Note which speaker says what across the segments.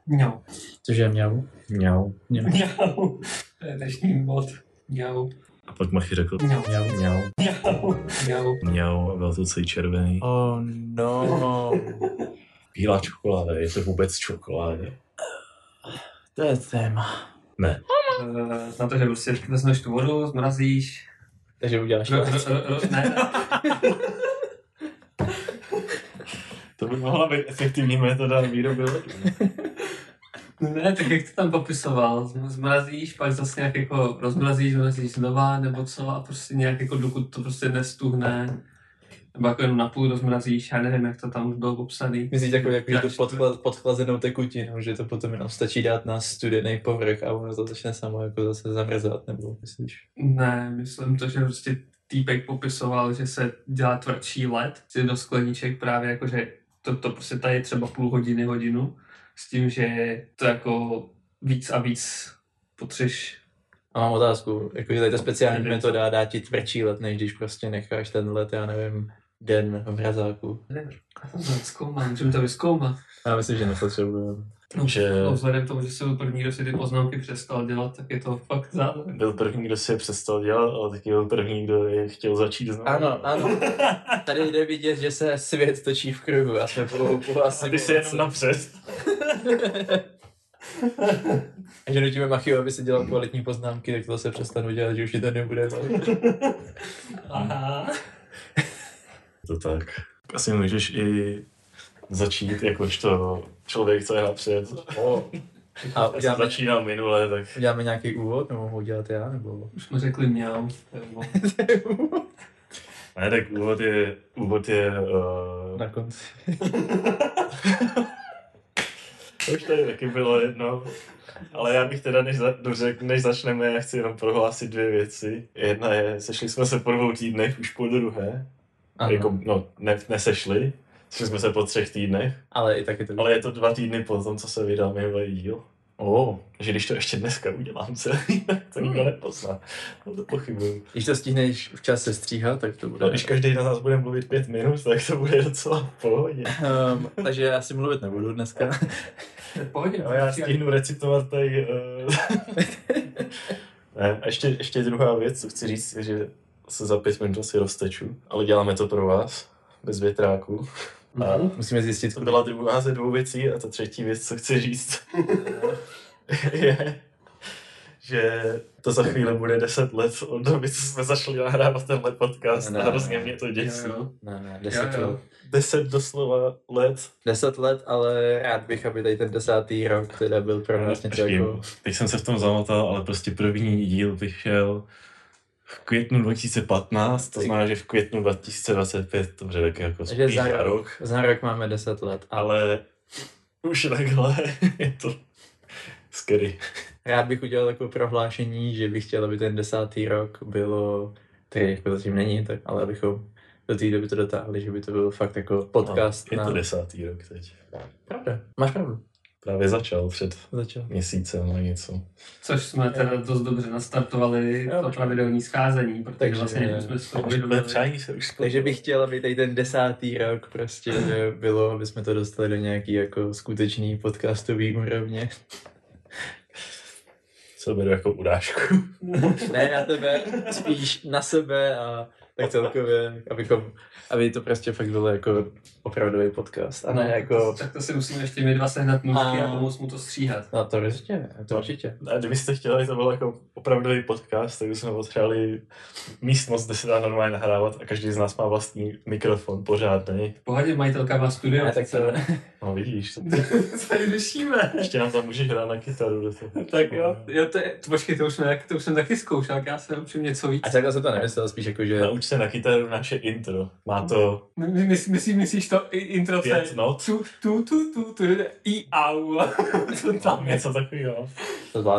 Speaker 1: Mňau.
Speaker 2: Což je mňau?
Speaker 3: Mňau.
Speaker 1: Mňau. To je dnešní bod. Mňau.
Speaker 3: A pak Machy řekl
Speaker 1: Mňau.
Speaker 3: mňau.
Speaker 1: Mňau. Mňau.
Speaker 3: Mňau a byl to celý červený.
Speaker 2: Oh no.
Speaker 3: Bílá čokoláda, je to vůbec čokoláda?
Speaker 2: To je téma.
Speaker 3: Ne.
Speaker 1: Na to, že prostě vezmeš tu vodu, zmrazíš.
Speaker 2: Takže uděláš
Speaker 1: Ne.
Speaker 3: To by mohla být efektivní metoda výroby ledu.
Speaker 1: Ne, tak jak to tam popisoval, zmrazíš, pak zase nějak jako rozmrazíš, zmrazíš znova, nebo co, a prostě nějak jako dokud to prostě nestuhne, nebo jako jenom napůl rozmrazíš, já nevím, jak to tam už bylo popsaný.
Speaker 2: Myslíš jako, že to podchlazenou tekutinu, že to potom jenom stačí dát na studený povrch a ono to začne samo jako zase zamrzat, nebo myslíš?
Speaker 1: Ne, myslím to, že prostě týpek popisoval, že se dělá tvrdší led do skleníček právě jako, že to prostě tady je třeba půl hodiny, hodinu, s tím, že to jako víc a víc potřeš.
Speaker 2: A mám otázku, jakože tady ta speciální metoda dá ti tvrdší led, než když prostě necháš ten led, já nevím, den v mrazáku.
Speaker 1: Já jsem to zkoumal, můžeme to vyzkoumat.
Speaker 2: Já myslím, že nepotřebujeme.
Speaker 1: No, vzhledem k tomu, že jsem byl první, kdo si ty poznámky přestal dělat, tak je to fakt zároveň.
Speaker 3: Byl první, kdo si je přestal dělat, ale taky byl první, kdo je chtěl začít znovu.
Speaker 2: Ano. Tady jde vidět, že se svět točí v kruhu a jsme po asi...
Speaker 3: A ty si jenom napřed.
Speaker 2: A že nutíme Machyho, aby si dělal kvalitní poznámky, tak to se přestanu dělat, že už ti to nebude.
Speaker 1: Aha.
Speaker 3: To tak. Asi můžeš i začít jakožto člověk, co je napřed.
Speaker 2: A
Speaker 3: Já jsem začínal minule, tak...
Speaker 2: Uděláme nějaký úvod, nebo mohu dělat já, nebo...
Speaker 1: Už jsme řekli mňau.
Speaker 3: Ne, tak úvod je
Speaker 2: Na konci.
Speaker 3: To už tady taky bylo jedno. Ale já bych teda, než začneme, já chci jenom prohlásit dvě věci. Jedna je, sešli jsme se po 2 týdnech, už po druhé. Jako, nesešli. Sešli jsme se po 3 týdnech.
Speaker 2: Ale i taky to...
Speaker 3: Ale je to 2 týdny po tom, co se vydal minulý díl. Takže když to ještě dneska udělám celý, tak to nikdo nepozná. No to pochybuju.
Speaker 2: Když to stihneš včas se stříhat, tak to bude...
Speaker 3: No, když každý na nás bude mluvit 5 minut, tak to bude docela v pohodě.
Speaker 2: Takže já si mluvit nebudu dneska.
Speaker 1: Pohodě.
Speaker 3: No, já stihnu recitovat tady... Ne, a ještě druhá věc, co chci říct, je, že se za 5 minut asi rozteču, ale děláme to pro vás, bez větráku. A
Speaker 2: musíme zjistit,
Speaker 3: to byla druhá ze 2 věcí a ta třetí věc, co chci říct, je, že to za chvíli bude 10 let od doby, co jsme začali nahrávat tenhle podcast a hrozně mě to děsí.
Speaker 2: Ne, 10 let.
Speaker 3: 10 doslova let.
Speaker 2: 10 let, ale rád bych, aby tady ten 10. rok teda byl pro nás něco jako...
Speaker 3: Teď jsem se v tom zamotal, ale prostě první díl vyšel v květnu 2015, to znamená, že v květnu 2025 to bude taky jako spíš za rok.
Speaker 2: Za rok máme 10 let.
Speaker 3: Ale už takhle je to scary.
Speaker 2: Rád bych udělal takové prohlášení, že bych chtěl, aby ten 10. rok bylo, tady jako zatím není, tak, ale abychom do té doby to dotáhli, že by to byl fakt jako podcast.
Speaker 3: No, je to 10. rok teď.
Speaker 2: Pravda, máš pravdu.
Speaker 3: Právě začal před měsícem a něco.
Speaker 1: Což jsme teda dost dobře nastartovali to pravidelné scházení, protože vlastně jsme skoro
Speaker 2: Takže bych chtěl, aby tady ten 10. rok prostě bylo, aby jsme to dostali do nějaký jako skutečný podcastový úrovně.
Speaker 3: Co beru jako urážku.
Speaker 2: Ne na tebe, spíš na sebe a tak celkově, aby to prostě fakt bylo jako opravdový podcast. A ne jako...
Speaker 1: Tak to si musíme ještě my dva sehnat nůžky a pomoct mu to stříhat.
Speaker 2: No to určitě.
Speaker 3: A kdybyste chtěli, aby to byl jako opravdový podcast, tak bychom potřebovali místnost, kde se dá normálně nahrávat a každý z nás má vlastní mikrofon pořádný.
Speaker 1: V pohodě, majitelka má studio.
Speaker 2: Ne, tak to...
Speaker 3: No vidíš, to
Speaker 1: tady řešíme.
Speaker 3: Ještě nám tam můžeš hrát na kytaru do toho.
Speaker 1: Tak jo, počkej, to už jsem taky zkoušel, já se naučím něco víc.
Speaker 2: A takhle jsem to nemyslel, spíš jako, že...
Speaker 3: Nauč se na kytaru naše intro. Má to...
Speaker 1: Myslíš to intro?
Speaker 3: 5 not?
Speaker 1: I au.
Speaker 3: Tam něco takového.
Speaker 2: To zvládneš.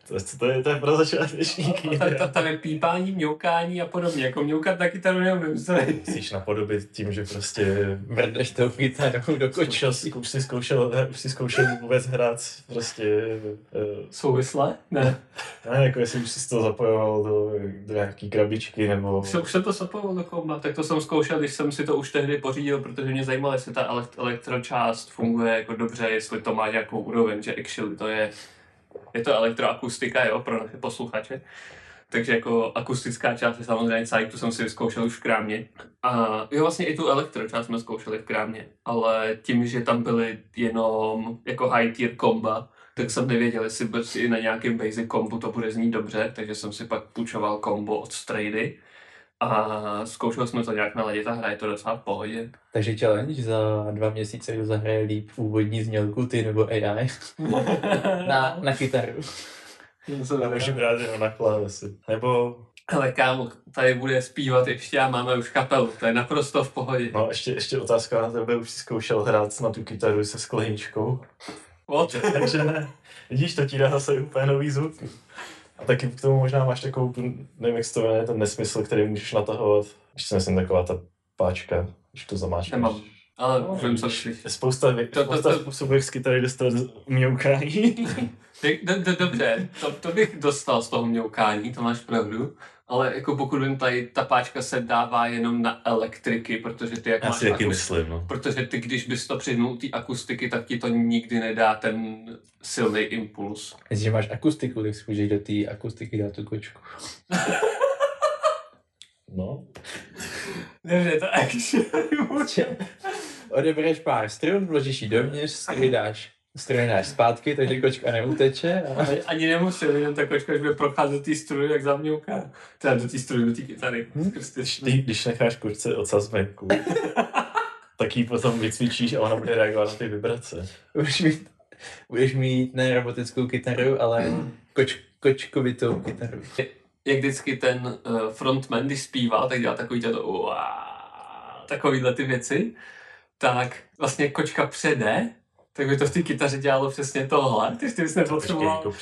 Speaker 3: To je pro začátečníky.
Speaker 1: Tam je pípání, mňoukání a podobně. Jako mňoukat na kytaru neumím.
Speaker 3: Musíš napodobit tím, že prostě
Speaker 2: Mrdeš tou kytarou do kočky.
Speaker 3: už si zkoušel vůbec hrát prostě...
Speaker 1: Souvisle? Ne.
Speaker 3: Ne, jako jestli už jsi to zapojoval do nějaký krabičky, nebo...
Speaker 1: Už jsem to zapojoval do komba, tak to jsem zkoušel, když jsem si to už tehdy pořídil, protože mě zajímalo, jestli ta elektročást funguje jako dobře, jestli to má nějakou úroveň, že actually to je to elektroakustika, jo, pro naše posluchače. Takže jako akustická část je samozřejmě celý, tu jsem si vyzkoušel už v krámě. A jo, vlastně i tu elektročást jsme zkoušeli v krámě, ale tím, že tam byly jenom jako high tier komba, tak jsem nevěděl, jestli i na nějakém basic kombu to bude znít dobře, takže jsem si pak půjčoval kombo od Strady a zkoušel jsme to nějak naladit a hraje to docela v pohodě.
Speaker 2: Takže challenge za 2 měsíce, kdo zahraje líp úvodní znělku, ty nebo AI na kytaru.
Speaker 3: Můžu brát jenom na klávesy. Nebo...
Speaker 1: Ale kámo, tady bude zpívat ještě a máme už kapelu, to je naprosto v pohodě.
Speaker 3: No ještě otázka na tebe, už jsi zkoušel hrát na tu kytaru se skleničkou.
Speaker 1: What?
Speaker 3: Takže ne. Vidíš, to ti dá zase úplně nový zvuk. A taky k tomu možná máš takovou, nevím jak se to jmenuje, ten nesmysl, který můžeš natahovat. Když si myslím taková ta páčka, když to zamáčkáš.
Speaker 1: Nemám, ale můžeme se šli.
Speaker 3: Spousta způsobů, jak z kytary dostat mňoukání.
Speaker 1: Dobře, to bych dostal z toho mňoukání, to máš pravdu. Ale jako pokud vím, tady ta páčka se dává jenom na elektriky, protože ty jak
Speaker 3: Já
Speaker 1: máš
Speaker 3: si taky myslím, no.
Speaker 1: Protože ty, když bys to přidnul té akustiky, tak ti to nikdy nedá ten silný impuls.
Speaker 2: Jestliže máš akustiku, tak si můžeš do té akustiky dát tu kočku.
Speaker 3: No.
Speaker 1: Dobře, to actually
Speaker 2: Odebereš pár strun, vložíš ji dovnitř, struny dáš zpátky, takže kočka neuteče. A...
Speaker 1: Ani nemusím, jenom ta kočka, když bude procházet do té struny, jak zamňouká. Teda do té struny, do té kytary.
Speaker 3: Když necháš kočce ocas venku, tak ji potom vycvičíš a ona bude reagovat na ty vibrace.
Speaker 2: Budeš mít ne robotickou kytaru, ale kočkovitou kytaru.
Speaker 1: Jak vždycky ten frontman, když zpívá, tak dělá takovýhle ty věci, tak vlastně kočka přede, tak by to v té kytaře dělalo přesně tohle. Ty bys nepotřeboval.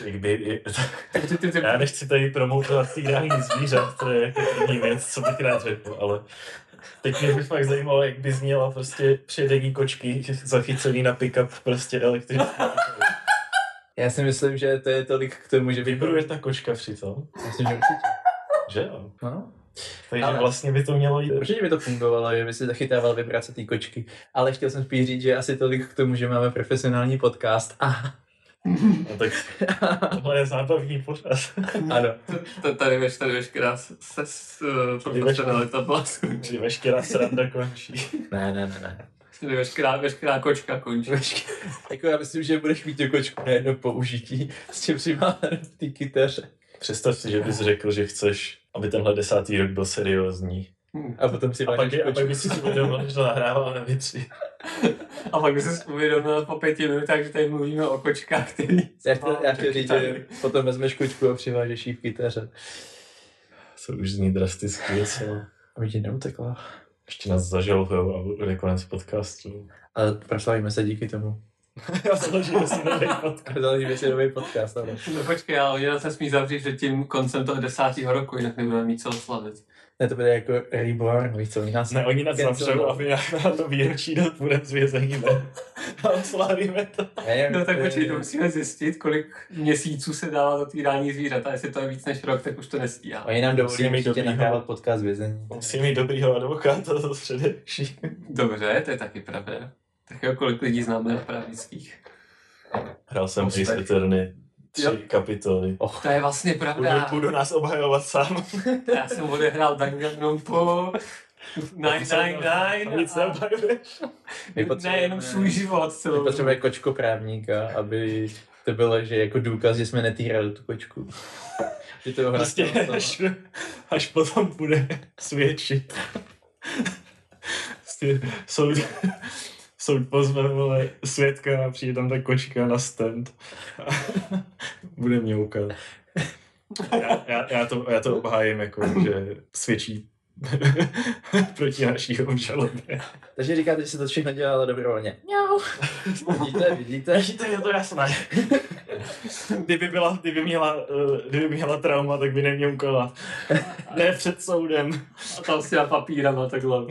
Speaker 3: Já nechci tady promotovat týrání zvířat, to je jako první věc, co bych rád řekl, ale teď mě by fakt zajímalo, jak by zněla prostě předení kočky zachycený na pick-up prostě elektrický.
Speaker 2: Já si myslím, že to je tolik k tomu, že
Speaker 3: vibruje ta kočka přitom.
Speaker 2: Myslím, že určitě.
Speaker 3: Že jo?
Speaker 2: No.
Speaker 3: Takže ale vlastně by to mělo jít.
Speaker 2: Určitě by to fungovalo, že by si zachytával vibrace té kočky. Ale chtěl jsem spíš říct, že asi tolik k tomu, že máme profesionální podcast.
Speaker 3: No tak tohle je zábavný pořad.
Speaker 2: Ano.
Speaker 1: Tady veškerá profesionalita byla
Speaker 3: skončí. Veškerá sranda končí.
Speaker 2: Ne.
Speaker 1: Veškerá kočka končí.
Speaker 2: Jako já myslím, že budeš mít tu kočku na jedno použití s tím přimávanem v té kytaře.
Speaker 3: Představ si, že bys řekl, že chceš, aby tenhle 10. rok byl seriózní.
Speaker 2: A potom si
Speaker 3: pak bys si uvědomil, že to nahráváme věci.
Speaker 1: A pak bys si uvědomil po 5 minutách, že tady mluvíme o kočkách, který...
Speaker 2: Já chtěl říct, že potom vezmeš kočku a přivážeš jí v kytaře.
Speaker 3: Co už zní drasticky věci.
Speaker 2: Aby ti neutekla.
Speaker 3: Ještě nás zažalujou a bude konec podcastu.
Speaker 2: Ale proslavíme se díky tomu.
Speaker 3: Založíme si nový podcast.
Speaker 2: Ale.
Speaker 1: No počkej, ale oni nás nesmí zavřít před tím koncem toho 10. roku, jinak nebudeme mít co oslavit.
Speaker 2: Ne, to bude jako reborn, víš co,
Speaker 3: oni nás zavřou a my na to výročí budeme zvězení a oslavíme to.
Speaker 1: No tak počkej, to musíme zjistit, kolik měsíců se dává za týrání zvířat a jestli to je víc než rok, tak už to nestíhá.
Speaker 2: Oni nám dovolí určitě nahrávat podcast vězení.
Speaker 3: Musíme mít dobrýho advokáta, to především.
Speaker 1: Dobře, to je taky pravda. Tak jo, kolik lidí známe na právnických?
Speaker 3: Hrál jsem Ace Attorney 3 kapitoly.
Speaker 1: To je vlastně pravda.
Speaker 3: Budu nás obhajovat sám.
Speaker 1: Já jsem odehrál Danganronpa 999.
Speaker 3: Nic neobhajuješ.
Speaker 1: Ne, jenom svůj život celou.
Speaker 2: My potřebujeme kočkoprávníka, aby to bylo, že jako důkaz, že jsme netýrali tu kočku. Že to
Speaker 3: prostě až potom bude svědčit. Soud pozve, vole, svědka a přijde tam ta kočka na stand. Bude mňoukat. Já to obhájím, jako, že svědčí proti naší obžalobě.
Speaker 2: Takže říkáte, že se to všechno dělalo dobrovolně. Mňau. Vidíte?
Speaker 3: Je to jasné. Kdyby měla trauma, tak by neměl kolat. Ne před soudem.
Speaker 1: A tam s těma papírama takhle.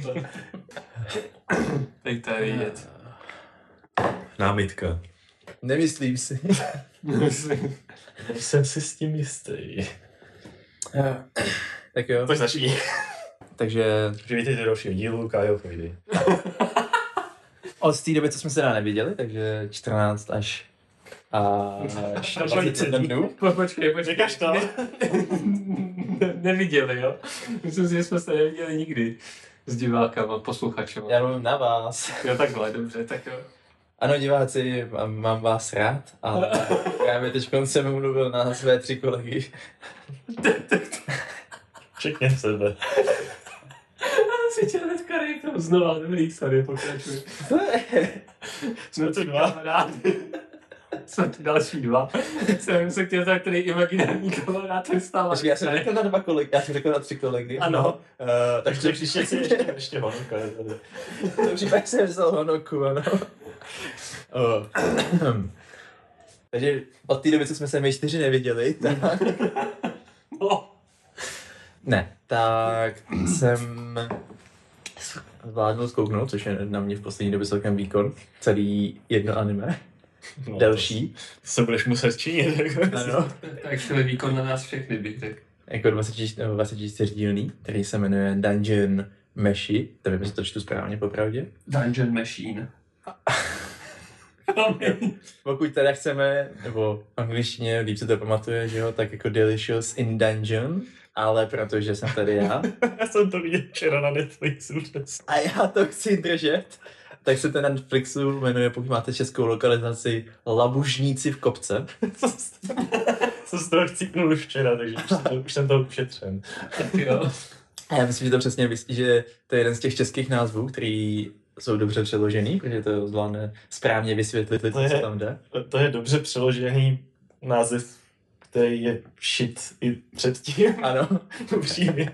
Speaker 1: Teď to je vidět.
Speaker 3: Námitka.
Speaker 2: Nemyslím si.
Speaker 3: Jsem si s tím jistý.
Speaker 2: Tak jo.
Speaker 3: To začí.
Speaker 2: Takže
Speaker 3: Vítejte do dalšího dílu, Kájo, pojdi.
Speaker 2: od té doby, co jsme se neviděli, takže 14 až 27 dnů.
Speaker 1: Počkej.
Speaker 3: Říkáš to?
Speaker 1: Neviděli, jo? Myslím si, že jsme se neviděli nikdy s divákama, posluchačema.
Speaker 2: Já mluvím na vás.
Speaker 1: Jo, takhle, dobře, tak jo.
Speaker 2: Ano, diváci, mám vás rád, ale právě teď jsem mluvil na své 3 kolegy.
Speaker 3: Všichni sebe.
Speaker 1: Si tě hnedka řeknu znova, dobrý, sorry, pokračuj.
Speaker 3: Jsme tu dva.
Speaker 1: kamarády. Jsme tu další 2. Jsem se chtěl za který imaginární kamarád ten stává.
Speaker 2: Já jsem řekl na 2 kolegy, já jsem řekl na 3 kolegy.
Speaker 1: Ano.
Speaker 2: Takže
Speaker 3: ještě Honoka.
Speaker 2: v tom případě jsem vzal Honoku, ano. Takže od té doby, co jsme se my 4 neviděli, tak...
Speaker 1: No.
Speaker 2: Ne, tak jsem zvládnul zkouknout, což je na mě v poslední době celkem výkon, celý jedno anime,
Speaker 3: No,
Speaker 2: delší.
Speaker 3: To se budeš muset činit.
Speaker 2: Ano.
Speaker 1: Tak to je výkon na nás všechny, bych řekl.
Speaker 2: Jako 24 dílný, který se jmenuje Dungeon Meshi, to vím, že to čtu správně popravdě.
Speaker 1: Dungeon Machine.
Speaker 2: Pokud teda chceme, nebo v angličtině líp se to pamatuje, že jo, tak jako Delicious in Dungeon, ale protože jsem tady já
Speaker 3: Já jsem to viděl včera na Netflixu.
Speaker 2: a já to chci držet, tak se ten na Netflixu jmenuje, pokud máte českou lokalizaci, Labužníci v kopce.
Speaker 3: Jsem z toho chcípnul už včera, takže už jsem to ušetřen.
Speaker 1: Jo.
Speaker 2: A já myslím, že to přesně že to je jeden z těch českých názvů, který jsou dobře přeložený, protože to zvládne správně vysvětlit, co tam jde.
Speaker 3: To je dobře přeložený název, který je shit i předtím.
Speaker 2: Ano.
Speaker 3: Upřímně.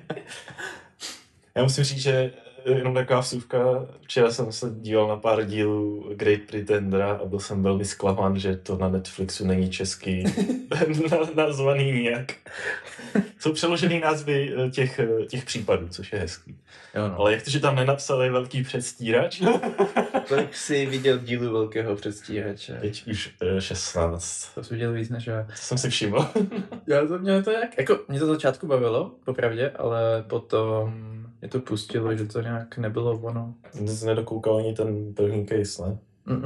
Speaker 3: Já musím říct, že jenom taková vsuvka, včera jsem se díval na pár dílů Great Pretendera a byl jsem velmi zklamán, že to na Netflixu není česky nazvaný nijak. Jsou přeložený názvy těch případů, což je hezký.
Speaker 2: Jo, no.
Speaker 3: Ale jak to, že tam nenapsali velký předstírač?
Speaker 2: Kolik jsi viděl dílu Velkého předstírače?
Speaker 3: Teď už 16.
Speaker 2: To jsi viděl víc než já.
Speaker 3: To jsem si všiml.
Speaker 2: Já to měl to jak? Jako, mě to začátku bavilo, popravdě, ale potom mě to pustilo, že to nějak nebylo ono.
Speaker 3: Jsi nedokoukal ani ten první case, ne?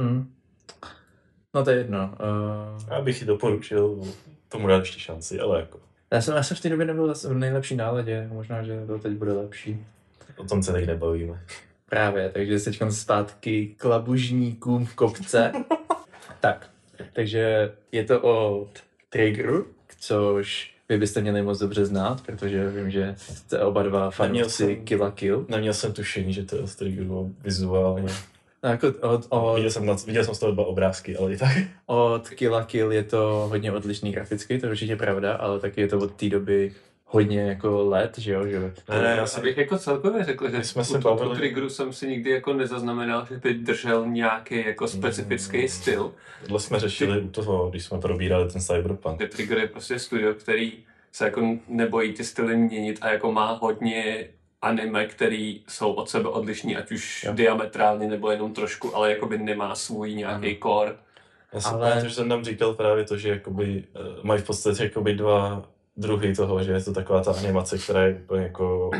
Speaker 2: No to je jedno.
Speaker 3: Já bych ji doporučil tomu dát ještě šanci, ale jako
Speaker 2: Já jsem v té době nebyl v nejlepší náladě, možná, že to teď bude lepší.
Speaker 3: o tom se teď nebavíme.
Speaker 2: Právě, takže teď zpátky k Labužníkům v kopce. Tak, takže je to od Triggeru, což vy byste měli moc dobře znát, protože vím, že jste oba dva fanoušci Kill la Kill.
Speaker 3: Neměl jsem tušení, že to je z Triggeru vizuálně.
Speaker 2: No, jako
Speaker 3: Viděl jsem z toho 2 obrázky, ale i tak.
Speaker 2: od Kill la Kill je to hodně odlišný graficky, to je určitě pravda, ale taky je to od té doby hodně jako let, že jo? Že...
Speaker 3: Ne,
Speaker 1: Já bych jako celkově řekl, že
Speaker 3: jsme se
Speaker 1: u
Speaker 3: bavili-
Speaker 1: Triggeru jsem si nikdy jako nezaznamenal, že by držel nějaký jako specifický styl.
Speaker 3: Tohle jsme řešili u toho, když jsme probírali ten Cyberpunk.
Speaker 1: The Trigger je prostě studio, který se jako nebojí ty styly měnit a jako má hodně anime, který jsou od sebe odlišní, ať už diametrálně nebo jenom trošku, ale jakoby nemá svůj nějaký core.
Speaker 3: Já si
Speaker 2: Ale-
Speaker 3: pamatuju, že jsem tam říkal právě to, že jakoby, mají v podstatě jakoby 2 druhy toho, že je to taková ta animace, která je úplně jako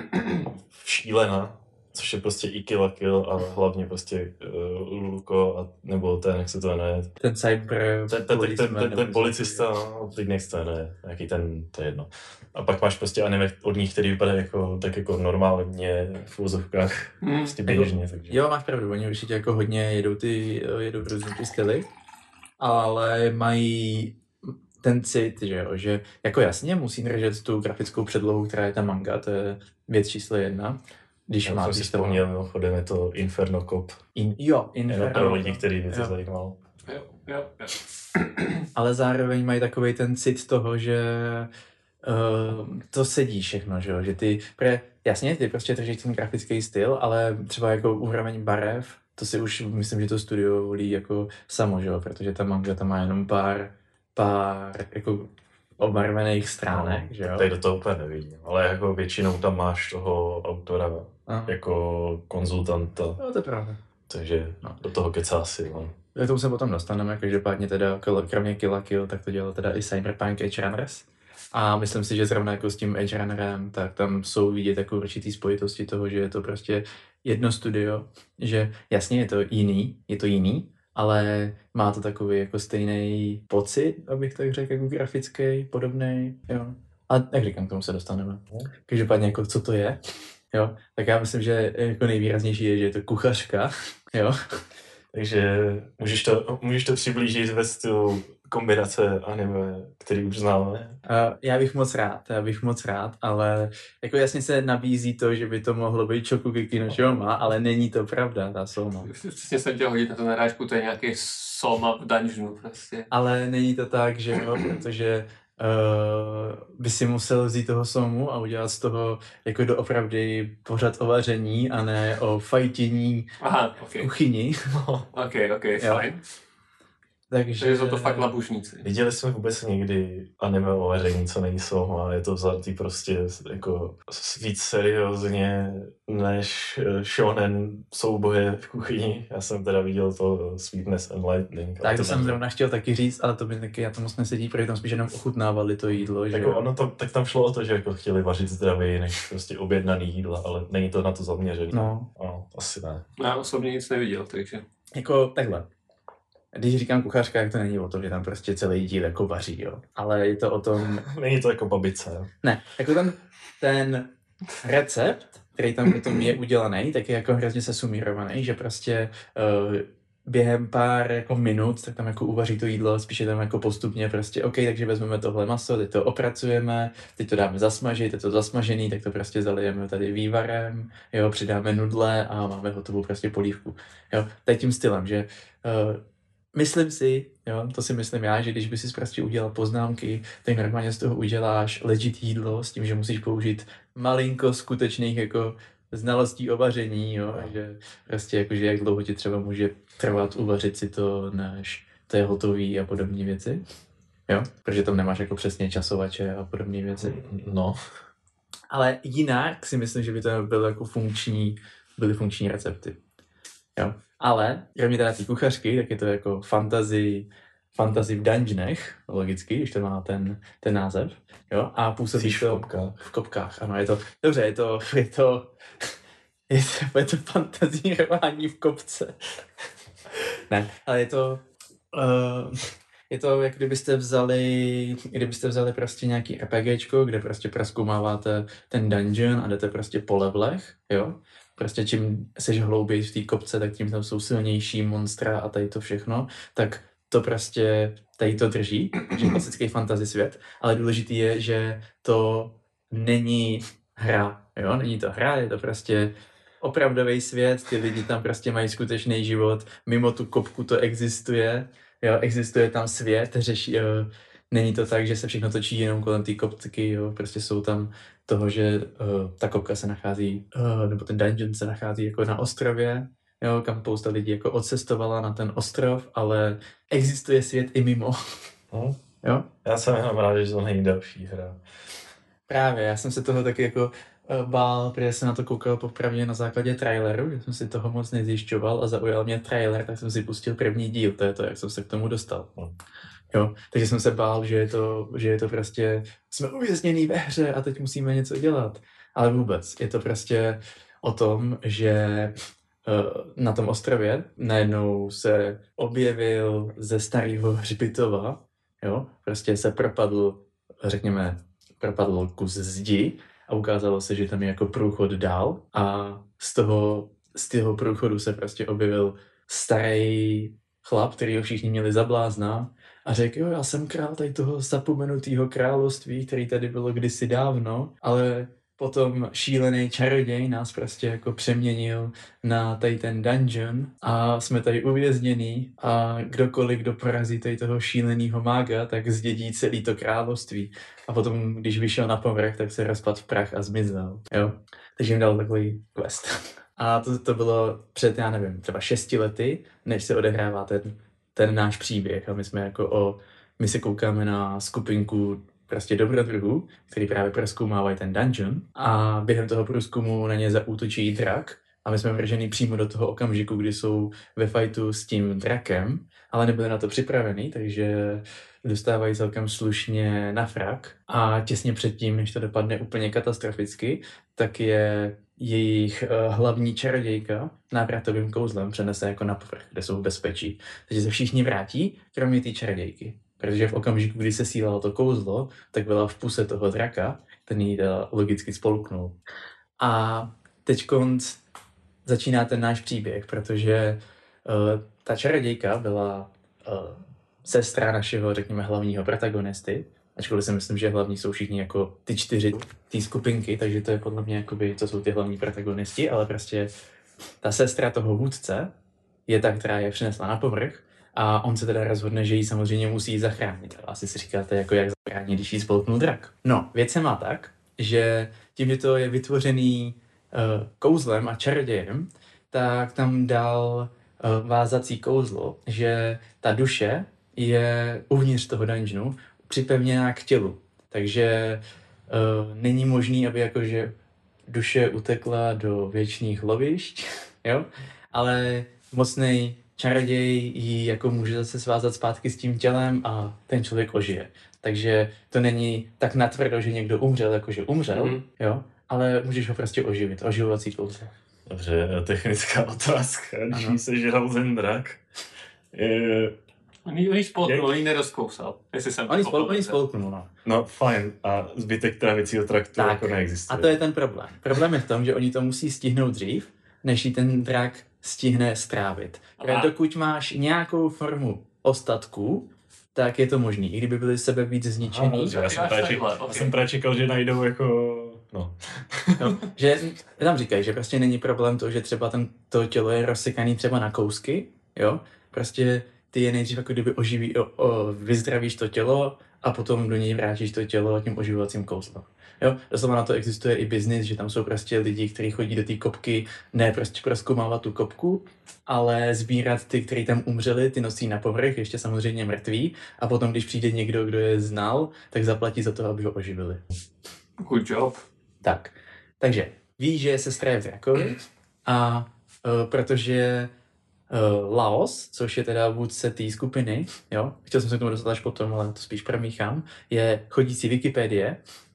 Speaker 3: šílená, což je prostě i Kill la Kill a hlavně prostě Luko a nebo ten, jak se to jmenuje,
Speaker 2: Ten cyber
Speaker 3: ten policista, no, teď nechci to jmenuje, jaký ten, to je jedno. A pak máš prostě anime od nich, který vypadá jako, tak jako normálně v úzovkách, prostě běžně, takže.
Speaker 2: Jo, máš pravdu, oni určitě jako hodně jedou různý ty styly, ale mají ten cit, že jako jasně musí držet tu grafickou předlohu, která je ta manga, to je věc číslo 1. Když
Speaker 3: Já
Speaker 2: máš
Speaker 3: jsem si vzpomněl, mimochodem je to Inferno Cop,
Speaker 2: Inferno.
Speaker 3: pro lidi, který by to zajímalo.
Speaker 1: Jo.
Speaker 2: Ale zároveň mají takovej ten cit toho, že to sedí všechno, že ty, jasně, ty prostě držíš ten grafický styl, ale třeba jako úroveň barev, to si už myslím, že to studio volí jako samo, že jo, protože ta manga tam má jenom pár jako obarvených stránek, že jo.
Speaker 3: Tady do toho úplně nevidím, ale jako většinou tam máš toho autora jako konzultanta.
Speaker 2: No, to je pravda.
Speaker 3: Takže do toho kecá si, no.
Speaker 2: K tomu se potom dostaneme, každopádně teda kromě Kill la Kill, tak to dělal teda i Cyberpunk Edge Runners. A myslím si, že zrovna jako s tím Edge Runnerem, tak tam jsou vidět jako určitý spojitosti toho, že je to prostě jedno studio, že jasně je to jiný, ale má to takový jako stejný pocit, abych tak řekl, jako grafický, podobný, jo. A jak říkám, k tomu se dostaneme. Každopádně jako co to je, jo, tak já myslím, že jako nejvýraznější je, že je to kuchařka, jo.
Speaker 3: Takže můžeš to přiblížit ve stylu kombinace anime, který už známe.
Speaker 2: Já bych moc rád, ale jako jasně se nabízí to, že by to mohlo být Shokugeki no Soma, ale není to pravda, ta Soma.
Speaker 1: Přesně jsem chtěl hodit na tu narážku, to je nějaký Soma v dungeonu prostě.
Speaker 2: Ale není to tak, že jo, protože by si musel vzít toho Somu a udělat z toho jako doopravdy pořad o vaření a ne o fajtění v kuchyni.
Speaker 1: Ok, fajn.
Speaker 2: Takže
Speaker 1: jsou to fakt labušníci.
Speaker 3: Viděli jsme vůbec někdy anime o vaření, co není Soma, je to vzatý prostě jako víc seriózně než shonen souboje v kuchyni. Já jsem teda viděl to Sweetness and Lightning.
Speaker 2: Tak to jsem zrovna chtěl taky říct, ale to by taky, já to moc nesedí, protože tam spíš jenom ochutnávali to jídlo. Že
Speaker 3: jako tak tam šlo o to, že jako chtěli vařit zdravěji než prostě objednaný jídla, ale není to na to zaměřený.
Speaker 2: No,
Speaker 3: asi ne.
Speaker 1: Já osobně nic neviděl, takže.
Speaker 2: Jako takhle. Když říkám kuchařka, jak to není o tom, že tam prostě celý díl jako vaří, jo. Ale je to o tom...
Speaker 3: Není to jako babice, jo.
Speaker 2: Ne, jako ten recept, který tam potom je udělaný, tak je jako hrozně sesumírovaný, že prostě během pár jako minut, tak tam jako uvaří to jídlo, spíše tam jako postupně prostě, OK, takže vezmeme tohle maso, teď to opracujeme, teď to dáme zasmažit, teď to zasmažený, tak to prostě zalijeme tady vývarem, jo, přidáme nudle a máme hotovou prostě polívku, jo. Teď tím stylem, že myslím si, jo, to si myslím já, že když by si prostě udělal poznámky, tak normálně z toho uděláš legit jídlo s tím, že musíš použít malinko skutečných jako znalostí o vaření, jo, a že prostě jakože jak dlouho ti třeba může trvat uvařit si to, než to je hotový a podobné věci, jo, protože tam nemáš jako přesně časovače a podobné věci.
Speaker 3: No.
Speaker 2: Ale jinak si myslím, že by to bylo jako byly funkční recepty, jo. Ale kromě teda té kuchařky, tak je to jako fantasy v dungeonech, logicky, když to má ten název, jo, a působí to v kopkách, ano, je to, dobře, je to fantazírování v kopce. Ne, ale je to, jak kdybyste vzali prostě nějaký RPGčko, kde prostě prozkoumáváte ten dungeon a jdete prostě po levelech, jo. Prostě čím seš hlouběji v té kopce, tak tím tam jsou silnější monstra a tady to všechno, tak to prostě tady to drží, že je klasický fantasy svět, ale důležitý je, že to není hra, jo, není to hra, je to prostě opravdový svět, ty lidi tam prostě mají skutečný život, mimo tu kopku to existuje, jo, existuje tam svět, není to tak, že se všechno točí jenom kolem té kopky, jo, prostě jsou tam toho, že ta kopka se nachází, nebo ten dungeon se nachází jako na ostrově, jo, kam spousta lidí jako odcestovala na ten ostrov, ale existuje svět i mimo. Jo?
Speaker 3: Já jsem jenom rád, že to není další hra.
Speaker 2: Právě, já jsem se toho taky jako bál, protože jsem na to koukal popravdě na základě traileru, že jsem si toho moc nezjišťoval a zaujal mě trailer, tak jsem si pustil první díl, to je to, jak jsem se k tomu dostal. Jo, takže jsem se bál, že je to prostě, jsme uvězněný ve hře a teď musíme něco dělat. Ale vůbec, je to prostě o tom, že na tom ostrově najednou se objevil ze starého hřbitova, jo, prostě se propadl kus zdi a ukázalo se, že tam je jako průchod dál a z toho průchodu se prostě objevil starý chlap, kterýho všichni měli za blázna a řekl, jo, já jsem král tady toho zapomenutého království, který tady bylo kdysi dávno, ale potom šílený čaroděj nás prostě jako přeměnil na tady ten dungeon a jsme tady uvěznění a kdokoliv, kdo porazí tady toho šíleného mága, tak zdědí celý to království. A potom, když vyšel na povrch, tak se rozpadl v prach a zmizel, jo. Takže jim dal takový quest. A to bylo před, já nevím, třeba 6 lety, než se odehrává ten náš příběh. A my se koukáme na skupinku prostě dobrodruhů, který právě prozkoumávají ten dungeon a během toho průzkumu na ně zaútočí drak a my jsme vržený přímo do toho okamžiku, kdy jsou ve fightu s tím drakem, ale nebyli na to připravení, takže dostávají celkem slušně na frak a těsně předtím, než to dopadne úplně katastroficky, tak je jejich hlavní čarodějka návratovým kouzlem přenese jako na povrch, kde jsou v bezpečí. Takže se všichni vrátí, kromě té čarodějky. Protože v okamžiku, kdy se sílalo to kouzlo, tak byla v puse toho draka, ten ji logicky spolknul. A teďkonc začíná ten náš příběh, protože ta čarodějka byla sestra našeho, řekněme, hlavního protagonisty, ačkoliv si myslím, že hlavní jsou všichni jako ty 4 té skupinky, takže to je podle mě jakoby, to jsou ty hlavní protagonisti, ale prostě ta sestra toho vůdce je ta, která je přinesla na povrch a on se teda rozhodne, že ji samozřejmě musí zachránit. Asi si říkáte, jako jak zachránit, když jí spolknul drak. No, věc se má tak, že tím, že to je vytvořený kouzlem a čarodějem, tak tam dal vázací kouzlo, že ta duše je uvnitř toho dungeonu připevněná k tělu. Takže není možný, aby jakože duše utekla do věčných lovišť, jo? Ale mocnej čaroděj ji jako může zase svázat zpátky s tím tělem a ten člověk ožije. Takže to není tak natvrdo, že někdo umřel, jakože umřel, jo? Ale můžeš ho prostě oživit, oživovací kouzlo.
Speaker 3: Dobře, technická otázka, když se žral ten drak.
Speaker 1: Oni spolknul, oni nerozkousal.
Speaker 2: Oni spolknul, no.
Speaker 3: No, fajn. A zbytek trávicího traktu tak, jako neexistuje.
Speaker 2: A to je ten problém. Problém je v tom, že oni to musí stihnout dřív, než ji ten drak stihne strávit. Dokud máš nějakou formu ostatků, tak je to možný. I kdyby byli sebe víc zničený.
Speaker 3: Já jsem právě čekal, že najdou jako... No,
Speaker 2: že tam říkají, že prostě není problém to, že třeba to tělo je rozsekaný třeba na kousky, jo. Prostě ty je nejdřív jako kdyby vyzdravíš to tělo a potom do něj vrátíš to tělo tím oživovacím kouzlem. Jo, doslova na to existuje i biznis, že tam jsou prostě lidi, kteří chodí do té kopky, ne prostě prozkoumávat tu kopku, ale sbírat ty, kteří tam umřeli, ty nosí na povrch, ještě samozřejmě mrtví, a potom, když přijde někdo, kdo je znal, tak zaplatí za to, aby ho oživili.
Speaker 1: Good job.
Speaker 2: Tak, takže víš, že je sestra je v drakovi a protože Laos, což je teda vůdce té skupiny, jo, chtěl jsem se k tomu dostat až potom, ale to spíš promíchám, je chodící Wikipedie,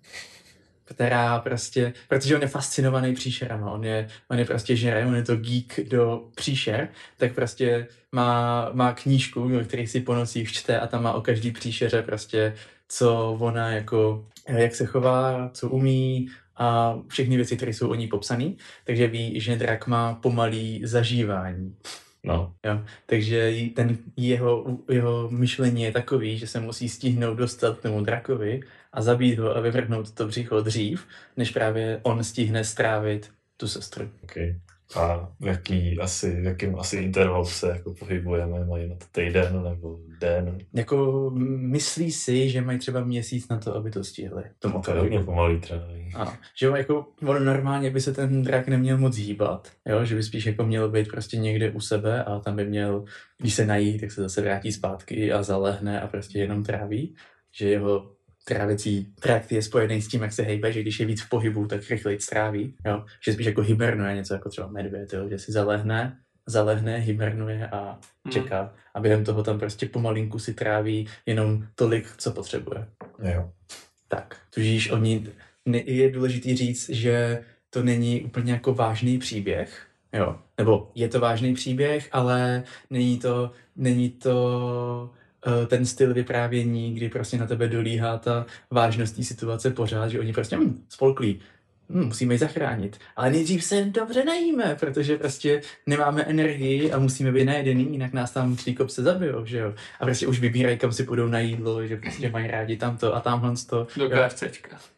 Speaker 2: která prostě, protože on je fascinovaný příšerama, on je prostě žere, on je to geek do příšer, tak prostě má knížku, který si po nocích čte a tam má o každý příšeře prostě, co ona jako, jak se chová, co umí a všechny věci, které jsou o ní popsané, takže ví, že drak má pomalý zažívání.
Speaker 3: No.
Speaker 2: Jo, takže jeho myšlení je takový, že se musí stihnout dostat k tomu drakovi a zabít ho a vyvrhnout to břicho dřív, než právě on stihne strávit tu sestru.
Speaker 3: Okay. A v jakým asi intervalu se jako pohybujeme? Mají na to týden nebo den?
Speaker 2: Jako myslí si, že mají třeba měsíc na to, aby to stihli.
Speaker 3: To je hodně pomalý trénování.
Speaker 2: Ano, že jako normálně by se ten drak neměl moc hýbat, jo? Že by spíš jako měl být prostě někde u sebe a tam by měl, když se nají, tak se zase vrátí zpátky a zalehne a prostě jenom tráví, že jeho trávicí trakt je spojený s tím, jak se hejbe, že když je víc v pohybu, tak rychleji stráví, jo? Že spíš jako hibernuje, něco jako třeba medvěd, jo? Že si zalehne, hibernuje a čeká. A během toho tam prostě pomalinku si tráví jenom tolik, co potřebuje.
Speaker 3: Jo.
Speaker 2: Tak, tudíž je důležitý říct, že to není úplně jako vážný příběh, jo? Nebo je to vážný příběh, ale není to ten styl vyprávění, kdy prostě na tebe dolíhá ta vážnost té situace pořád, že oni prostě spolklí, musíme ji zachránit. Ale nejdřív se dobře najíme, protože prostě nemáme energii a musíme být najedený, jinak nás tam v té kopce zabijou, že jo. A prostě už vybírají, kam si půjdou na jídlo, že prostě mají rádi tamto a tamhle to.
Speaker 1: Do KFCčka.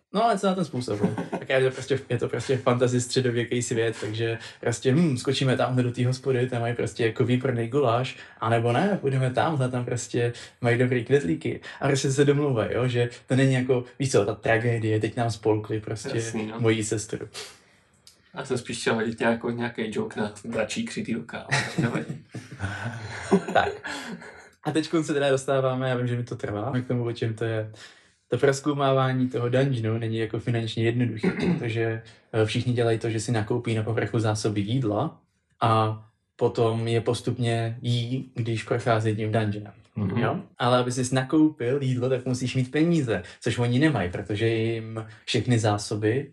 Speaker 2: No ale co na ten způsob? Tak je to prostě fantasy středověký svět, takže prostě skočíme tamhle do té hospody, tam mají prostě jako výborný guláš, anebo ne, půjdeme tamhle, tam prostě mají dobrý knedlíky. A prostě se domluvají, jo, že to není jako, víš co, ta tragédie, teď nám spolkli prostě
Speaker 1: Jasný, no.
Speaker 2: mojí sestru.
Speaker 1: Já jsem spíš chtěl hodit nějaký joke na dračí křitýlka, ale nevadí.
Speaker 2: Tak. A teď se teda dostáváme, já vím, že mi to trvá, k tomu, o čem to je. To prozkoumávání toho dungeonu není jako finančně jednoduché, protože všichni dělají to, že si nakoupí na povrchu zásoby jídla a potom je postupně jí, když prochází tím dungeonem.
Speaker 3: Mm-hmm.
Speaker 2: Jo? Ale aby jsi nakoupil jídlo, tak musíš mít peníze, což oni nemají, protože jim všechny zásoby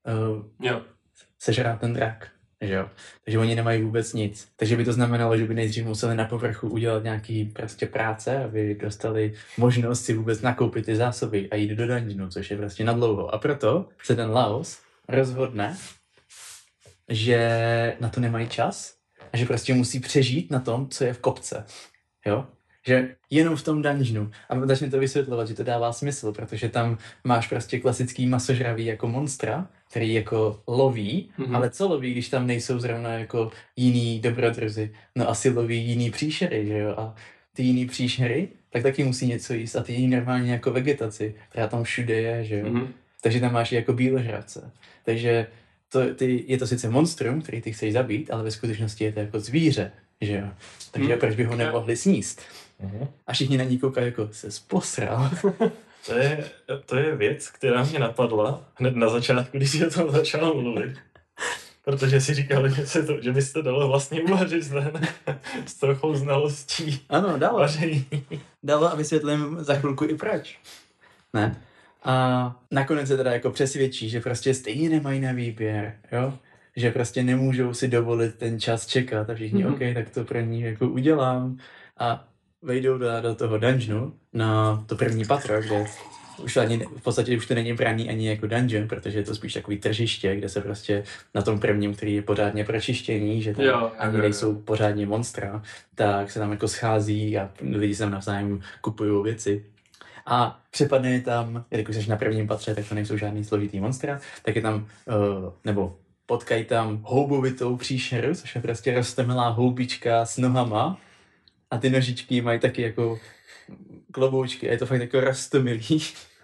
Speaker 2: sežrá ten drak. Že jo? Takže oni nemají vůbec nic. Takže by to znamenalo, že by nejdřív museli na povrchu udělat nějaký prostě práce, aby dostali možnost si vůbec nakoupit ty zásoby a jít do dungeonu, což je prostě nadlouho. A proto se ten Laos rozhodne, že na to nemají čas a že prostě musí přežít na tom, co je v kopce. Jo? Že jenom v tom dungeonu. A začne to vysvětlovat, že to dává smysl, protože tam máš prostě klasický masožravý jako monstra, který jako loví, ale co loví, když tam nejsou zrovna jako jiný dobrodruzi? No asi loví jiný příšery, že jo? A ty jiný příšery, tak taky musí něco jíst a ty jiný normálně jako vegetaci, která tam všude je, že jo? Takže tam máš i jako bíložravce. Takže je to sice monstrum, který ty chceš zabít, ale ve skutečnosti je to jako zvíře, že jo? Takže proč by ho nemohli sníst? A všichni na ní koukají jako se posral.
Speaker 3: To je věc, která mě napadla hned na začátku, když si o tom začal mluvit. Protože si říkal, že by se to dalo vlastně uvařit s trochou znalostí.
Speaker 2: Ano, dalo.
Speaker 3: Vaření.
Speaker 2: Dalo a vysvětlím za chvilku i proč. Ne? A nakonec se teda jako přesvědčí, že prostě stejně nemají na výběr, jo? Že prostě nemůžou si dovolit ten čas čekat a všichni, OK, tak to pro ní jako udělám. A vejdou do toho dungeonu na to první patro, kde v podstatě už to není braný ani jako dungeon, protože je to spíš takový tržiště, kde se prostě na tom prvním, který je pořádně pročištěný, že tam ani nejsou pořádně monstra, tak se tam jako schází a lidi se tam navzájem kupují věci. A přepadne tam, jelikož jsi na prvním patře, tak to nejsou žádný složitý monstra, tak je tam, nebo potkají tam houbovitou příšeru, což je prostě roztomilá houbička s nohama. A ty nožičky mají taky jako kloboučky a je to fakt jako roztomilý.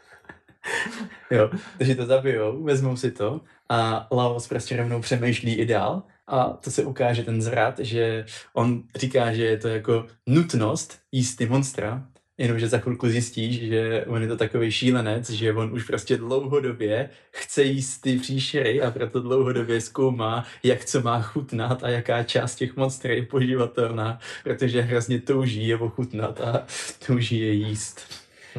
Speaker 2: Jo, takže to zabijou, vezmou si to a Laos prostě rovnou přemýšlí i dál a to se ukáže ten zvrat, že on říká, že je to jako nutnost jíst ty monstra, jenomže za chvilku zjistíš, že on je to takový šílenec, že on už prostě dlouhodobě chce jíst ty příšery a proto dlouhodobě zkoumá, jak co má chutnat a jaká část těch monster je poživatelná, protože hrozně touží je ochutnat a touží je jíst.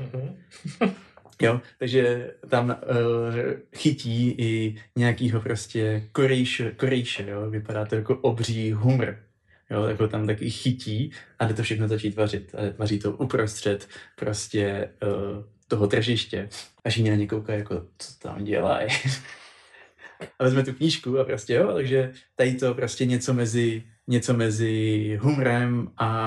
Speaker 2: Jo, takže tam chytí i nějakýho prostě korejše, jo, vypadá to jako obří humr. Jo, jako tam taky chytí a jde to všechno začít vařit. A vaří to uprostřed prostě toho tržiště. A všichni na ně koukají jako, co tam dělají. A vezme tu knížku a prostě jo, takže tady to prostě něco mezi humrem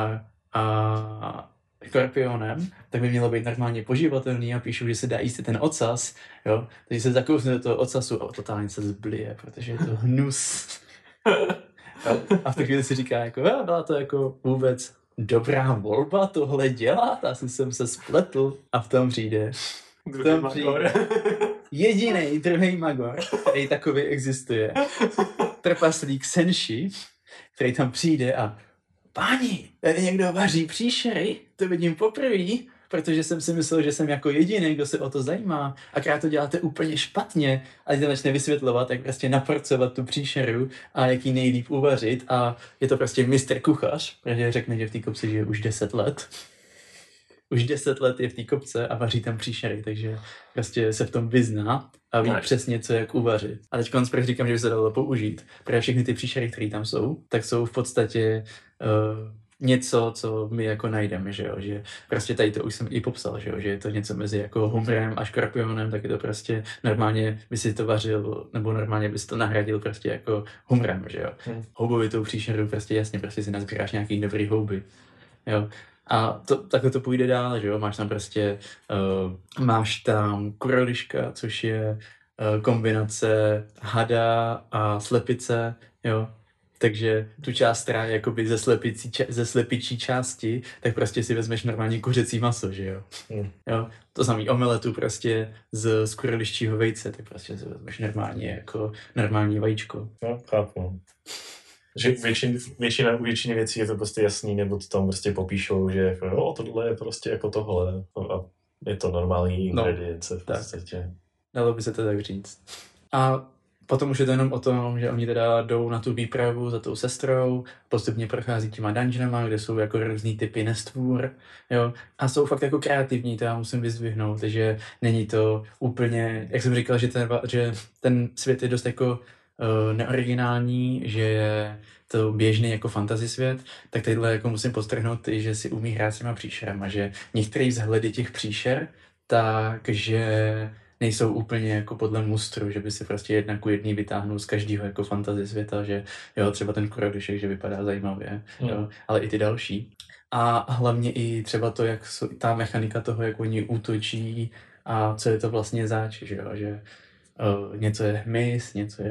Speaker 2: a skorpionem, tak by mělo být normálně poživatelný a píšu, že se dá jíst ten ocas, jo, takže se zakousne do toho ocasu a totálně se zblije, protože je to hnus. A v té chvíli si říká, jako, byla to jako vůbec dobrá volba tohle dělat, asi jsem se spletl a v tom přijde jedinej druhý magor, který takový existuje. Trpaslík Senshi, který tam přijde a páni, tady někdo vaří příšery, to vidím poprvé, protože jsem si myslel, že jsem jako jediný, kdo se o to zajímá. Akorát to děláte úplně špatně. A teď začne vysvětlovat, jak prostě naporcovat tu příšeru a jak ji nejlíp uvařit. A je to prostě mistr kuchař, protože řekne, že v té kopce žije už 10 let. Už 10 let je v té kopce a vaří tam příšery, takže prostě se v tom vyzná a ví přesně, co jak uvařit. A teď konc říkám, že by se dalo použít, protože všechny ty příšery, které tam jsou, tak jsou v podstatě něco, co my jako najdeme, že jo, že prostě tady to už jsem i popsal, že jo, že je to něco mezi jako humrem a škorpionem, tak je to prostě normálně by si to vařil, nebo normálně by si to nahradil prostě jako humrem, že jo. Houbovitou příšeru prostě jasně, prostě si nazbíráš nějaký dobrý houby, jo. A takhle to půjde dál, že jo, máš tam prostě, máš tam kureliška, což je kombinace hada a slepice, jo. Takže tu část, která je jakoby ze slepičí části, tak prostě si vezmeš normální kuřecí maso, že jo. Jo? To samý omeletu prostě z kureliščího vejce, tak prostě si vezmeš normální vajíčko.
Speaker 3: No, chápu. Že většině věcí je to prostě jasný, nebo to tam prostě popíšou, že jako, jo, tohle je prostě jako tohle. A je to normální ingredience v podstatě.
Speaker 2: Dalo by se to tak říct. A potom už je to jenom o tom, že oni teda jdou na tu výpravu za tou sestrou, postupně prochází těma dungeonama, kde jsou jako různý typy nestvůr, jo, a jsou fakt jako kreativní, to já musím vyzdvihnout, takže není to úplně, jak jsem říkal, že ten svět je dost jako neoriginální, že je to běžný jako fantasy svět, tak tadyhle jako musím podtrhnout, že si umí hrát s těma příšerama, že některý vzhledy těch příšer, takže nejsou úplně jako podle mustru, že by si prostě jedna ku jedný vytáhnul z každého jako fantasy světa, že jo, třeba ten kurelišek, že vypadá zajímavě, jo, ale i ty další. A hlavně i třeba to, jak ta mechanika toho, jak oni útočí a co je to vlastně zač, že jo, že něco je hmyz,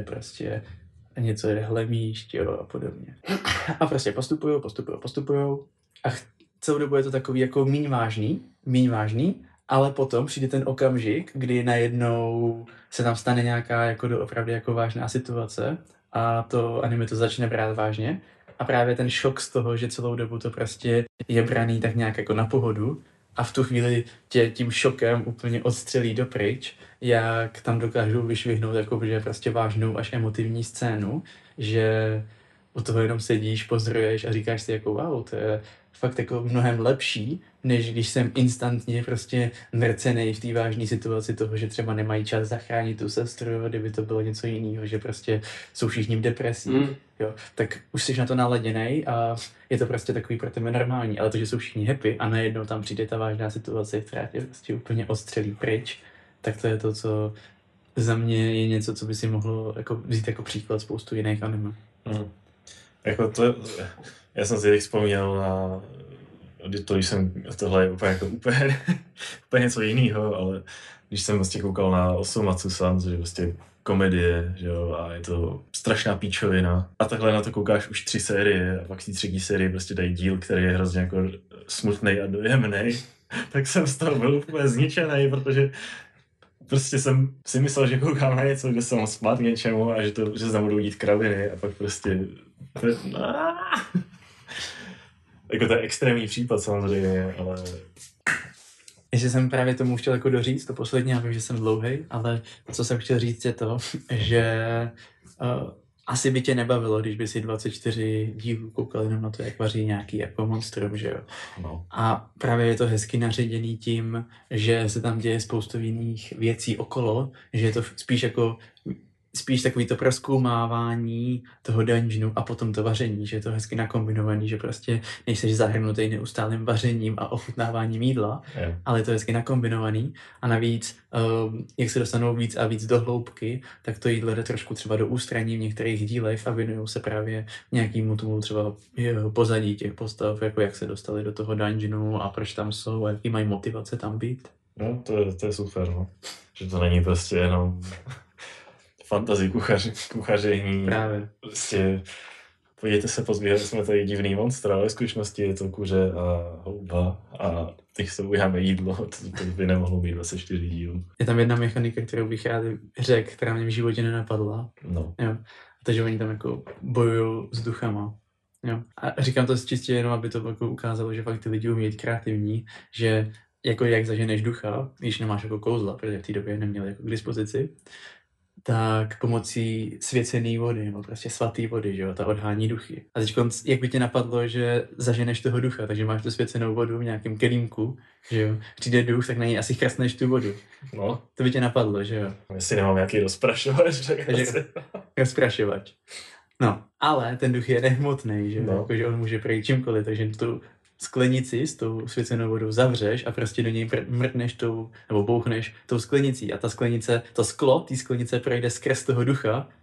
Speaker 2: něco je hlemíšť, jo, a podobně. A prostě postupujou a celou dobu je to takový jako míň vážný, ale potom přijde ten okamžik, kdy najednou se tam stane nějaká jako opravdu jako vážná situace a to anime to začne brát vážně a právě ten šok z toho, že celou dobu to prostě je braný tak nějak jako na pohodu a v tu chvíli tě tím šokem úplně odstřelí dopryč, jak tam dokážou vyšvihnout jakože prostě vážnou až emotivní scénu, že u toho jenom sedíš, pozoruješ a říkáš si jako wow, to je fakt jako mnohem lepší, než když jsem instantně prostě mrcenej v té vážné situaci toho, že třeba nemají čas zachránit tu sestru, kdyby to bylo něco jiného, že prostě jsou všichni v depresi, jo, tak už jsi na to naladěnej a je to prostě takový pro tebe normální, ale to, že jsou všichni happy a najednou tam přijde ta vážná situace, která tě prostě úplně odstřelí pryč, tak to je to, co za mě je něco, co by si mohlo jako vzít jako příklad spoustu jiných anime.
Speaker 3: Jako to, já jsem si teď vzpomněl na to, když jsem, tohle je úplně něco jiného, ale když jsem vlastně koukal na Osomatsu-san, což je vlastně komedie, že jo, a je to strašná píčovina. A takhle na to koukáš už 3 série a pak si 3. sérii prostě dají díl, který je hrozně jako smutnej a dojemnej. Tak jsem z toho byl úplně zničený, protože prostě jsem si myslel, že koukám na něco, kde se mám spát k něčemu a že se tam budou dít kraviny a pak prostě jako to je extrémní případ samozřejmě, ale...
Speaker 2: Ještě jsem právě tomu chtěl jako doříct, to poslední, já vím, že jsem dlouhej, ale co jsem chtěl říct je to, že asi by tě nebavilo, když by si 24 dílů koukal jenom na to, jak vaří nějaký jako monstrum, že jo.
Speaker 3: No.
Speaker 2: A právě je to hezky naředěný tím, že se tam děje spoustu jiných věcí okolo, že je to spíš takový to prozkoumávání toho dungeonu a potom to vaření, že je to hezky nakombinovaný, že prostě nejseš zahrnutý neustálým vařením a ochutnáváním jídla, ale je to hezky nakombinovaný a navíc, jak se dostanou víc a víc do hloubky, tak to jídlo jde trošku třeba do ústraní v některých dílech a věnují se právě nějakému tomu třeba pozadí těch postav, jako jak se dostali do toho dungeonu a proč tam jsou a jaký mají motivace tam být.
Speaker 3: No, to je super, no. Že to není prostě jenom fantasy kuchaření.
Speaker 2: Právě.
Speaker 3: Prostě podívejte se, pozbírali jsme tady divný monster, ale v skutečnosti je to kuře a houba a teď se ujáme jídlo, to by nemohlo být 24 dílů.
Speaker 2: Je tam jedna mechanika, kterou bych rád řekl, která mě v životě nenapadla.
Speaker 3: No.
Speaker 2: Jo. Takže oni tam jako bojují s duchama. Jo. A říkám to čistě jenom, aby to jako ukázalo, že fakt ty lidi umí být kreativní, že jako jak zaženeš ducha, když nemáš jako kouzla, protože v té době neměli jako k dispozici, tak pomocí svěcené vody, nebo prostě svatý vody, že jo, ta odhání duchy. A teď jak by tě napadlo, že zaženeš toho ducha, takže máš tu svěcenou vodu v nějakém kelímku, že jo, přijde duch, tak na něj asi chrastneš tu vodu.
Speaker 3: No.
Speaker 2: To by tě napadlo, že jo.
Speaker 3: Jestli nemám nějaký rozprašovač, tak asi...
Speaker 2: Rozprašovač. No, ale ten duch je nehmotný, že jo,
Speaker 3: no.
Speaker 2: Jakože on může projít čímkoliv, takže tu sklenici s tou svěcenou vodou zavřeš a prostě do něj mrtneš tou, nebo bouchneš tou sklenicí a ta sklenice, to sklo té sklenice projde skrz toho ducha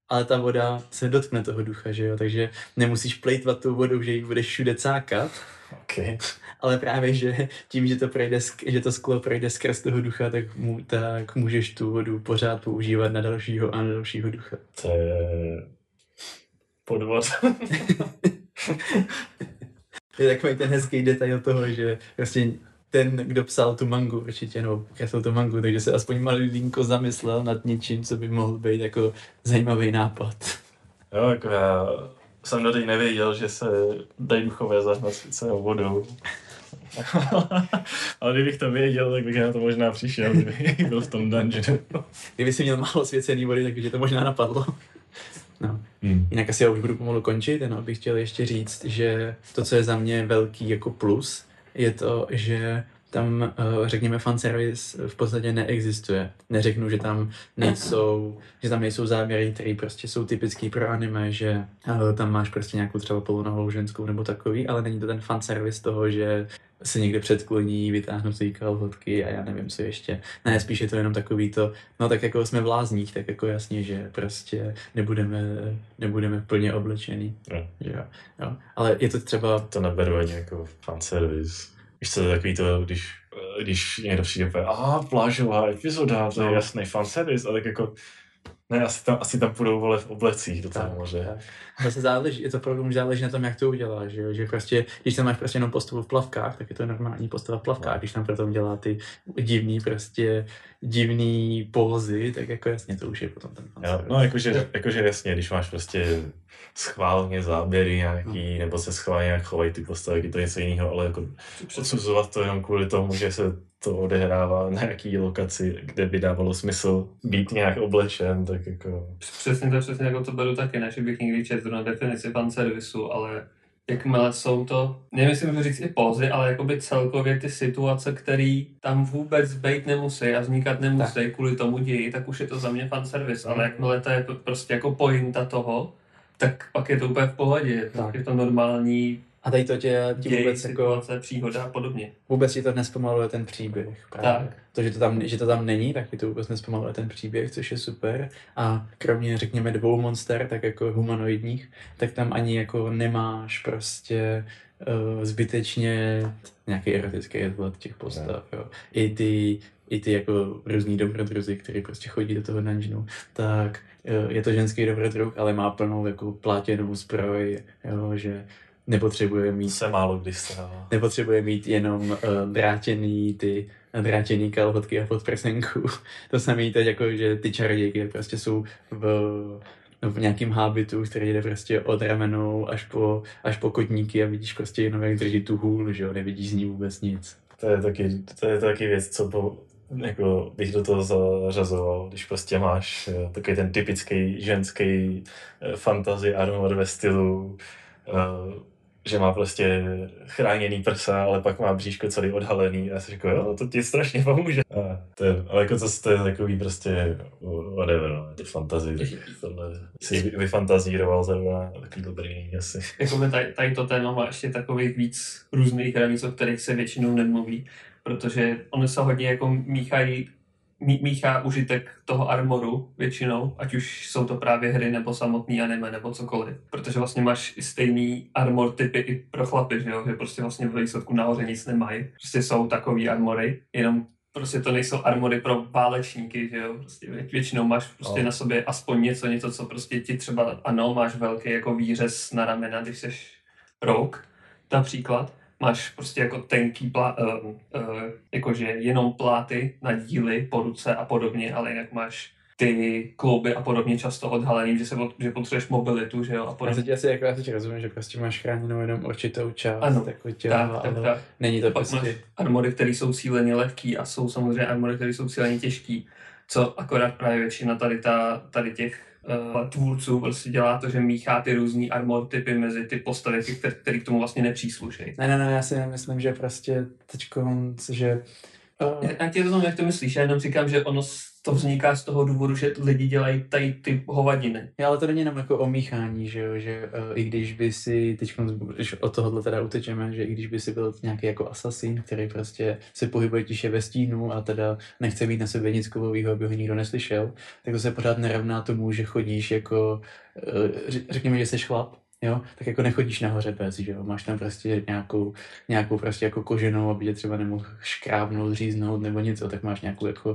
Speaker 2: ale ta voda se dotkne toho ducha, že jo, takže nemusíš plejtvat tou vodou, že ji budeš všude cákat,
Speaker 3: Okay.
Speaker 2: ale právě, že tím, že že to sklo projde skrz toho ducha, tak můžeš tu vodu pořád používat na dalšího a na dalšího ducha.
Speaker 3: To je podvod.
Speaker 2: Je takový ten hezký detail toho, že prostě ten, kdo psal tu mangu určitě, nebo kreslil tu mangu, takže se aspoň malinko zamyslel nad něčím, co by mohl být jako zajímavý nápad.
Speaker 3: Jo, jako já jsem doteď nevěděl, že se dají duchové zahnat svícenou vodou. Ale kdybych to věděl, tak bych na to možná přišel, kdybych byl v tom dungeonu.
Speaker 2: Kdyby si měl málo svěcený vody, tak by tě to možná napadlo. No. Jinak asi já už budu pomalu končit, jenom bych chtěl ještě říct, že to, co je za mě velký jako plus, je to, že tam, řekněme, fanservice v podstatě neexistuje. Neřeknu, že tam nejsou záběry, které prostě jsou typický pro anime, že tam máš prostě nějakou třeba polonahou ženskou nebo takový, ale není to ten fanservice toho, že se někde předkloní, vytáhnou si kalhotky a já nevím, co ještě. Ne, spíš je to jenom takový to, no tak jako jsme v lázních, tak jako jasně, že prostě nebudeme plně oblečený. Jo. Ale je to třeba...
Speaker 3: To neberu ani jako fanservice. Víš co, to je takový to, když někdo přijde a plážová epizoda, to je jasný fanservice, ale tak jako ne, asi tam půjdou vole v oblecích do toho moře.
Speaker 2: Zase záleží, je to problém, záleží na tom, jak to uděláš, že prostě, když tam máš prostě jenom postavu v plavkách, tak je to normální postava v plavkách, když tam potom dělá ty divný pózy, tak jako jasně to už je potom ten fanservice.
Speaker 3: No jakože jasně, když máš prostě schválně záběry nějaký, nebo se schválně nějak chovají ty postavy, to je něco jiného, ale jako odsuzovat to jenom kvůli tomu, že se to odehrává na nějaký lokaci, kde by dávalo smysl být nějak oblečen, tak jako...
Speaker 1: Přesně jako to beru taky, ne, že bych nikdy četl na definici fanservisu, ale jakmile jsou to, nemyslím, že říct i pózy, ale jakoby celkově ty situace, které tam vůbec být nemusí a vznikat nemusí kvůli tomu ději, tak už je to za mě fanservice, ale jakmile to je prostě jako pointa toho, tak pak je to úplně v pohodě, tak je to normální.
Speaker 2: A tady to tě vůbec
Speaker 1: situace, jako příhoda a podobně.
Speaker 2: Vůbec ti to nespomaluje ten příběh. Právě.
Speaker 1: Tak.
Speaker 2: To, že to tam není, tak mi to vůbec nespomaluje ten příběh, což je super. A kromě, řekněme, 2 monster, tak jako humanoidních, tak tam ani jako nemáš prostě zbytečně nějaký erotický vzhled těch postav. Jo. I ty jako různý dobrodruzi, který prostě chodí do toho dungeonu, tak je to ženský dobrodruh, ale má plnou jako plátěnou zbroj, jo, že nepotřebuje mít...
Speaker 3: Se málo kdy stává.
Speaker 2: Nepotřebuje mít jenom drátěný kalhotky a podprsenku. To samé teď jako, že ty čarodějky prostě jsou v nějakým hábitu, který jde prostě od ramenou až po kotníky a vidíš prostě jenom, jak drží tu hůl, že jo, nevidíš z ní vůbec nic.
Speaker 3: To je taky věc, co jako bych do toho zařazoval, když prostě máš takový ten typický ženský fantasy armor ve stylu, že má prostě chráněný prsa, ale pak má bříško celý odhalený a si říkal, jo, to ti strašně pomůže. Ale jako to je takový prostě whatever, no, ty fantasy, tohle si vyfantazíroval zrovna takový dobrý asi.
Speaker 1: Jako tady to téma má ještě takových víc různých hranic, o kterých se většinou nemluví, protože oni se hodně jako míchá užitek toho armoru většinou, ať už jsou to právě hry nebo samotný anime nebo cokoliv. Protože vlastně máš i stejný armor typy i pro chlapy, že jo? Že prostě vlastně ve výsledku nahoře nic nemají. Prostě jsou takový armory, jenom prostě to nejsou armory pro válečníky, že jo? Prostě většinou máš prostě na sobě aspoň něco, co prostě ti třeba, ano, máš velký jako výřez na ramena, když seš rouk, například. Máš prostě jako tenký jakože jenom pláty na díly po ruce a podobně, ale jinak máš ty klouby a podobně často odhalený, že potřebuješ mobilitu, že jo, a podobně.
Speaker 2: Já si rozumím, že prostě máš chráněnou jenom určitou část,
Speaker 1: ano,
Speaker 2: jako těla,
Speaker 1: tak.
Speaker 2: Není to
Speaker 1: pak
Speaker 2: prostě...
Speaker 1: máš armory, které jsou cíleně lehký a jsou samozřejmě armory, které jsou cíleně těžký, co akorát právě většina tady těch tvůrců prostě dělá to, že míchá ty různý armor typy mezi ty postavy, který k tomu vlastně nepřísluší.
Speaker 2: Ne, já si myslím, že prostě teďko, že
Speaker 1: Já ti rozumím, jak to myslíš, já jenom říkám, že ono to vzniká z toho důvodu, že lidi dělají tady ty hovadiny.
Speaker 2: Ale to není jenom jako omíchání, že jo, že i když by si, teď když od tohohle teda utečeme, že i když by si byl nějaký jako asasín, který prostě se pohybuje tiše ve stínu a teda nechce mít na sebe nic kovového, aby ho nikdo neslyšel, tak to se pořád nerovná tomu, že chodíš jako, řekněme, že jsi chlap, jo, tak jako nechodíš nahoře bez, že jo, máš tam prostě nějakou prostě jako koženou, aby tě třeba nemohl škrábnout, říznout nebo něco, tak máš nějakou jako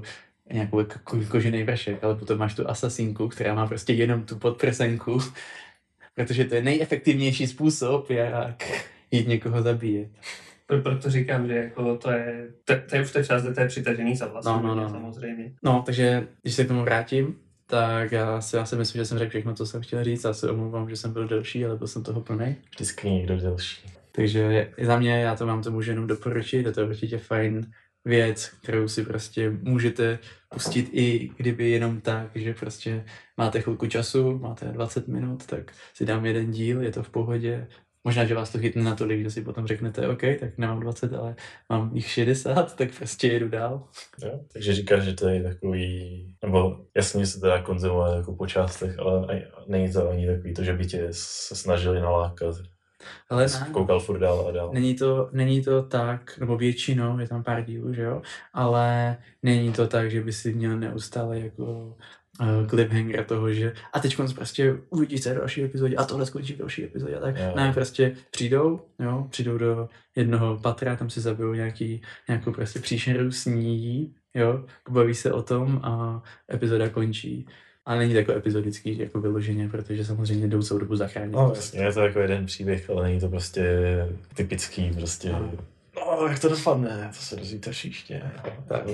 Speaker 2: kožený vršek, ale potom máš tu asasínku, která má prostě jenom tu podprsenku, protože to je nejefektivnější způsob, jak jít někoho zabíjet.
Speaker 1: Proto říkám, že jako to je už ta část, kde to je přitažený za vlasy, samozřejmě.
Speaker 2: No, takže když se k tomu vrátím, tak já si myslím, že jsem řekl všechno, co jsem chtěl říct. Já se omlouvám, že jsem byl delší, ale byl jsem toho plnej.
Speaker 3: Vždycky někdo delší.
Speaker 2: Takže za mě, já to vám to můžu jenom doporučit, je to určitě fajn věc, kterou si prostě můžete pustit i kdyby jenom tak, že prostě máte chvilku času, máte 20 minut, tak si dám jeden díl, je to v pohodě. Možná, že vás to chytne natolik, že si potom řeknete, OK, tak nemám 20, ale mám jich 60, tak prostě jedu dál.
Speaker 3: Jo, takže říkáš, že to je takový, nebo jasně se teda konzumuje jako po částech, ale není to ani takový to, že by tě se snažili nalákat.
Speaker 2: Ale
Speaker 3: koukal furt dál a dál.
Speaker 2: Není to tak, nebo většinou, je tam pár dílů, že jo, ale není to tak, že by si měl neustále jako cliffhanger toho, že a teď prostě uvidíte další epizodě a tohle skončí v další epizodě, tak ne, prostě přijdou do jednoho patra, tam si zabijou nějakou prostě příšeru, sníjí, jo, pobaví se o tom a epizoda končí. A není to jako epizodický, jako vyloženě, protože samozřejmě jdou celou dobu zachránit.
Speaker 3: No jasně, je to jako jeden příběh, ale není to prostě typický, prostě no, jak to dopadne, to se dozvíte příště. Tak.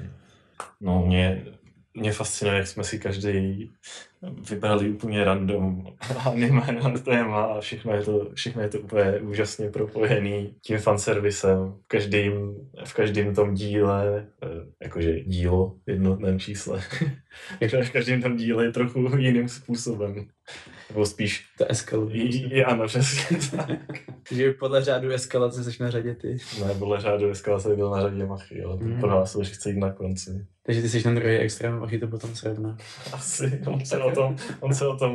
Speaker 3: No, mě fascinuje, jak jsme si každý vybrali úplně random anime na téma a všechno je to úplně úžasně propojený tím fanservisem. V každém tom díle, jakože dílo v jednotném čísle, v každém tom díle je trochu jiným způsobem. Nebo spíš
Speaker 2: to eskaluje.
Speaker 3: Ano, přesně tak.
Speaker 2: Takže podle řádu eskalace jsi na řadě ty.
Speaker 3: Ne, podle řádu eskalace byl na řadě Machy, ale prohlásil, že chce jít na konci.
Speaker 2: Takže ty jsi ten druhý extrém, Machy to potom srovná.
Speaker 3: Asi, on se o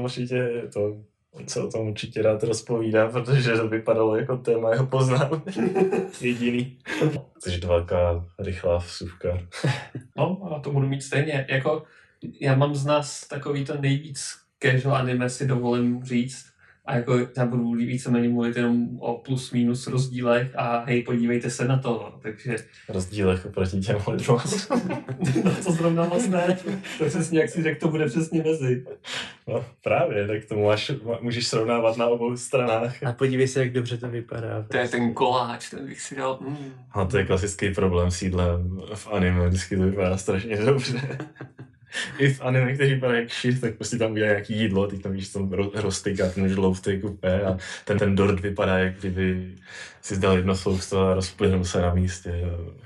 Speaker 3: tom určitě rád rozpovídá, protože to vypadalo jako téma jeho poznámek. Jediný. Takže to velká rychlá vsuvka.
Speaker 1: No, a to budu mít stejně. Jako, já mám z nás takový to nejvíc casual anime, si dovolím říct. A jako já budu víceméně mluvit jenom o plus minus rozdílech a hej, podívejte se na to. Takže
Speaker 3: rozdílech oproti těm lidem.
Speaker 1: No to zrovna moc ne. To přesně, jak si řekl, to bude přesně mezi.
Speaker 3: No právě, tak to můžeš srovnávat na obou stranách.
Speaker 2: A podívej se, jak dobře to vypadá.
Speaker 1: To je ten koláč, ten bych si dal.
Speaker 3: A to je klasický problém s jídlem v anime, vždycky to vypadá strašně dobře. I v anime, kteří vypadají jak shit, tak prostě tam udělají nějaký jídlo, teď tam víš, tam roztyká ten žloutej kupé a ten dort vypadá, jak kdyby si zdal jedno sousto a rozplynul se na místě.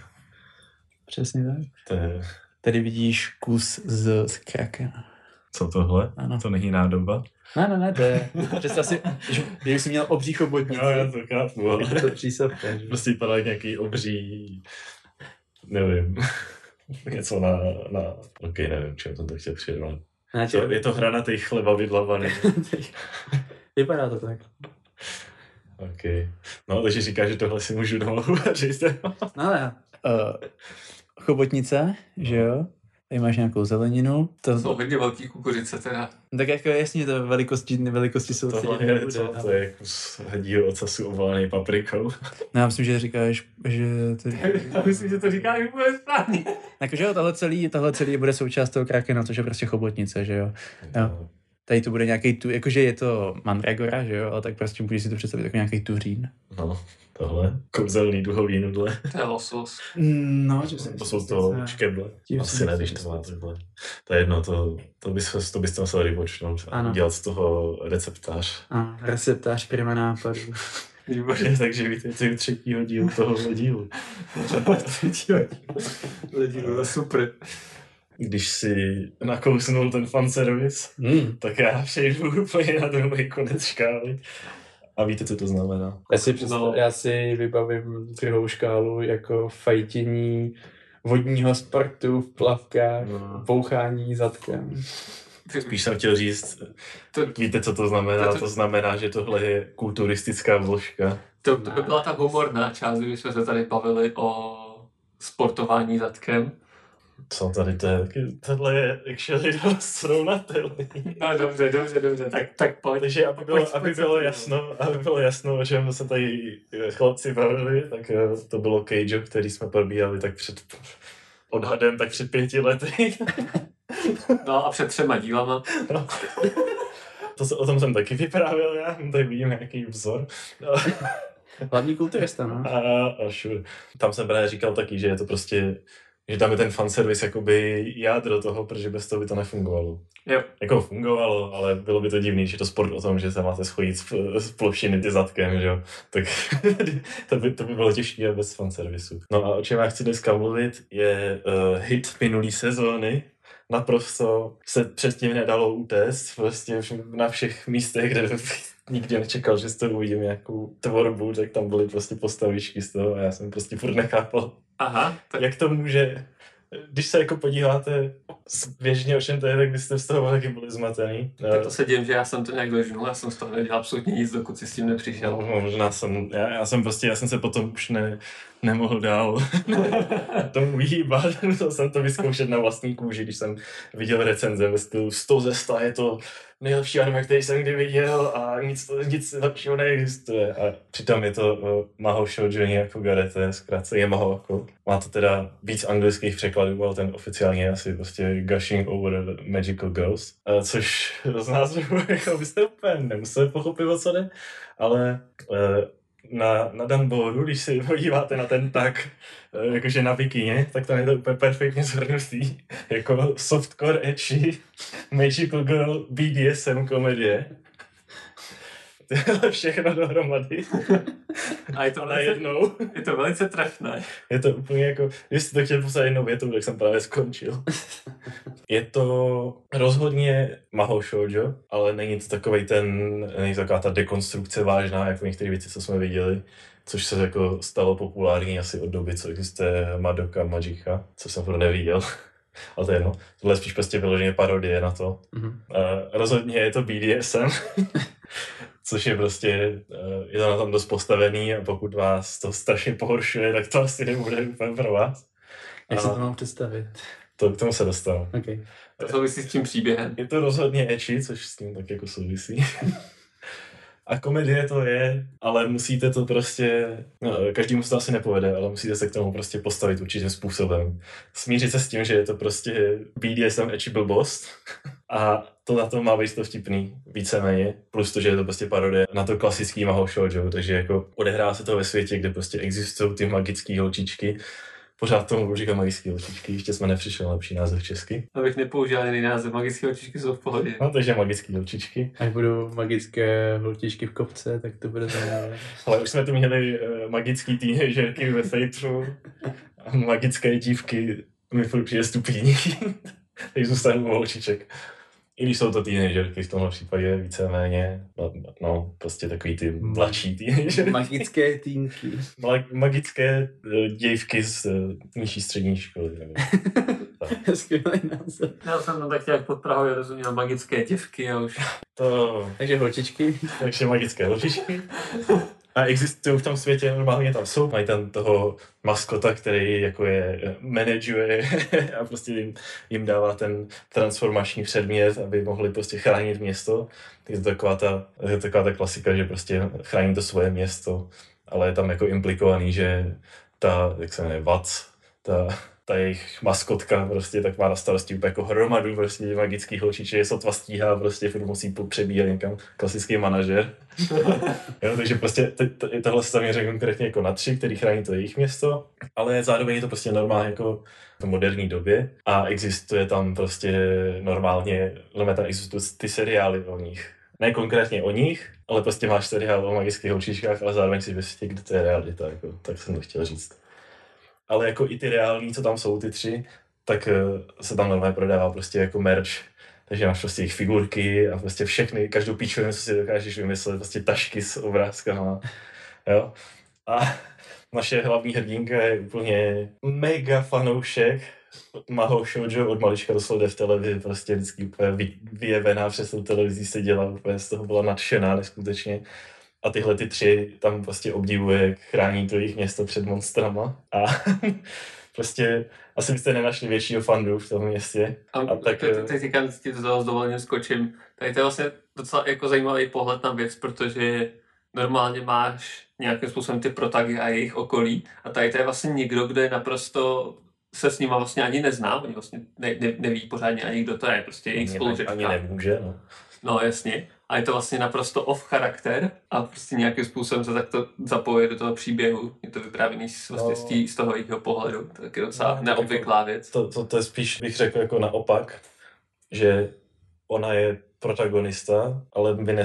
Speaker 2: Přesně tak. Tady vidíš kus z krakena.
Speaker 3: Co tohle?
Speaker 2: Ano.
Speaker 3: To není nádoba?
Speaker 2: Ne, to je představ si, že jsi měl obří chobotnici.
Speaker 3: No, já to chápu, ale
Speaker 2: to přísavka.
Speaker 3: prostě vypadá jak nějaký obří, nevím, něco na ok, nevím, čem jsem to chtěl přirovnat. Je to hranatý chleba vydlavaný.
Speaker 2: Vypadá to tak.
Speaker 3: Ok. No, takže říkáš, že tohle si můžu doma uvařit.
Speaker 2: No ne. Chobotnice, že jo? Tady máš nějakou zeleninu.
Speaker 1: To jsou hodně velký kukuřice teda.
Speaker 2: Tak jako jasně, to velikosti jsou
Speaker 3: tohle je co? To je kus hrdího ocasu ovalený paprikou.
Speaker 2: No, já myslím, že říkáš, že...
Speaker 1: Já myslím, že to říkáš úplně správně.
Speaker 2: Takže jo, tohle celý bude součást toho krakena, což je prostě chobotnice, že jo? Jo. Tady to bude nějaký jakože je to mandragora, že jo, ale tak prostě můžeš si to představit jako nějaký tuřín.
Speaker 3: No, tohle, kouzelný duhový nudle.
Speaker 1: To je losos.
Speaker 2: No, že
Speaker 3: to jsou to škeble. Asi ne, když to má takhle. To je jedno, to bys musel rybočnout a dělat z toho receptář.
Speaker 2: Ano, receptář prima nápadu.
Speaker 3: Výborně, takže vítejte u třetího dílu tohohle dílu.
Speaker 1: Tohle dílu je super. Když
Speaker 3: si nakousnul ten fanservice, tak já přejdu úplně na druhý konec škály. A víte, co to znamená?
Speaker 2: Já si vybavím druhou škálu jako fajtění vodního sportu v plavkách,
Speaker 3: No.
Speaker 2: bouchání zadkem.
Speaker 3: Spíš jsem chtěl říct, víte, co to znamená? To znamená, že tohle je kulturistická vložka.
Speaker 1: To by byla ta humorná část, když jsme se tady bavili o sportování zadkem.
Speaker 3: Co tady to je? Tohle je actually dost srovnatelný.
Speaker 1: No dobře, tak pojď.
Speaker 3: Takže aby bylo jasno, o čem se tady chlapci bavili, tak to bylo Keijo, který jsme probíhali tak před odhadem tak před 5 lety.
Speaker 1: No a před 3 dílama.
Speaker 3: No. O tom jsem taky vyprávěl, já tady vidím nějaký vzor.
Speaker 2: Hlavní kulturista, no.
Speaker 3: A sure. Tam jsem právě říkal taky, že je to prostě, že tam je ten fanservice jakoby jádro toho, protože bez toho by to nefungovalo.
Speaker 1: Jo.
Speaker 3: Jako fungovalo, ale bylo by to divný, že to sport o tom, že se máte schodit z plošiny ty zadkem, že jo. Tak to by bylo těžké bez fanservisu. No a o čem já chci dneska mluvit je hit minulý sezóny. Naprosto se předtím nedalo utéct, prostě na všech místech, kde nikdy nečekal, že z toho uvidím nějakou tvorbu, tak tam byly prostě postavičky z toho a já jsem prostě furt nechápal.
Speaker 1: Aha. Tak...
Speaker 3: Jak to může, když se jako podíváte běžně o čem to je, tak byste z toho taky byli zmatený.
Speaker 1: Tak to se dím, že já jsem to nějak dožnul, já jsem z toho nedělal absolutně nic, dokud si s tím nepřišel.
Speaker 3: No, možná já jsem se potom už nemohl dál tomu vyhýbat, musel jsem to vyzkoušet na vlastní kůži, když jsem viděl recenze ve stylu 100 ze 100 je to nejlepší anime, který jsem kdy viděl a nic lepšího neexistuje. A přitom je to Mahou Shoujo jako Garete, zkrátce je Mahou jako. Má to teda víc anglických překladů, ale ten oficiální je asi prostě Gushing Over Magical Girls, což z názvu jako byste úplně nemuseli pochopit, o co jde, ale na Danboru, když si podíváte na ten tag, jakože na bikině, tak tam je to úplně perfektně zhrnutý, jako softcore ecchi, magical girl, BDSM komedie. Všechno dohromady.
Speaker 1: A je to
Speaker 3: najednou.
Speaker 1: Je to velice trefné.
Speaker 3: Je to úplně jako, když jsi to chtěl poslat jednou větou, tak jsem právě skončil. Je to rozhodně Mahou Shoujo, ale není to není taková ta dekonstrukce vážná, jako některé věci, co jsme viděli, což se jako stalo populární asi od doby, co existuje Madoka Magica, co jsem furt neviděl. Ale to je jedno. Tohle je spíš prostě vyloženě parodie na to. Mm-hmm. Rozhodně je to BDSM, což je prostě, je to na tom dost postavený a pokud vás to strašně pohoršuje, tak to asi nebude úplně pro vás.
Speaker 2: Jak se to mám představit?
Speaker 3: K tomu se dostanu.
Speaker 2: Okay.
Speaker 1: To souvisí s tím příběhem.
Speaker 3: Je to rozhodně ecchi, což s tím tak jako souvisí. A komedie to je, ale musíte to prostě, každému se to asi nepovede, ale musíte se k tomu prostě postavit určitým způsobem. Smířit se s tím, že je to prostě BDSM ecchi blbost a to na tom má být to vtipný, víceméně, plus to, že je to prostě parodie na to klasický Mahou Shoujo, takže jako odehrá se to ve světě, kde prostě existují ty magické holčičky. Pořád tomu budu říkat magické holčičky, ještě jsme nepřišli na lepší název česky.
Speaker 1: Abych nepoužil jiný název, magické holčičky jsou v pohodě.
Speaker 3: No, takže magické holčičky.
Speaker 2: Až budou magické holčičky v kopce, tak to bude zajímavé.
Speaker 3: Ale už jsme tu měli magický teenagerky ve Fatru a magické dívky mi furt přijde stupíní. Takže zůstanu u holčiček. I když jsou to teenagerky v tomhle případě víceméně, no prostě takový ty mladší teenagerky.
Speaker 2: Magické týnky.
Speaker 3: Magické dívky z nižší střední školy.
Speaker 2: Skvělý název.
Speaker 1: Já jsem to tak nějak pod Prahou rozuměl magické děvky a už.
Speaker 2: Takže holčičky.
Speaker 3: Takže magické holčičky. A existují v tom světě, normálně tam jsou, mají tam toho maskota, který jako je manažuje a prostě jim dává ten transformační předmět, aby mohli prostě chránit město. Je to taková ta klasika, že prostě chrání to svoje město, ale je tam jako implikovaný, že jak se jmenuje, Vac, ta jejich maskotka prostě tak má na starosti úplně jako hromadu prostě magických holčiček, že sotva stíhá, prostě furt musí přebíjet někam, klasický manažer. Jo, takže prostě tohle se zaměřuje konkrétně jako na 3, který chrání to jejich město, ale zároveň je to prostě normálně jako v moderní době a existuje tam prostě normálně existují ty seriály o nich. Ne konkrétně o nich, ale prostě máš seriál o magických holčičkách, ale zároveň si vědět, kde to je realita, jako, tak jsem to chtěl říct. Ale jako i ty reální, co tam jsou ty 3, tak se tam normálně prodává prostě jako merch. Takže máš prostě jejich figurky a prostě všechny, každou píčovinu, co si dokážeš vymyslet, prostě tašky s obrázkama, jo. A naše hlavní hrdinka je úplně mega fanoušek Mahou shoujo od malička to sleduje v televizi, prostě vždycky úplně vyjevená přes tou televizí seděla, úplně z toho byla nadšená neskutečně. A tyhle ty tři tam prostě obdivuje, jak chrání to jejich město před monstrama. A prostě asi byste nenašli většího fandu v tom městě.
Speaker 1: A tak teď říkám, ti to s dovolením skočím. Tady to je vlastně docela jako zajímavý pohled na věc, protože normálně máš nějakým způsobem ty protagy a jejich okolí a tady to je vlastně někdo, kdo je naprosto se s nima vlastně ani nezná, oni vlastně neví pořádně ani kdo to je, prostě jejich spolužečka.
Speaker 3: Ani nemůže, no.
Speaker 1: No jasně. A je to vlastně naprosto off charakter a prostě nějakým způsobem se takto zapojí do toho příběhu. Je to vyprávěný vlastně z toho jejího pohledu. Tak je docela neobvyklá věc.
Speaker 3: To je spíš, bych řekl, jako naopak, že ona je protagonista, ale my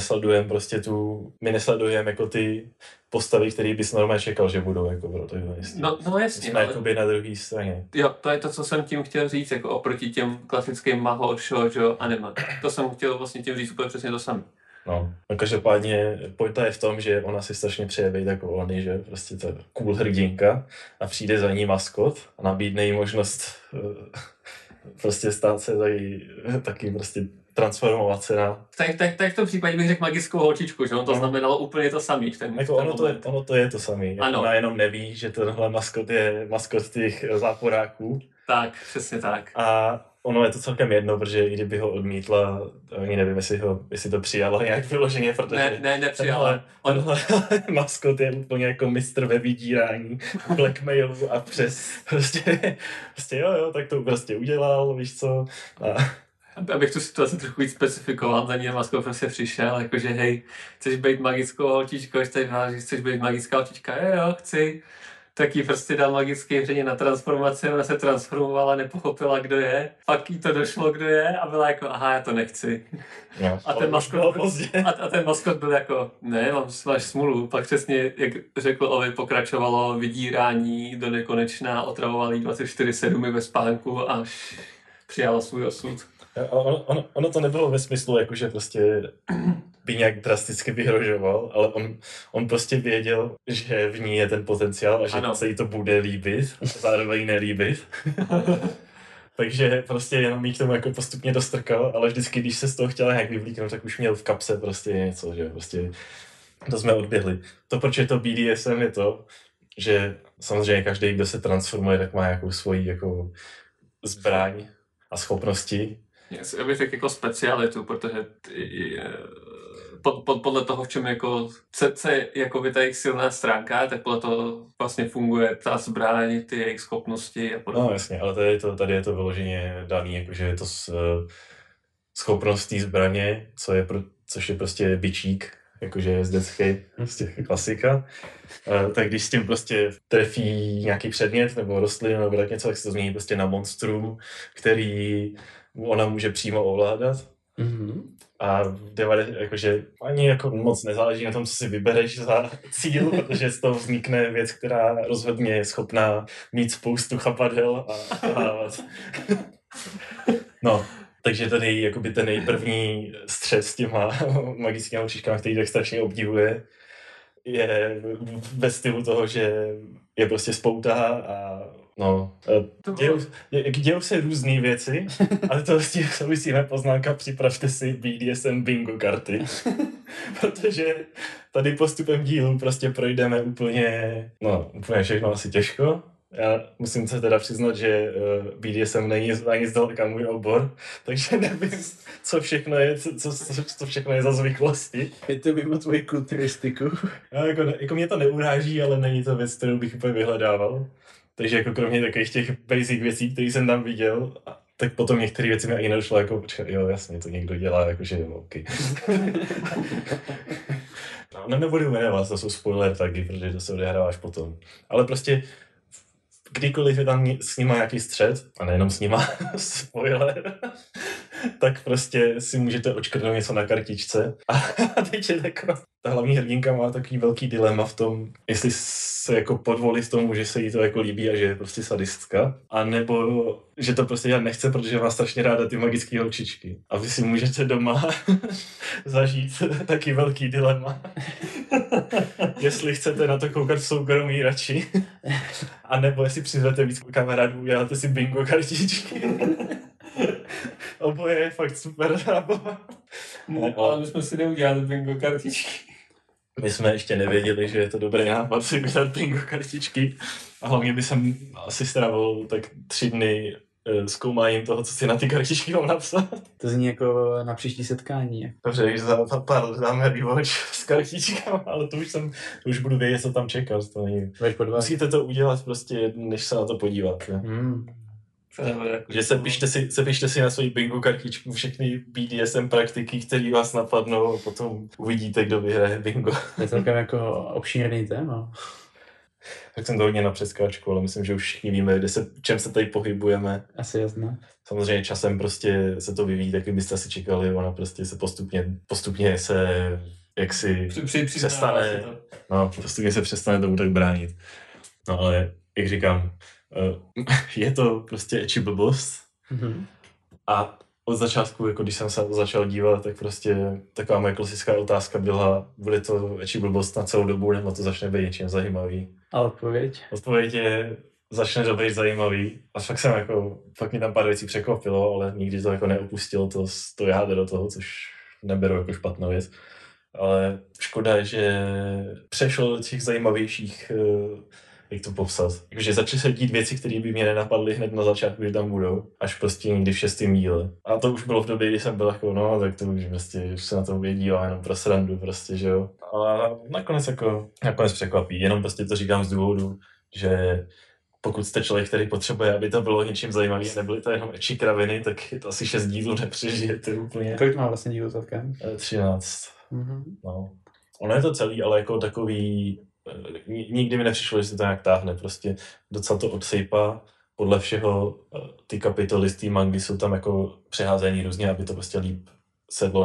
Speaker 3: nesledujeme jako ty postavy, které bys normálně čekal, že budou jako protagonisti.
Speaker 1: No jasně.
Speaker 3: Jsme jakoby na druhé straně.
Speaker 1: Jo, to je to, co jsem tím chtěl říct, jako oproti těm klasickým mahou, shoujo, anime. To jsem chtěl vlastně tím říct úplně přesně to samé.
Speaker 3: No, každopádně pointa je v tom, že ona si strašně přeje být jako oni, že prostě to je cool hrdinka a přijde za ní maskot a nabídne jí možnost prostě stát se taky prostě transformovat se na...
Speaker 1: Tak v tom případě bych řekl magickou holčičku, že on to znamenalo úplně to samý.
Speaker 3: Jako ono to je to samý. Jako ona jenom neví, že tenhle maskot je maskot těch záporáků.
Speaker 1: Tak, přesně tak.
Speaker 3: A ono je to celkem jedno, protože i kdyby ho odmítla, ani nevím, jestli to přijala nějak vyloženě, protože...
Speaker 1: Nepřijala.
Speaker 3: Tenhle maskot je úplně jako mistr ve vydírání, blackmailu a prostě jo, tak to prostě udělal, víš co.
Speaker 1: Abych tu situaci trochu víc specifikoval, za ní maskot prostě přišel, jakože hej, chceš být magickou holčičkou, chceš být magická holčička, jo, chci. Tak jí prostě dal magické hření na transformaci, ona se transformovala, nepochopila, kdo je, pak jí to došlo, kdo je a byla jako, aha, já to nechci.
Speaker 3: No,
Speaker 1: a ten maskot byl jako, ne, máš smůlu, pak přesně, jak řekl Ovi, pokračovalo vydírání do nekonečna, otravoval jí 24/7 ve spánku až přijala svůj osud.
Speaker 3: Ono to nebylo ve smyslu, jakože prostě by nějak drasticky vyhrožoval, ale on prostě věděl, že v ní je ten potenciál a že se jí to bude líbit, zároveň nelíbit. Takže prostě jenom jí k tomu jako postupně dostrkal, ale vždycky, když se z toho chtěla nějak vyvlíknout, tak už měl v kapse prostě něco, že prostě to jsme odběhli. To, proč je to BDSM, je to, že samozřejmě každý, kdo se transformuje, tak má nějakou svoji jako zbraň a schopnosti.
Speaker 1: Já bych řekl jako specialitu, protože podle toho, v čem jako co je jako by ta jejich silná stránka, tak podle toho vlastně funguje ta zbraň, ty jejich schopnosti a podobně.
Speaker 3: No jasně, ale tady je to vyloženě daný, jakože je to schopnost té zbraně, což je prostě bičík, jakože jezdecký, prostě klasika. Tak když s tím prostě trefí nějaký předmět nebo rostlinu nebo tak něco, tak se to změní prostě na monstrum, který ona může přímo ovládat.
Speaker 2: Mm-hmm.
Speaker 3: A jakože ani jako moc nezáleží na tom, co si vybereš za cíl, protože z toho vznikne věc, která rozhodně je schopná mít spoustu chapadel a no, takže tady jakoby ten nejprvní střed s těma magickými holčičkami, který tak strašně obdivuje, je ve stylu toho, že je prostě spoutá a no, dějou se různý věci, ale to s tím souvisíme poznámka, připravte si BDSM bingo karty, protože tady postupem dílu prostě projdeme úplně všechno asi těžko. Já musím se teda přiznat, že BDSM není ani zdaleka můj obor, takže nevím, co všechno je za zvyklosti.
Speaker 2: Je to mimo tvoji kulturistiku.
Speaker 3: Jako mě to neuráží, ale není to věc, kterou bych úplně vyhledával. Takže jako kromě takových těch basic věcí, které jsem tam viděl, tak potom některé věci mi ani nedošlo, jako jo, jasně, to někdo dělá, jakože jo, ok. No, nebudu jmenovat, to jsou spoiler taky, protože to se odehrává až potom. Ale prostě kdykoliv je tam s nima nějaký střed, a nejenom s nima, spoiler, tak prostě si můžete očkrtnout něco na kartičce. A teď je taková, ta hlavní hrdinka má takový velký dilema v tom, jestli se jako podvolit tomu, že se jí to jako líbí a že je prostě sadistka, a nebo že to prostě dělat nechce, protože má strašně ráda ty magické holčičky. A vy si můžete doma zažít taky velký dilema. Jestli chcete na to koukat v soukromí radši, a nebo jestli přizvete víc kamarádů, uděláte si bingo kartičky. Oboje je fakt super zábava.
Speaker 1: Ale my jsme si neudělali bingo kartičky.
Speaker 3: My jsme ještě nevěděli, že je to dobrý nápad si udělat bingo kartičky. A hlavně by jsem asi strávil tak 3 dny zkoumáním toho, co si na ty kartičky mám napsat.
Speaker 2: To zní jako na příští setkání.
Speaker 3: Dobře, když za pár let dáme rewatch s kartičkama, ale to už budu vědět, co tam čekat. To není. Musíte to udělat prostě, než se na to podíváte. Že sepište si na svoji bingo kartičku všechny BDSM praktiky, které vás napadnou, a potom uvidíte, kdo vyhraje bingo.
Speaker 2: To je celkem jako obšírný téma.
Speaker 3: Tak jsem to hodně na přeskáčku, ale myslím, že už všichni víme, čem se tady pohybujeme.
Speaker 2: Asi jasné.
Speaker 3: Samozřejmě časem prostě se to vyvíjí, tak byste asi čekali, ona prostě se postupně se jaksi přestane, postupně se přestane tomu tak bránit. No ale, jak říkám, je to prostě ecchi blbost.
Speaker 2: Mm-hmm.
Speaker 3: A od začátku, jako když jsem se začal dívat, tak prostě taková moje klasická otázka byla, bude to ecchi blbost na celou dobu, nebo to začne být něčím zajímavý.
Speaker 2: A odpověď?
Speaker 3: Odpověď je, začne to být zajímavý. A fakt mě tam pár věcí překvapilo, ale nikdy to jako neopustilo to jádro toho, což neberu jako špatnou věc. Ale škoda je, že přešel do těch zajímavějších, jak to popsat. Jakože začaly se dít věci, které by mě nenapadly hned na začátku, že tam budou, až prostě někdy v 6. díle. A to už bylo v době, kdy jsem byl jako, no, tak to už prostě už se na to díval jenom pro srandu, prostě, že jo. Ale nakonec překvapí, jenom prostě to říkám z důvodu, že pokud jste člověk, který potřebuje, aby to bylo něčím zajímavý a nebyly to jenom ecchi kraviny, tak to asi 6 dílů nepřežijete úplně.
Speaker 2: Kolik má vlastně dílů celkem?
Speaker 3: 13.
Speaker 2: Mm-hmm.
Speaker 3: No. Ono je to celý, ale jako takový, nikdy mi nepřišlo, že se to nějak táhne, prostě docela to odsejpá. Podle všeho ty kapitoly z té mangy jsou tam jako přeházení různě, aby to prostě líp sedlo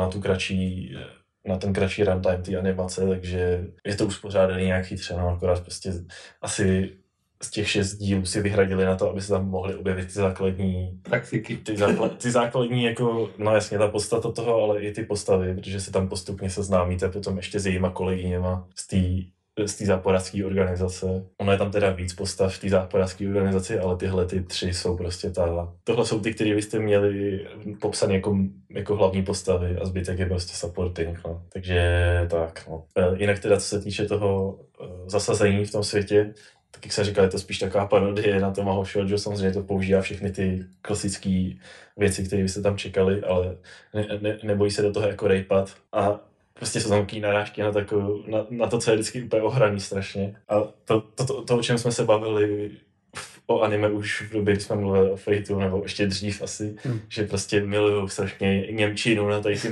Speaker 3: na ten kratší runtime té animace, takže je to uspořádaný nějak chytře, no, akorát prostě asi z těch 6 dílů si vyhradili na to, aby se tam mohly objevit ty základní
Speaker 1: praktiky.
Speaker 3: Ty základní, jako, no jasně ta podstata toho, ale i ty postavy, protože se tam postupně seznámíte potom ještě s jejíma kolegyněma z té záporářské organizace. Ono je tam teda víc postav v té záporářské organizaci, ale tyhle ty 3 jsou prostě tohle jsou ty, které byste měli popsat jako hlavní postavy a zbytek je prostě supporting, no. Takže tak, no. Jinak teda, co se týče toho zasazení v tom světě, tak jak jsem říkal, je to spíš taková parodie na to Mahou Shoujo, samozřejmě to používá všechny ty klasické věci, které byste tam čekali, ale nebojí se do toho jako rejpat a prostě jsou tam takový narážky na to, co je vždycky úplně ohraný strašně. A to, o čem jsme se bavili o anime už v době, kdy jsme mluvili o Fateu, nebo ještě dřív asi, že prostě miluju strašně němčinu na tady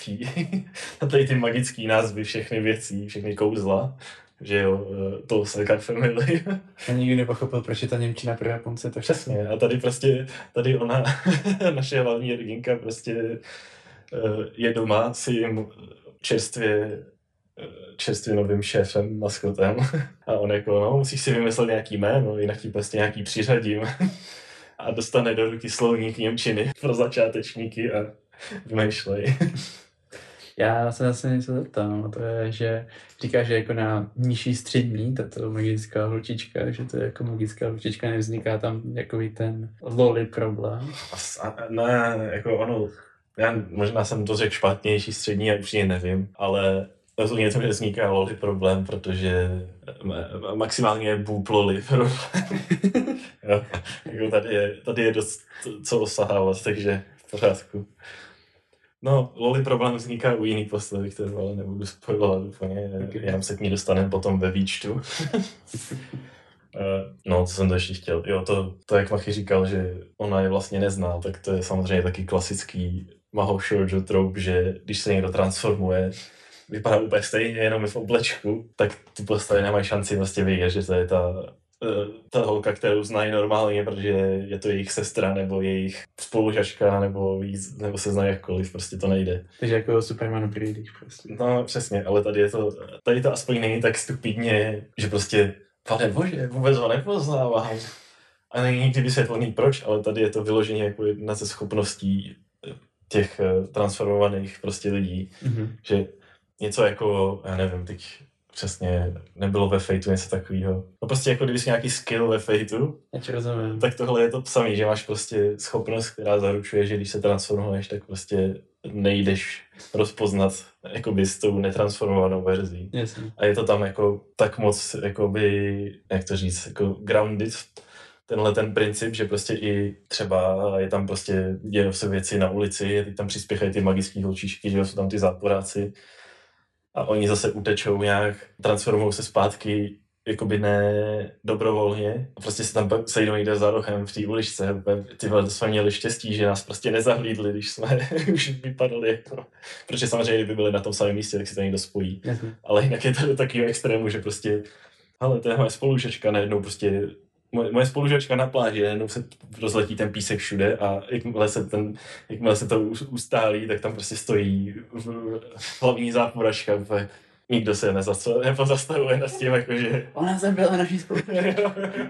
Speaker 3: ty magický názvy, všechny věcí, všechny kouzla. Že jo, to Second Family.
Speaker 2: A nikdy nepochopil, proč je ta němčina pro Japonce to
Speaker 3: přesně. A tady ona, naše hlavní hrdinka prostě je doma s jim čerstvě novým šéfem, maskotem. A on jako, no, musíš si vymyslet nějaký jméno, jinak ti prostě nějaký přiřadím. A dostane do ruky slovník němčiny pro začátečníky a vymýšlej.
Speaker 2: Já se zase něco zeptám, to je, že říkáš, že jako na nižší střední, tato magická holčička, že to je jako magická holčička, nevzniká tam jakový ten loli problém.
Speaker 3: Ne, jako ono, já možná jsem to řekl špatnější střední, já už nevím, ale rozhodně to nevzniká loli problém, protože maximálně je bůb loli problém. Jo, jako tady je dost co osahávat, takže v pořádku. No, loli problém vzniká u jiný postavy, kterou ale nebudu spojovat úplně, jenom se k ní dostaneme potom ve výčtu. No, co jsem to ještě chtěl. Jo, to jak Machy říkal, že ona je vlastně nezná, tak to je samozřejmě taky klasický Mahou Shoujo trope, že když se někdo transformuje, vypadá úplně stejně, jenom v oblečku, tak ty postavy nemají šanci vlastně vědět, že to je ta ta holka, kterou znají normálně, protože je to jejich sestra nebo jejich spolužačka nebo se znají jakkoliv, prostě to nejde.
Speaker 2: Takže jako Superman přijdeš prostě.
Speaker 3: No přesně, ale tady to aspoň není tak stupidně, že prostě, pane bože, vůbec ho nepoznávám. A není nikdy vysvětlený proč, ale tady je to vyloženě jako jedna ze schopností těch transformovaných prostě lidí, že něco jako, já nevím, teď přesně nebylo ve Fateu něco takového. No prostě jako kdyby jsi nějaký skill ve Fateu, tak tohle je to samé, že máš prostě schopnost, která zaručuje, že když se transformuješ, tak prostě nejdeš rozpoznat jakoby s tou netransformovanou verzí.
Speaker 2: Jasně.
Speaker 3: A je to tam jako tak moc, jakoby, jak to říct, jako grounded, tenhle ten princip, že prostě i třeba je tam prostě, dějou se věci na ulici, teď tam přispěchají ty magický holčičky, že jsou tam ty záporáci a oni zase utečou nějak, transformují se zpátky jakoby ne dobrovolně a prostě se tam sejdou někde za rohem v té uličce. Ty vole, to jsme měli štěstí, že nás prostě nezahlídli, když jsme už vypadali. Jako. Protože samozřejmě, kdyby byli na tom samém místě, tak si to někdo spojí.
Speaker 2: Jasně.
Speaker 3: Ale jinak je to do takového extrému, že prostě hele, to je moje spolužačka, najednou prostě moje spolužačka na pláži, najednou se rozletí ten písek všude a jakmile se to ustálí, tak tam prostě stojí hlavní záporačka, nikdo se nepozastavuje nad tím, jakože...
Speaker 2: Ona zabila naší spolužačku.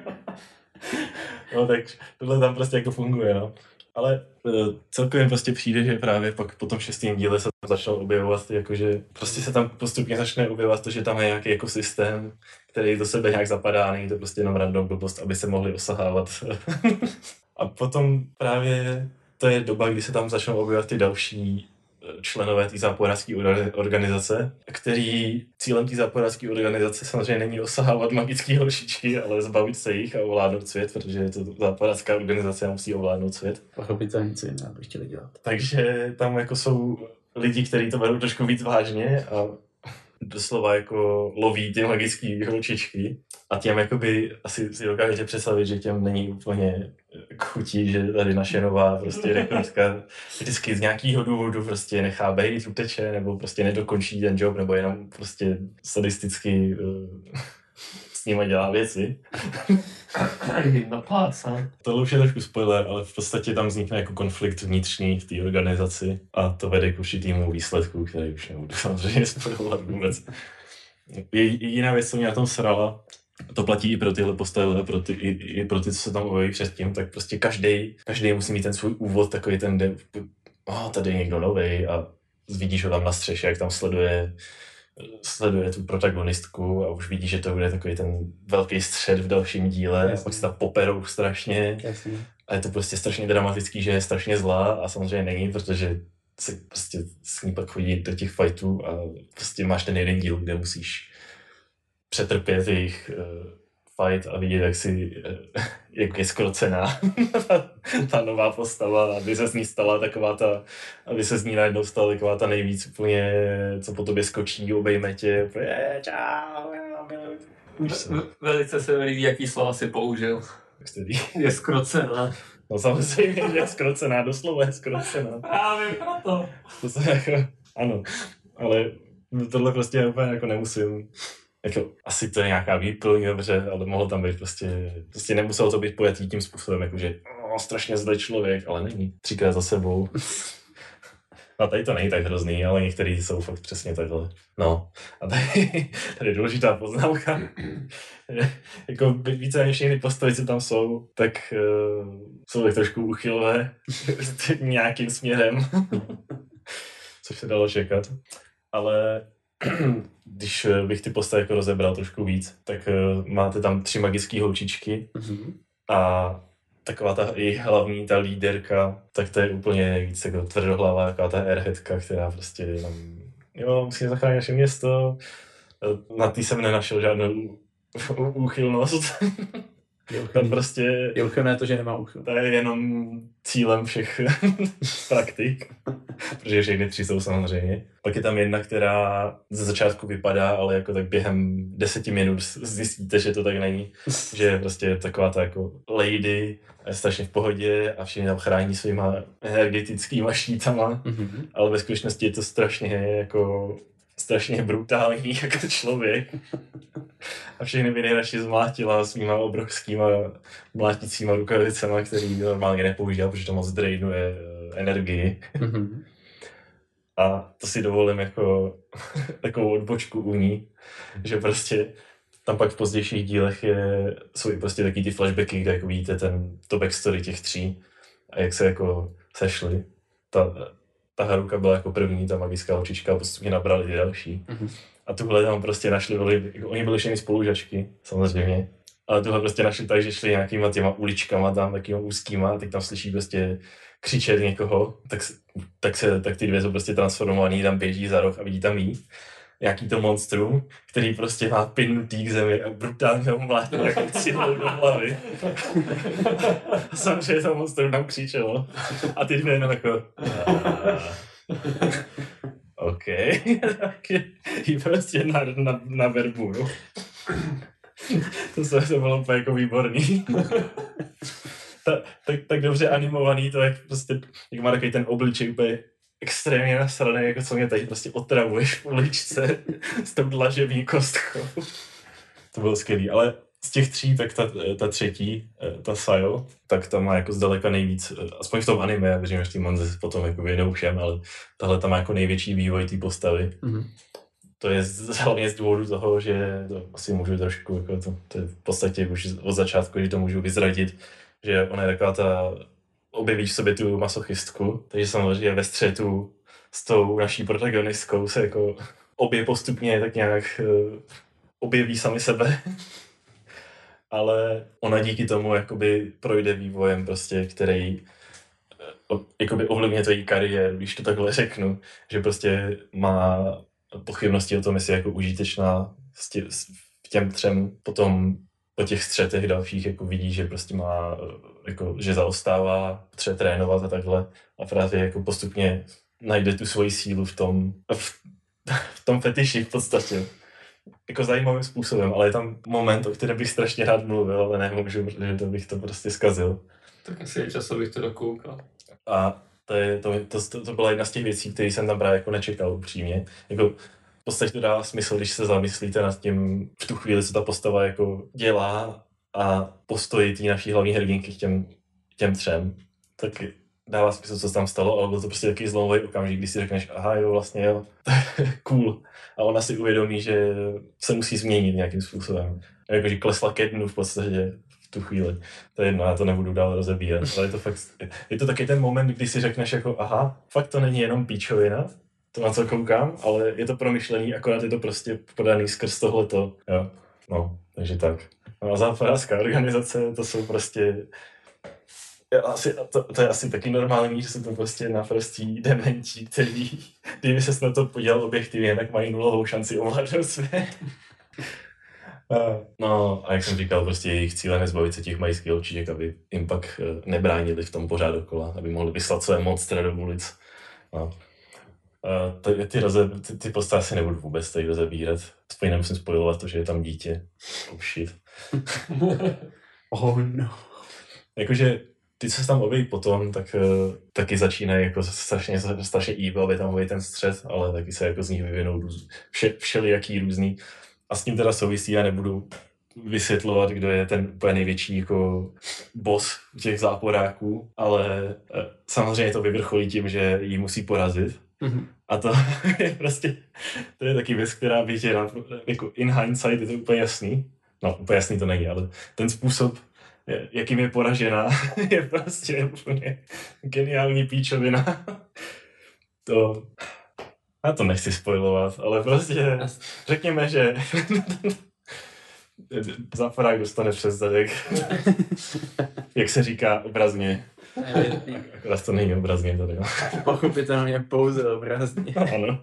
Speaker 3: No tak tohle tam prostě jako funguje, no. Ale celkově prostě přijde, že právě pak po tom 6. díle se tam začal objevovat, jakože prostě se tam postupně začne objevovat to, že tam je nějaký ekosystém, který do sebe nějak zapadá, není to prostě jenom random blbost, aby se mohli osahávat. A potom právě to je doba, kdy se tam začnou objevovat ty další členové té záporářské organizace, který cílem té záporářské organizace samozřejmě není osahávat magické holčičky, ale zbavit se jich a ovládnout svět, protože je to záporářská organizace a musí ovládnout svět.
Speaker 2: Pochopitelně něco jiného by chtěli dělat.
Speaker 3: Takže tam jako jsou lidi, kteří to berou trošku víc vážně a doslova jako loví ty magické holčičky a těm jakoby asi si dokážete představit, že těm není úplně k chutí, že tady naše nová prostě rekrutka vždycky z nějakého důvodu prostě nechá bejt, uteče nebo prostě nedokončí ten job nebo jenom prostě sadisticky s nimi dělá věci. Tohle už je trošku spoiler, ale v podstatě tam vznikne jako konflikt vnitřní v té organizaci a to vede k určitýmu výsledku, který už nebudu samozřejmě spoilovat vůbec. Jiná věc, co mě na tom srala, to platí i pro tyhle postavy, i pro ty, co se tam objeví předtím, tak prostě každý musí mít ten svůj úvod, takový ten, tady je někdo novej a vidíš ho tam na střeše, jak tam sleduje tu protagonistku a už vidí, že to bude takový ten velký střed v dalším díle. Jasně. A pak se tam poperou strašně. Jasně. A je to prostě strašně dramatický, že je strašně zlá a samozřejmě není, protože se prostě s ní pak chodí do těch fightů a prostě máš ten jeden díl, kde musíš přetrpět jejich fight a vidět, jak je skrocená ta nová postava, aby se z ní stala aby se z ní najednou stala taková ta nejvíc úplně, co po tobě skočí, obejme tě, čau.
Speaker 1: Velice se mi líbí, jaký slova si použil. Je skrocená.
Speaker 3: No samozřejmě, že je skrocená, doslova je skrocená.
Speaker 1: Já vím proto.
Speaker 3: To se jako, ano, ale tohle prostě úplně jako nemusím. Jako, asi to je nějaká výplň, dobře, ale mohlo tam být prostě nemuselo to být pojatý tím způsobem, jakože strašně zlý člověk, ale není. 3krát za sebou. A tady to není tak hrozný, ale některý jsou fakt přesně takhle. No. A tady je důležitá poznámka. Jako více než jiný postavy, co tam jsou, tak jsou tak trošku uchylové nějakým směrem. Což se dalo čekat. Ale když bych ty postavy jako rozebral trošku víc, tak máte tam 3 magické holčičky a taková ta jejich hlavní, ta líderka, tak to je úplně nejvíc jako tvrdohlavá, taková ta airheadka, která prostě jenom, musím zachránit naše město. Na tý jsem nenašel žádnou úchylnost. Tam prostě...
Speaker 2: Je uchylné to, že nemá úchyl.
Speaker 3: To je jenom cílem všech praktik, protože všechny 3 jsou samozřejmě. Pak je tam jedna, která ze začátku vypadá, ale jako tak během 10 minut zjistíte, že to tak není. Že je prostě taková ta jako lady, je strašně v pohodě a všichni tam chrání svýma energetickýma štítama, ale ve skutečnosti je to strašně jako strašně brutální jako člověk. A všechny by nejradši zmlátila svýma obrovskýma mlátícíma rukavicema, který normálně nepoužívá, protože to moc drainuje energii. A to si dovolím jako takovou odbočku u ní, že prostě tam pak v pozdějších dílech jsou i prostě taky ty flashbacky, kde jako vidíte to backstory těch 3 a jak se jako sešli. Ta Haruka byla jako první, ta magická holčička a postupně nabrali ty další. A tuhle tam prostě našli, oni byli všechny spolužačky, samozřejmě. Ale tuhle prostě našli tak, že šli nějakýma těma uličkama tam, takýma úzkýma, a teď tam slyší prostě křičet někoho, tak ty dvě jsou prostě transformovaný, tam běží za roh a vidí tam jí. Nějaký to monstrum, který prostě má pinnutý k zemi a brutálně ho mlátí jako cihlou do hlavy. A samozřejmě to monstrum tam křičelo. A ty dvě jenom jako... OK, tak jí prostě na verbu, jo. To bylo úplně jako výborný. tak dobře animovaný, to jak prostě, jak má takový ten obličej úplně extrémně nasraný, jako co mě tady prostě otravuješ v uličce s tou dlažební kostkou. To bylo skvělý, ale z těch 3, tak ta třetí, ta Sayo, tak ta má jako zdaleka nejvíc, aspoň v tom anime, já věřím, že v té manze se potom jako věnou všem, ale tahle tam má jako největší vývoj té postavy. To je hlavně z důvodu toho, že to asi můžu trošku, jako to je v podstatě už od začátku, že to můžu vyzradit, že ona je taková ta, objevíš v sobě tu masochistku, takže samozřejmě ve střetu s tou naší protagonistkou se jako obě postupně tak nějak objeví sami sebe. Ale ona díky tomu jakoby projde vývojem prostě, který jakoby ovlivňuje její kariéru, když to takhle řeknu, že prostě má pochybnosti o tom, jestli je jako užitečná těm 3, potom po těch střetech dalších jako vidí, že prostě má, jako, že zaostává, potřebuje trénovat a takhle a právě jako postupně najde tu svoji sílu v tom fetiši v podstatě. Jako zajímavým způsobem, ale je tam moment, o kterém bych strašně rád mluvil, ale nemůžu, protože to bych to prostě zkazil.
Speaker 1: Tak asi je čas, abych to dokoukal.
Speaker 3: A to byla jedna z těch věcí, které jsem tam právě jako nečekal upřímně. Jako, v podstatě to dává smysl, když se zamyslíte nad tím v tu chvíli, co ta postava jako dělá a postojí té naší hlavní hrdinky k těm 3, tak dává smysl, co se tam stalo, ale byl to prostě takový zlomový okamžik, když si řekneš, aha jo, vlastně jo, cool. A ona si uvědomí, že se musí změnit nějakým způsobem. Jakože klesla ke dnu v podstatě v tu chvíli. To je jedno, já to nebudu dál rozebírat, ale je to taky ten moment, kdy si řekneš jako, aha, fakt to není jenom píčovina, to na co koukám, ale je to promyšlený, akorát je to prostě podaný skrz tohleto, jo. No, takže tak. No a západářská organizace, to jsou prostě... To je asi taky normální, že jsou to prostě naprostí dementi, který, kdyby ses na to podíval objektivně, tak mají nulovou šanci ovládnout svět. No a jak jsem říkal, prostě jejich cílem je zbavit se těch majských holčiček, aby jim pak nebránili v tom pořád dokola, aby mohli vyslat své monstra do ulic. No. Ty postavy si nebudu vůbec tady rozebírat. Aspoň nemusím spojovat to, že je tam dítě. Oh shit.
Speaker 2: Oh no.
Speaker 3: Jakože ty, co se tam objeví potom, tak taky začínají jako strašně evil, aby tam objeví ten střed, ale taky se jako z nich vyvinou všelijaký různý. A s tím teda souvisí, já nebudu vysvětlovat, kdo je ten úplně největší jako boss těch záporáků, ale samozřejmě to vyvrcholí tím, že ji musí porazit. A to je prostě, to je taky věc, která by tě, jako in hindsight je to úplně jasný. No, úplně jasný to není, ale ten způsob, jakým je poražená, je prostě úplně geniální píčovina. Já to nechci spoilovat, ale prostě řekněme, že záporák dostane přes zadek, jak se říká obrazně. Akorát to není obrazně tady.
Speaker 2: Pochopitelně pouze obrazně.
Speaker 3: Ano.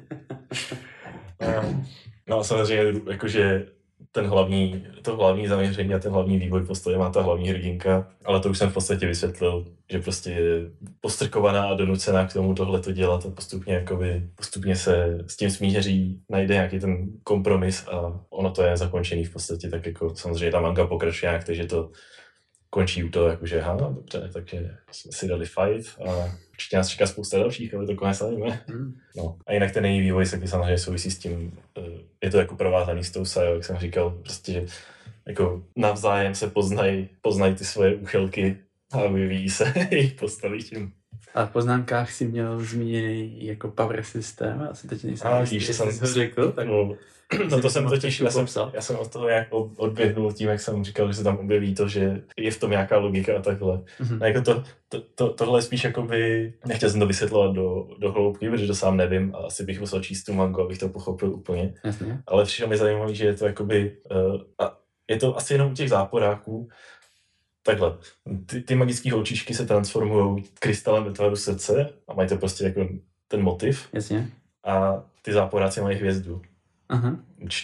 Speaker 3: No a samozřejmě jakože to hlavní zaměření a ten hlavní vývoj postavy má ta hlavní hrdinka, ale to už jsem v podstatě vysvětlil, že prostě je postrkovaná a donucená k tomu tohleto dělat a postupně se s tím smíří, najde nějaký ten kompromis a ono to je zakončený v podstatě tak jako samozřejmě ta manga pokračuje nějak, takže to končí u toho, jakože dobře, takže jsme si dali fight a určitě nás čeká spousta dalších, ale to konec anime. No. A jinak ten její vývoj se samozřejmě souvisí s tím, je to jako provázaný s tou Sayo, jak jsem říkal, prostě jako navzájem se poznají ty svoje úchylky a vyvíjí se jejich postavy tím.
Speaker 2: A v poznámkách si měl zmíněný jako power systém, já se teď nejsem
Speaker 3: jistý,
Speaker 2: že jsem to řekl, tak...
Speaker 3: No to jsem totiž, já jsem od toho jak odběhnul tím, jak jsem říkal, že se tam objeví to, že je v tom nějaká logika a takhle. A jako tohle je spíš jakoby, nechtěl jsem to vysvětlovat do hloubky, protože to sám nevím a asi bych musel číst tu mangu, abych to pochopil úplně.
Speaker 2: Jasně.
Speaker 3: Ale přišlo mi zajímavé, že je to jakoby, a je to asi jenom u těch záporáků, takhle, ty magické holčičky se transformují krystalem ve tvaru srdce a mají to prostě jako ten motiv.
Speaker 2: Jasně.
Speaker 3: A ty záporáci mají hvězdu.
Speaker 2: Aha.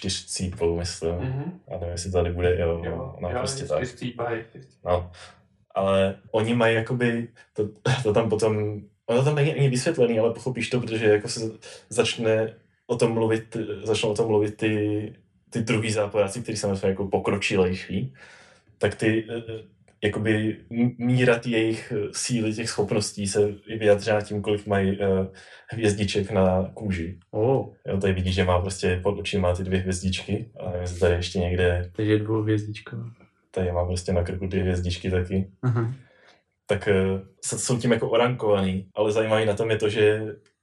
Speaker 3: 4,5 myslím. A nevím, jestli tady bude, prostě tak.
Speaker 1: 4,5.
Speaker 3: No. Ale oni mají jakoby, to tam potom, ono tam není ani vysvětlený, ale pochopíš to, protože jako se začnou o tom mluvit ty druhý záporáci, kteří samozřejmě jako pokročilejší, tak ty jakoby míra jejich síly, těch schopností se vyjadřuje tím, kolik mají hvězdiček na kůži. Jo, tady vidíš, že má prostě pod očima ty 2 hvězdičky a nevím, tady ještě někde...
Speaker 2: Takže 2 hvězdičkové.
Speaker 3: Tady má prostě na krku ty hvězdičky taky.
Speaker 2: Aha.
Speaker 3: Tak jsou tím jako orankovaný, ale zajímavý na tom je to, že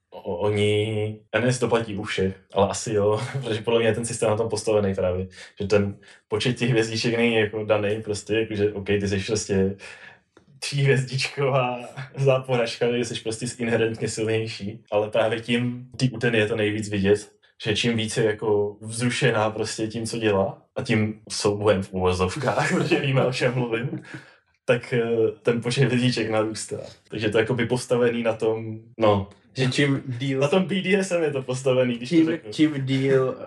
Speaker 3: oni, já nevím, jestli to platí u všech, ale asi jo, protože podle mě je ten systém na tom postavený právě, že ten počet těch hvězdiček není jako daný prostě, jakože OK, ty jsi prostě 3 hvězdičková záporačka, že jsi prostě inherentně silnější, ale právě tím u ten je to nejvíc vidět, že čím více jako vzrušená prostě tím, co dělá a tím soubojem v uvozovkách, protože víme, o čem mluvím, tak ten počet hvězdiček narůstá. Takže to je jakoby postavený na tom,
Speaker 2: že čím díl...
Speaker 3: Na tom BDSM je to postavený, když to řeknu.
Speaker 2: Čím díl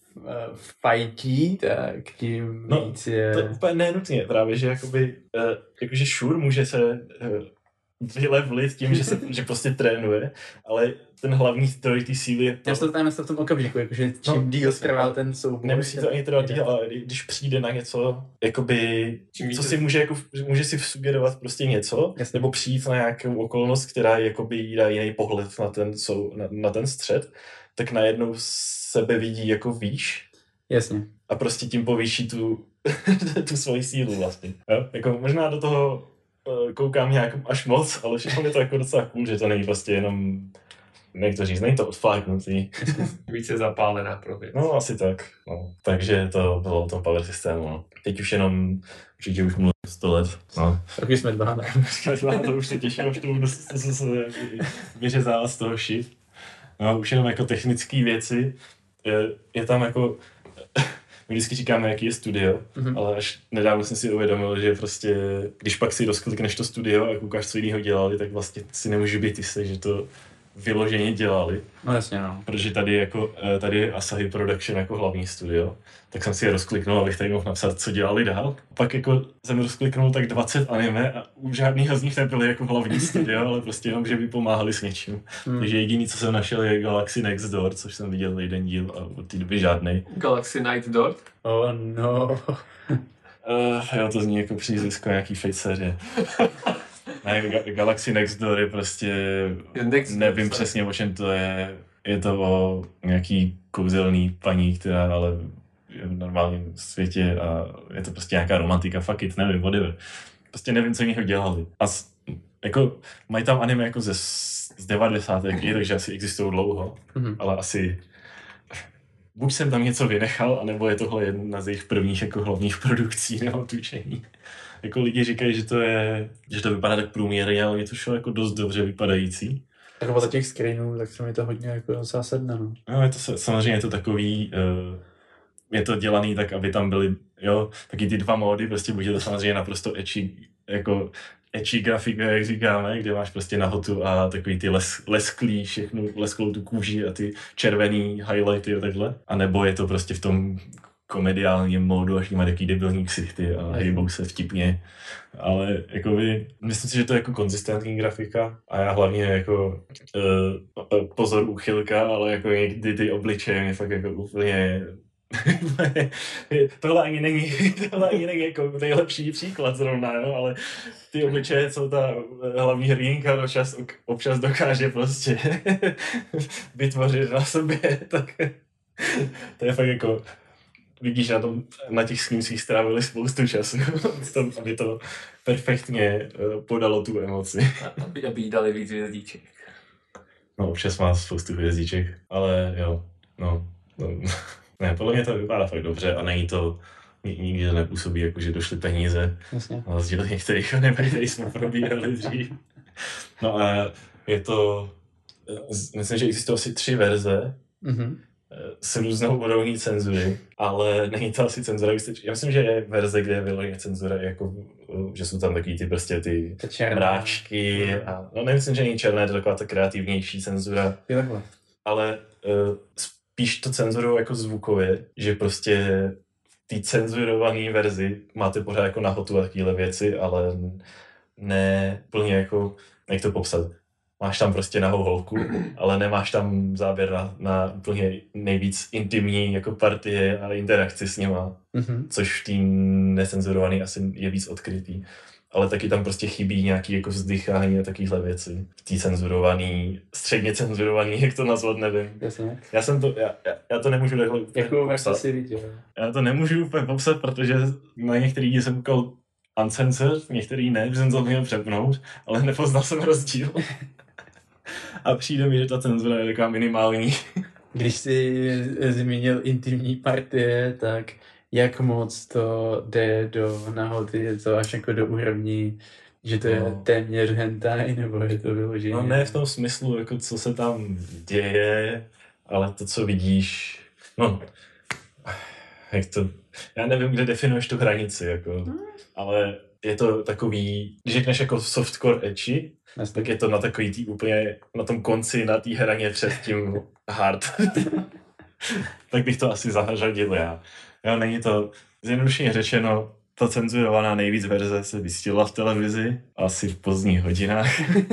Speaker 2: fajtí, tak tím víc je...
Speaker 3: To úplně nenutně, právě, že jakože Shur může se vylevlit tím, že prostě trénuje, ale ten hlavní zdroj té síly je to...
Speaker 2: Já to tam v tom okamžiku, jakože čím díl trvá ten souboj.
Speaker 3: Nemusí to ani trvat díl, ale když přijde na něco, jakoby, co si může si sugerovat prostě něco, nebo přijít na nějakou okolnost, která jakoby jí dá jiný pohled na ten střed, tak najednou sebe vidí jako výš.
Speaker 2: Jasně.
Speaker 3: A prostě tím povýší tu svoji sílu vlastně. Jo? Jako možná do toho koukám nějak až moc, ale všechno je to jako docela cool, že to není prostě jenom, jak to říct, není to odfláknutý.
Speaker 1: Více zapálená pro věc.
Speaker 3: No asi tak. No. Takže to bylo o tom power systému. No. Teď už jenom, určitě už mluvím 100 let. No.
Speaker 2: Tak jsme 2, ne?
Speaker 3: To už se těším, už to budu se vyřezávat z toho shit. No, už jenom jako technické věci. Je tam jako... My vždycky říkáme, jaký je studio, ale až nedávno jsem si uvědomil, že prostě, když pak si rozklikneš to studio a koukáš, co jiného dělali, tak vlastně si nemůžu být jistý, že to vyloženě dělali.
Speaker 2: No jasně, no.
Speaker 3: Protože tady je Asahi Production jako hlavní studio, tak jsem si je rozkliknul, abych tady mohl napsat, co dělali dál. Pak jako jsem rozkliknul tak 20 anime a u žádného z nich nebyly jako hlavní studio, ale prostě jenom, že by pomáhali s něčím. Takže jediný, co jsem našel, je Galaxy Next Door, což jsem viděl jeden díl a od té doby žádnej.
Speaker 1: Galaxy Night Door?
Speaker 2: Oh no.
Speaker 3: Jo, to zní jako přízvisko nějaký fate série. Ne, Galaxy Next Door je prostě, nevím přesně, o čem to je. Je to o nějaký kouzelný paní, která ale je v normálním světě a je to prostě nějaká romantika, fuck it, nevím, whatever. Prostě nevím, co jiného dělali. A jako mají tam anime jako z 90. takže asi existují dlouho, ale asi buď jsem tam něco vynechal, anebo je tohle jedna z jejich prvních jako hlavních produkcí nebo tučení. Jako lidi říkají, že to vypadá tak průměrně, ale je to show jako dost dobře vypadající.
Speaker 2: Tak podle těch screenů, tak se mi to hodně jako zásadné, no.
Speaker 3: No, je to samozřejmě je to takový, je to dělaný tak, aby tam byly, taky ty 2 módy, prostě buď je to samozřejmě naprosto ecchi grafika, jak říkáme, kde máš prostě nahotu a takový ty lesklý, všechno lesklou tu kůži a ty červený highlighty a takhle. A nebo je to prostě v tom komediálním módu, až mají takový debilní ksichty a hejbou se vtipně. Ale jakoby, myslím si, že to je jako konzistentní grafika a já hlavně jako pozor úchylka, ale jako někdy ty obličeje mě fakt jako úplně tohle ani není jako nejlepší příklad zrovna, jo, ale ty obličeje, co ta hlavní hrdinka občas dokáže prostě vytvořit na sobě, tak to je fakt jako, vidíš na těch snímcích strávili spoustu času, aby to perfektně podalo tu emoci.
Speaker 1: Aby jí dali víc hvězdíček.
Speaker 3: No, občas má spoustu hvězdíček, ale jo, no. Ne, podle mě to vypadá fakt dobře a není to, nikdy to nepůsobí, jako že došly peníze.
Speaker 2: Jasně.
Speaker 3: Na rozdíl od některých animí, který jsme probírali dřív. No a je to, myslím, že existují asi 3 verze s různou úrovní cenzury, ale není to asi cenzura. Já myslím, že je verze, kde je vyloženě cenzura, jako, že jsou tam takový ty prostě ty mráčky a no nemyslím, že není černé, to je taková ta kreativnější cenzura. Ale spíš to cenzurují jako zvukově, že prostě v té cenzurované verzi máte pořád jako nahotu a takovéhle věci, ale ne plně jako, jak to popsat. Máš tam prostě nahou holku, ale nemáš tam záběr na úplně nejvíc intimní jako partie a interakci s nima, což v té necenzurované asi je víc odkrytý. Ale taky tam prostě chybí nějaký jako vzdychání a takovéhle věci. V té cenzurovaný, středně cenzurovaný, jak to nazvat, nevím.
Speaker 2: Jasně.
Speaker 3: Já to nemůžu takhle
Speaker 2: jakou verzi si viděl?
Speaker 3: Já to nemůžu úplně popsat, protože na některý jsem koukal uncensored, některý ne, že jsem to měl přepnout, ale nepoznal jsem rozdíl. A přijde mi, že ta cenzura je taková minimální.
Speaker 2: Když jsi zmínil intimní partie, tak jak moc to jde do nahoty, je to až jako do úrovní, že to je téměř hentai, nebo je to vyloženě?
Speaker 3: No ne v tom smyslu, jako co se tam děje, ale to, co vidíš, no, jak to, já nevím, kde definuješ tu hranici, jako, ale je to takový, když řekneš jako softcore ecchi, tak je to na takový tý úplně, na tom konci, na té hraně před tím hard. Tak bych to asi zařadil já. Jo, není to, zjednodušeně řečeno, ta cenzurovaná nejvíc verze se vysílala v televizi, asi v pozdních hodinách.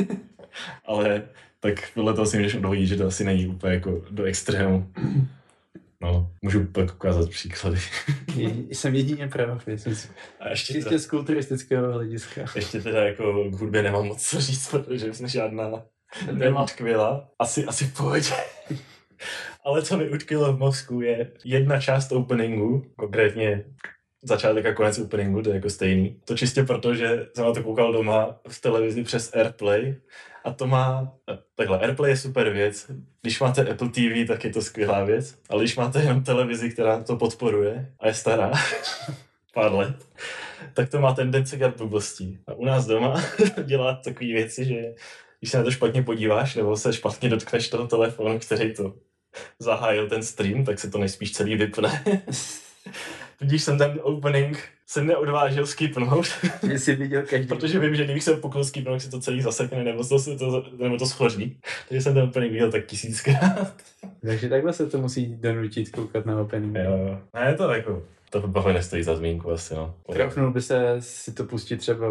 Speaker 3: Ale tak podle toho si můžeš odvodit, že to asi není úplně jako do extrému. No, můžu pak ukázat příklady.
Speaker 2: Jsem jedině pravý.
Speaker 3: A ještě
Speaker 2: čistě z kulturistického hlediska.
Speaker 3: Ještě teda jako k hudbě nemám moc co říct, protože jsem žádná neutkvěla. Asi v pohodě. Ale co mi utkvělo v mozku je jedna část openingu, konkrétně začátek a konec openingu, to je jako stejný. To čistě proto, že jsem na to koukal doma v televizi přes AirPlay a to má, takhle, AirPlay je super věc, když máte Apple TV, tak je to skvělá věc, ale když máte jenom televizi, která to podporuje a je stará, pár let, tak to má tendenci dělat blbostí. A u nás doma dělá takové věci, že když se na to špatně podíváš, nebo se špatně dotkneš toho telefonu, který to zahájil ten stream, tak se to nejspíš celý vypne. Tudíž jsem ten opening se neodvážil skipnout.
Speaker 2: Jsi viděl každý.
Speaker 3: Protože vím, že kdybych se pokusil skipnout, si to celý zasekne, nebo to schoří. Takže jsem ten opening viděl tak 1000krát.
Speaker 2: Takže takhle se to musí donutit koukat na opening.
Speaker 3: Jo. Ne, to jako, to fakt nestojí za zmínku asi, no.
Speaker 2: Troufnul by se si to pustit třeba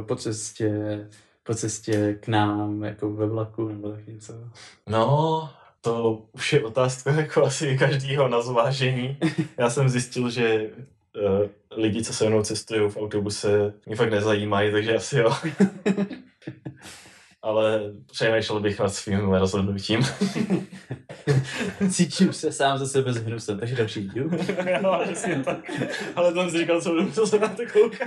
Speaker 2: po cestě k nám, jako ve vlaku, nebo tak něco.
Speaker 3: No, to už je otázka jako asi každýho na zvážení. Já jsem zjistil, že lidi, co se mnou cestují v autobuse, mě fakt nezajímají, takže asi jo. Ale přemýšlel bych nad svým rozhodnutím.
Speaker 2: Cítím se sám za sebe zhnusem, takže další díl.
Speaker 3: Jo, přesně tak. Ale to jsem si říkal, co se na to koukal.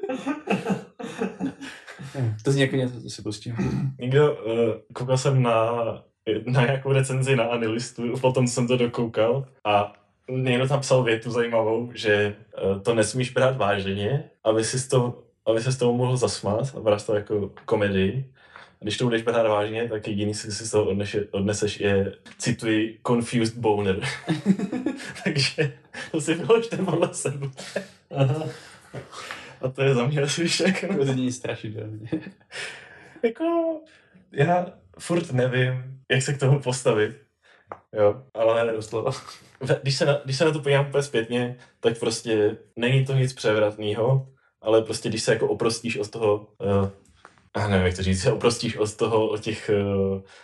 Speaker 2: To zní jako něco, co si pustím.
Speaker 3: Koukal jsem na nějakou recenzi na Anilistu, potom jsem to dokoukal a někdo tam psal větu zajímavou, že to nesmíš brát vážně, aby se s toho mohl zasmát a brát to jako komedii. A když to budeš brát vážně, tak jediný, co si z toho odneseš, je, cituji, confused boner. Takže to si vyložte podle sebe. Aha. A to je za mě asi všechno.
Speaker 2: To zní strašidelně.
Speaker 3: Jako, já furt nevím, jak se k tomu postavit. Jo, ale doslova. Když se na to podívám úplně zpětně, tak prostě není to nic převratného, ale prostě když se jako oprostíš od toho, nevím, jak to říct, oprostíš od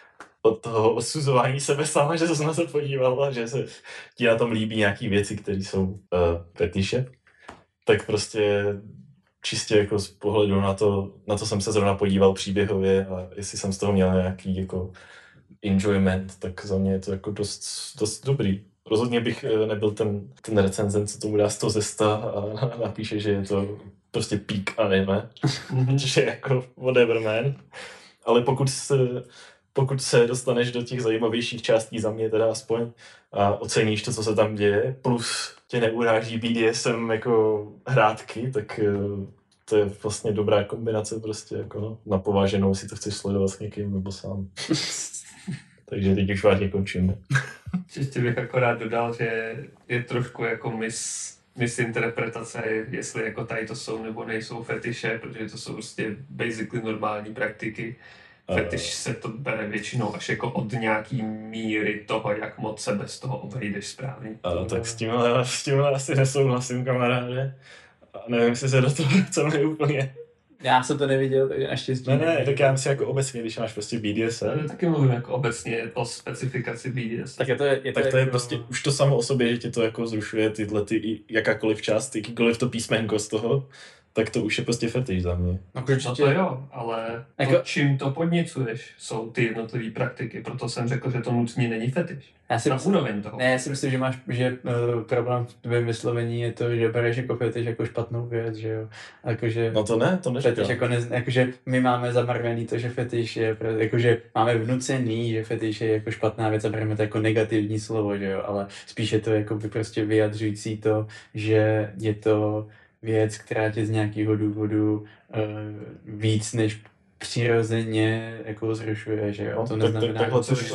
Speaker 3: od toho osuzování sebe sama, že jsi na to podíval a že se ti na tom líbí nějaký věci, které jsou fetiše, tak prostě čistě jako z pohledu na to jsem se zrovna podíval příběhově a jestli jsem z toho měl nějaký jako enjoyment, tak za mě je to jako dost dobrý. Rozhodně bych nebyl ten recenzent, co tomu dá 100 ze 100 a napíše, že je to prostě peak anime, že jako whatever man. Ale pokud se dostaneš do těch zajímavějších částí, za mě teda aspoň, a oceníš to, co se tam děje, plus tě neuráží BDSM jako hrátky, tak to je vlastně dobrá kombinace prostě jako na pováženou, si to chceš sledovat s někým nebo sám. Takže teď už vážně končím.
Speaker 1: Čistě bych akorát dodal, že je trošku jako misinterpretace, jestli jako tady to jsou nebo nejsou fetiše, protože to jsou prostě basically normální praktiky. Fetiš se to bere většinou až jako od nějaký míry toho, jak moc se bez toho obejdeš správně.
Speaker 3: Tak s tímhle asi nesouhlasím, kamaráde. A nevím, jestli se do toho chceme úplně.
Speaker 2: Já jsem to neviděl, takže naštěstí.
Speaker 3: Ne, tak já myslím jako obecně, když máš prostě BDSM.
Speaker 1: Já taky mluvím jako obecně o specifikaci BDSM.
Speaker 2: Tak
Speaker 3: to je prostě už to samo o sobě, že tě to jako zrušuje tyhle jakákoliv část, jakýkoliv to písmenko z toho, tak to už je prostě fetiš za mě.
Speaker 1: No to jo, ale jako čím to podněcuješ, jsou ty jednotlivé praktiky, proto jsem řekl, že to nutně není fetiš. Já si
Speaker 2: myslím, že problém v tvém vyslovení je to, že bereš jako fetiš jako špatnou věc, že jo. Jakože
Speaker 3: no to neříkám.
Speaker 2: Fetiš jakože my máme zamarvený to, že fetiš je, jakože máme vnucený, že fetiš je jako špatná věc a bereme to jako negativní slovo, že jo, ale spíš je to jako by prostě vyjadřující to, že je to věc, která tě z nějakého důvodu víc než přirozeně jako zrušuje, že jo, to neznamená...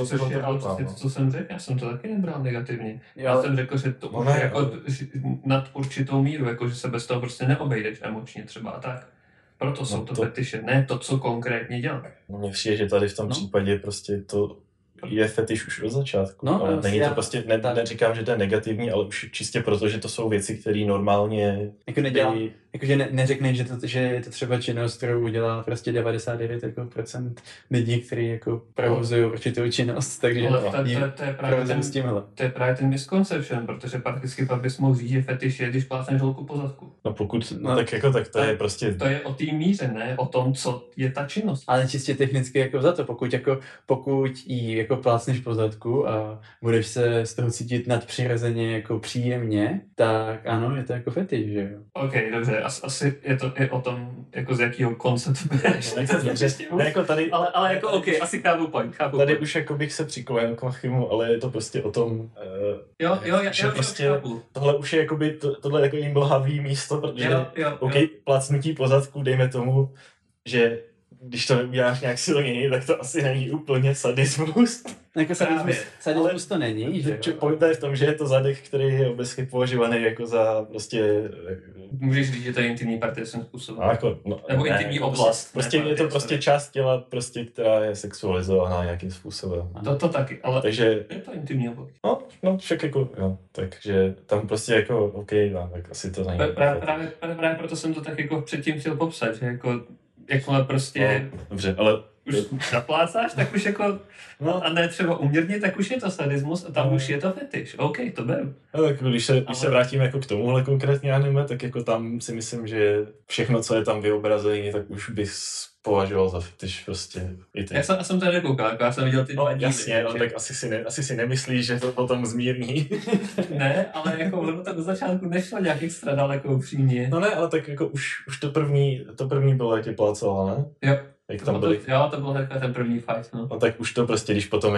Speaker 1: Co jsem řekl, já jsem to taky nebral negativně. Já jsem řekl, že to už je jako nad určitou míru, jako že se bez toho prostě neobejdeš emočně třeba a tak. Proto jsou to fetiše, ne to, co konkrétně děláš.
Speaker 3: No mně přijde, že tady v tom případě prostě to je fetiš už od začátku, ale není to prostě, neříkám, že to je negativní, ale už čistě proto, že to jsou věci, které normálně...
Speaker 2: Jako nedělá, jakože neřekneš, že je to třeba činnost, kterou udělá prostě 99% lidí, kteří jako provozují určitou činnost, takže
Speaker 1: to je právě ten misconception, protože prakticky pak bys mohl říct, že fetiš je, když plácneš holku po zadku.
Speaker 3: No pokud, tak to je prostě...
Speaker 1: To je o té míře, ne o tom, co je ta činnost.
Speaker 2: Ale čistě technicky jako za to, pokud jí jako plácneš po zadku a budeš se z toho cítit nadpřirozeně jako příjemně, tak ano, je to jako fetiš, že jo.
Speaker 1: OK, dobře, asi je to i o tom, jako z jakého konce to bereš. Ale jako OK, asi chápu point.
Speaker 3: Tady už jako bych se přiklonil k Machimu, ale je to prostě o tom,
Speaker 1: já
Speaker 3: prostě tohle už je jakoby, tohle je jako mlhavý místo, protože OK, plácnutí po zadku, dejme tomu, že když to neuděláš nějak silněji, tak to asi není úplně sadismus.
Speaker 2: Jako sadismus to není, že jo?
Speaker 3: Pointa je v tom, že je to zadek, který je obecně považovaný jako za prostě...
Speaker 1: Můžeš říct, že to je intimní partie svým způsobem.
Speaker 3: Nebo
Speaker 1: intimní oblast.
Speaker 3: Prostě je to prostě část těla, prostě, která je sexualizovaná nějakým způsobem.
Speaker 1: To taky, ale
Speaker 3: takže,
Speaker 1: je to intimní oblast.
Speaker 3: No, však jako, jo. Takže tam prostě jako, OK, tak asi to není.
Speaker 1: Právě proto jsem to tak jako předtím chtěl popsat, že jako jakmile prostě...
Speaker 3: No, dobře, ale...
Speaker 1: Už zaplácáš, tak už jako... No, a ne třeba uměrně, tak už je to sadismus a tam už je to fetiš. OK, to beru.
Speaker 3: No, tak když se vrátíme jako k tomuhle konkrétně anime, tak jako tam si myslím, že všechno, co je tam vyobrazené, tak už bys považoval za fetiš prostě.
Speaker 1: Já jsem to nekoukal, jako já jsem viděl ty dva díly.
Speaker 3: Jasně, ale tak asi si nemyslíš, že to potom zmírní.
Speaker 1: Ne, ale jako ono to do začátku nešlo nějak extra daleko upřímně.
Speaker 3: No ne, ale tak jako už to první bylo, jak tě plácala, ne?
Speaker 1: Jo.
Speaker 3: Jak tam byli.
Speaker 1: To byl jako ten první fight, no.
Speaker 3: No tak už to prostě, když potom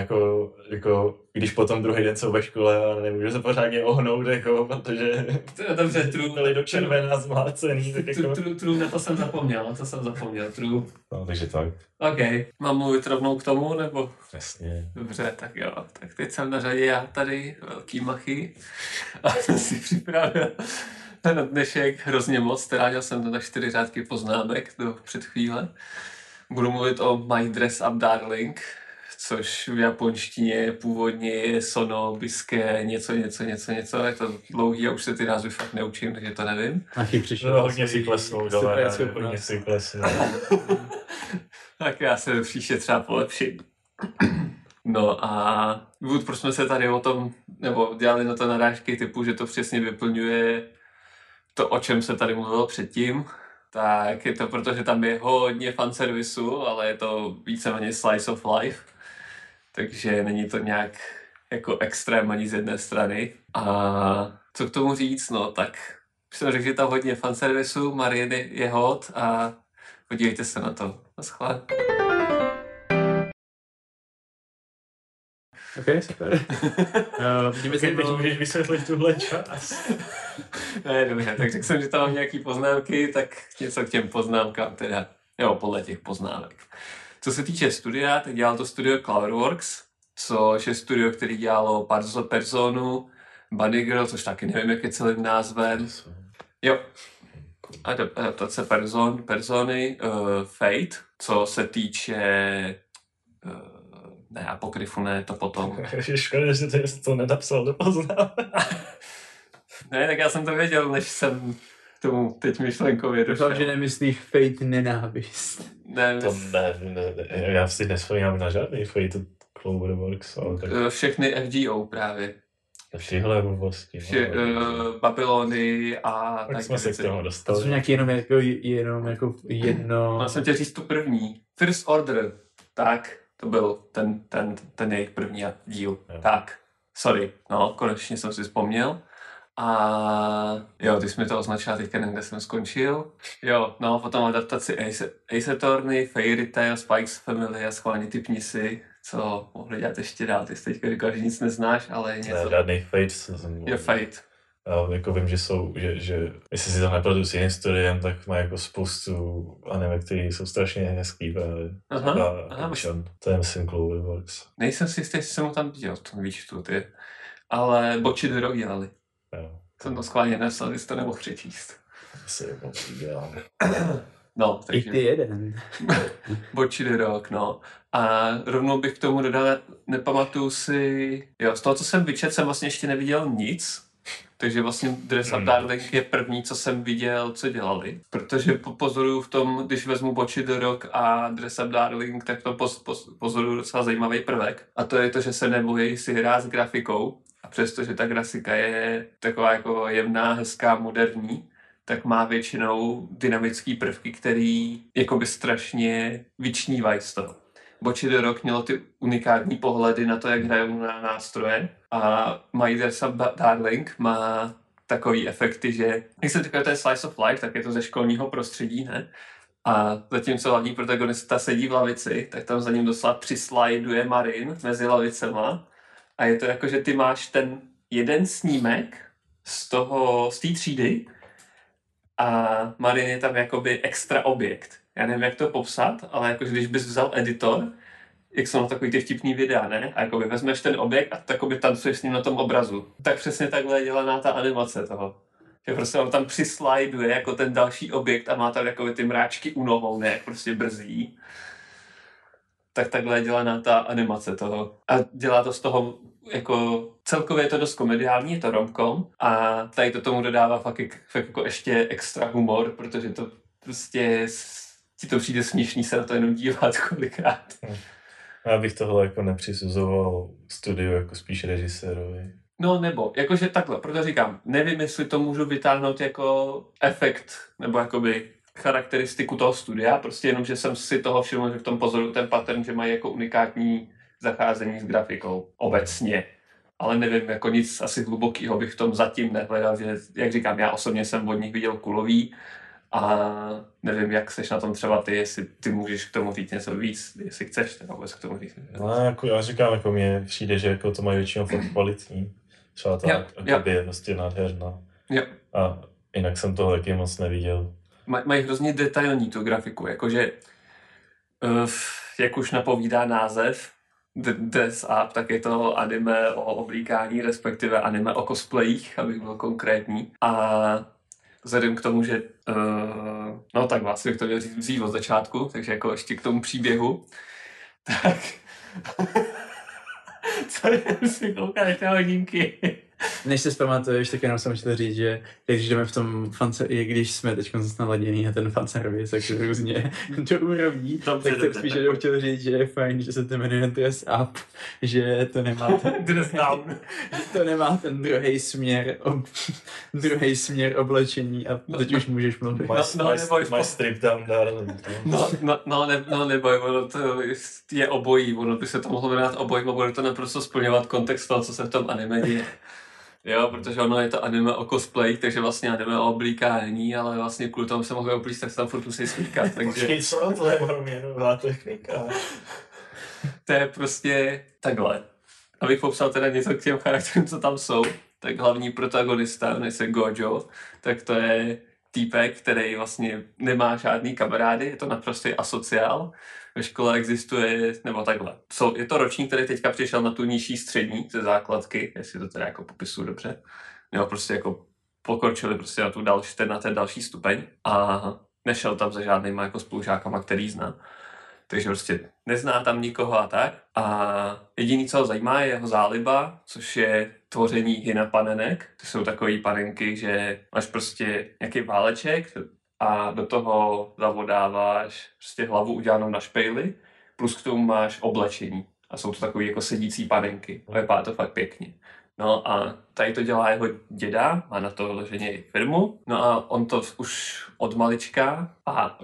Speaker 3: když potom druhý den jsou ve škole a nemůžu se pořádně ohnout, jako, protože
Speaker 1: dobře,
Speaker 3: byli do červená zmlácený, tak jako...
Speaker 1: True, na to jsem zapomněl, true.
Speaker 3: No, takže tak.
Speaker 1: OK, mám mluvit rovnou k tomu, nebo?
Speaker 3: Jasně.
Speaker 1: Dobře, tak jo, tak teď jsem na řadě já tady, velký machy, a jsem si připravil na dnešek hrozně moc, teda měl jsem to tak 4 řádky poznámek do před chvíle. Budu mluvit o My Dress Up Darling, což v japonštině původně je sono, biske, něco. Je to dlouhý a už se ty názvy fakt neučím, takže to nevím.
Speaker 2: Machy přišel.
Speaker 3: Hodně si klesnou, hodně si klesnou.
Speaker 1: Tak já se příště třeba polepším. No a důvod, proč jsme se tady o tom, nebo dělali na to narážky typu, že to přesně vyplňuje to, o čem se tady mluvilo předtím, tak je to proto, že tam je hodně fanservisu, ale je to víceméně slice of life, takže není to nějak jako extrém ani z jedné strany. A co k tomu říct, no tak jsem řekl, že tam hodně fanservisu, Mariny je hot a podívejte se na to. Naschle.
Speaker 2: Ok, super.
Speaker 3: Teď můžeš vysvětlit tuhle část.
Speaker 1: Ne, dobře, tak řekl jsem, že tam mám nějaký poznámky, tak něco k těm poznámkám teda, jo, podle těch poznámek. Co se týče studia, tak dělal to studio Cloudworks, což je studio, který dělalo Personu, Bunny Girl, což taky nevím, jak je celým názvem. Jo, adaptace Persony, Fate, co se týče ne, Apokryfu ne, to potom.
Speaker 3: Škoda, že ty to nenapsal do poznámek.
Speaker 1: Ne, tak já jsem to věděl, než jsem tomu teď myšlenkově došel.
Speaker 2: Doufám, že nemyslíš Fate nenávist.
Speaker 1: Ne,
Speaker 3: To ne, já si nespomínám na žádný Fate Cloverworks, ale tak
Speaker 1: všechny FGO právě.
Speaker 3: tyhle vlastně.
Speaker 1: Babylony a
Speaker 3: Tak jsme se k tomu
Speaker 2: To
Speaker 3: dostali.
Speaker 2: jsou nějaký jenom jako jedno...
Speaker 1: Já jsem tě říct tu první. First Order. Tak, to byl ten jejich první díl.
Speaker 3: Jo.
Speaker 1: Tak, sorry, no, konečně jsem si vzpomněl. A jo, ty jsi mi to označila teďka, kde jsem skončil. Jo, no, potom adaptaci Ace Attorney, Fairy Tail, Spikes Family a schválně typni si, co mohli dělat ještě dál. Ty jsi teďka říkal, že nic neznáš, ale něco.
Speaker 3: Ne, žádný Fate jsem...
Speaker 1: Je Fate.
Speaker 3: Já jako vím, že jsou, že jestli si to nepletu s jiným studiem, tak má jako spoustu anime, které jsou strašně hezký právě.
Speaker 1: Aha,
Speaker 3: To je myslím Cloverworks.
Speaker 1: Nejsem si jistý, jestli jsem ho tam viděl v tom výčtu, ty. Ale Bocchi the Rock dělali.
Speaker 3: Jo.
Speaker 1: Jsem to schválně nesl, jestli to nemohl přečíst.
Speaker 3: Asi jako dělám.
Speaker 1: No,
Speaker 2: I
Speaker 1: takže
Speaker 2: ty jeden.
Speaker 1: Bocchi the Rock, no. A rovnou bych k tomu dodal, nepamatuju si... Jo, z toho, co jsem vyčetl, jsem vlastně ještě neviděl nic. Takže vlastně Dress Up Darling je první, co jsem viděl, co dělali. Protože pozoruju v tom, když vezmu Bocchi the Rock a Dress Up Darling, tak to pozoruju docela zajímavý prvek. A to je to, že se nebojí si hrát s grafikou. A přestože ta grafika je taková jako jemná, hezká, moderní, tak má většinou dynamický prvky, který jakoby strašně vyčnívají z toho. Bocchi the Rock mělo ty unikátní pohledy na to, jak hrajou na nástroje a My Dress Up Darling má takový efekty, že jak se říká, to je slice of life, tak je to ze školního prostředí, ne? A zatímco hlavní protagonista sedí v lavici, tak tam za ním doslova přisliduje Marin mezi lavicema a je to jako, že ty máš ten jeden snímek z té třídy a Marin je tam jakoby extra objekt. Já nevím, jak to popsat, ale jako, když bys vzal editor, jak jsou na takový ty vtipný videa, ne? A jakoby vezmeš ten objekt a takoby tancuješ s ním na tom obrazu. Tak přesně takhle je dělaná ta animace toho. Že prostě on tam přisliduje jako ten další objekt a má tam jakoby ty mráčky u nohou, ne? Jak prostě brzdí. Tak takhle je dělaná ta animace toho. A dělá to z toho jako celkově je to dost komediální, je to romcom a tady to tomu dodává fakt jako ještě extra humor, protože to prostě ti to přijde směšný se na to jenom dívat kolikrát.
Speaker 3: Já bych tohle jako nepřisuzoval studiu, jako spíš režisérovi.
Speaker 1: No nebo, jakože takhle, proto říkám, nevím, jestli to můžu vytáhnout jako efekt, nebo jakoby charakteristiku toho studia, prostě jenom, že jsem si toho všiml, že v tom pozoru ten pattern, že mají jako unikátní zacházení s grafikou obecně. Ale nevím, jako nic asi hlubokýho bych v tom zatím nehledal, že, jak říkám, já osobně jsem od nich viděl kulový a nevím, jak seš na tom třeba ty, jestli ty můžeš k tomu říct něco víc, jestli chceš teda vůbec k tomu říct.
Speaker 3: No, jako já říkám, jako mně přijde, že jako to mají většinou fakt kvalitní. Třeba ta akabě je prostě nádherná.
Speaker 1: Jo.
Speaker 3: A jinak jsem toho taky moc neviděl.
Speaker 1: Mají hrozně detailní tu grafiku, jakože jak už napovídá název Dress Up, tak je to anime o oblíkání, respektive anime o cosplayích, abych byl konkrétní. A vzhledem k tomu, že no tak vlastně bych to měl říct od začátku, takže jako ještě k tomu příběhu, tak co si koukáš na hodinky?
Speaker 2: Než se pamatuješ, tak jenom jsem chtěl říct, že když jdeme v tom fance, i když jsme teď naladěný na ten fanservice, tak různě do úrovní,
Speaker 1: Dobře,
Speaker 2: tak
Speaker 1: dobře,
Speaker 2: spíš
Speaker 1: tak
Speaker 2: jenom chtěl říct, že je fajn, že se to jmenuje Dress Up, že to nemá
Speaker 1: Dress down.
Speaker 2: že to nemá ten druhý směr oblečení a teď už můžeš mluvit.
Speaker 3: My strip down darling.
Speaker 1: Neboj, ono to je obojí, ono by se to mohlo jmenovat obojím a bude to naprosto splňovat kontext toho, co se v tom anime děje. Jo, protože ono je to anime o cosplay, takže vlastně anime o oblíkání, ale vlastně kvůli tomu se mohli oblíct, tak se tam furt musí slíkat, takže...
Speaker 3: Počkej, co? To je velmi nová technika.
Speaker 1: To je prostě takhle. Abych popsal teda něco k těm charakterům, co tam jsou, tak hlavní protagonista, než se Gojo, tak to je týpek, který vlastně nemá žádný kamarády, je to naprostý asociál. Ve škole existuje, nebo takhle. Je to ročník, který teďka přišel na tu nižší střední ze základky, jestli to teda jako popisuju dobře. Nebo prostě jako pokročili prostě na ten další stupeň a nešel tam za žádnýma jako spolužákama, který zná. Takže prostě nezná tam nikoho a tak. A jediný, co ho zajímá, je jeho záliba, což je tvoření hina panenek. To jsou takové panenky, že máš prostě nějaký váleček a do toho zavodáváš prostě hlavu udělanou na špejli, plus k tomu máš oblečení. A jsou to takové jako sedící panenky. Vypadá to fakt pěkně. No a tady to dělá jeho děda, má na to vloženě firmu, no a on to už od malička,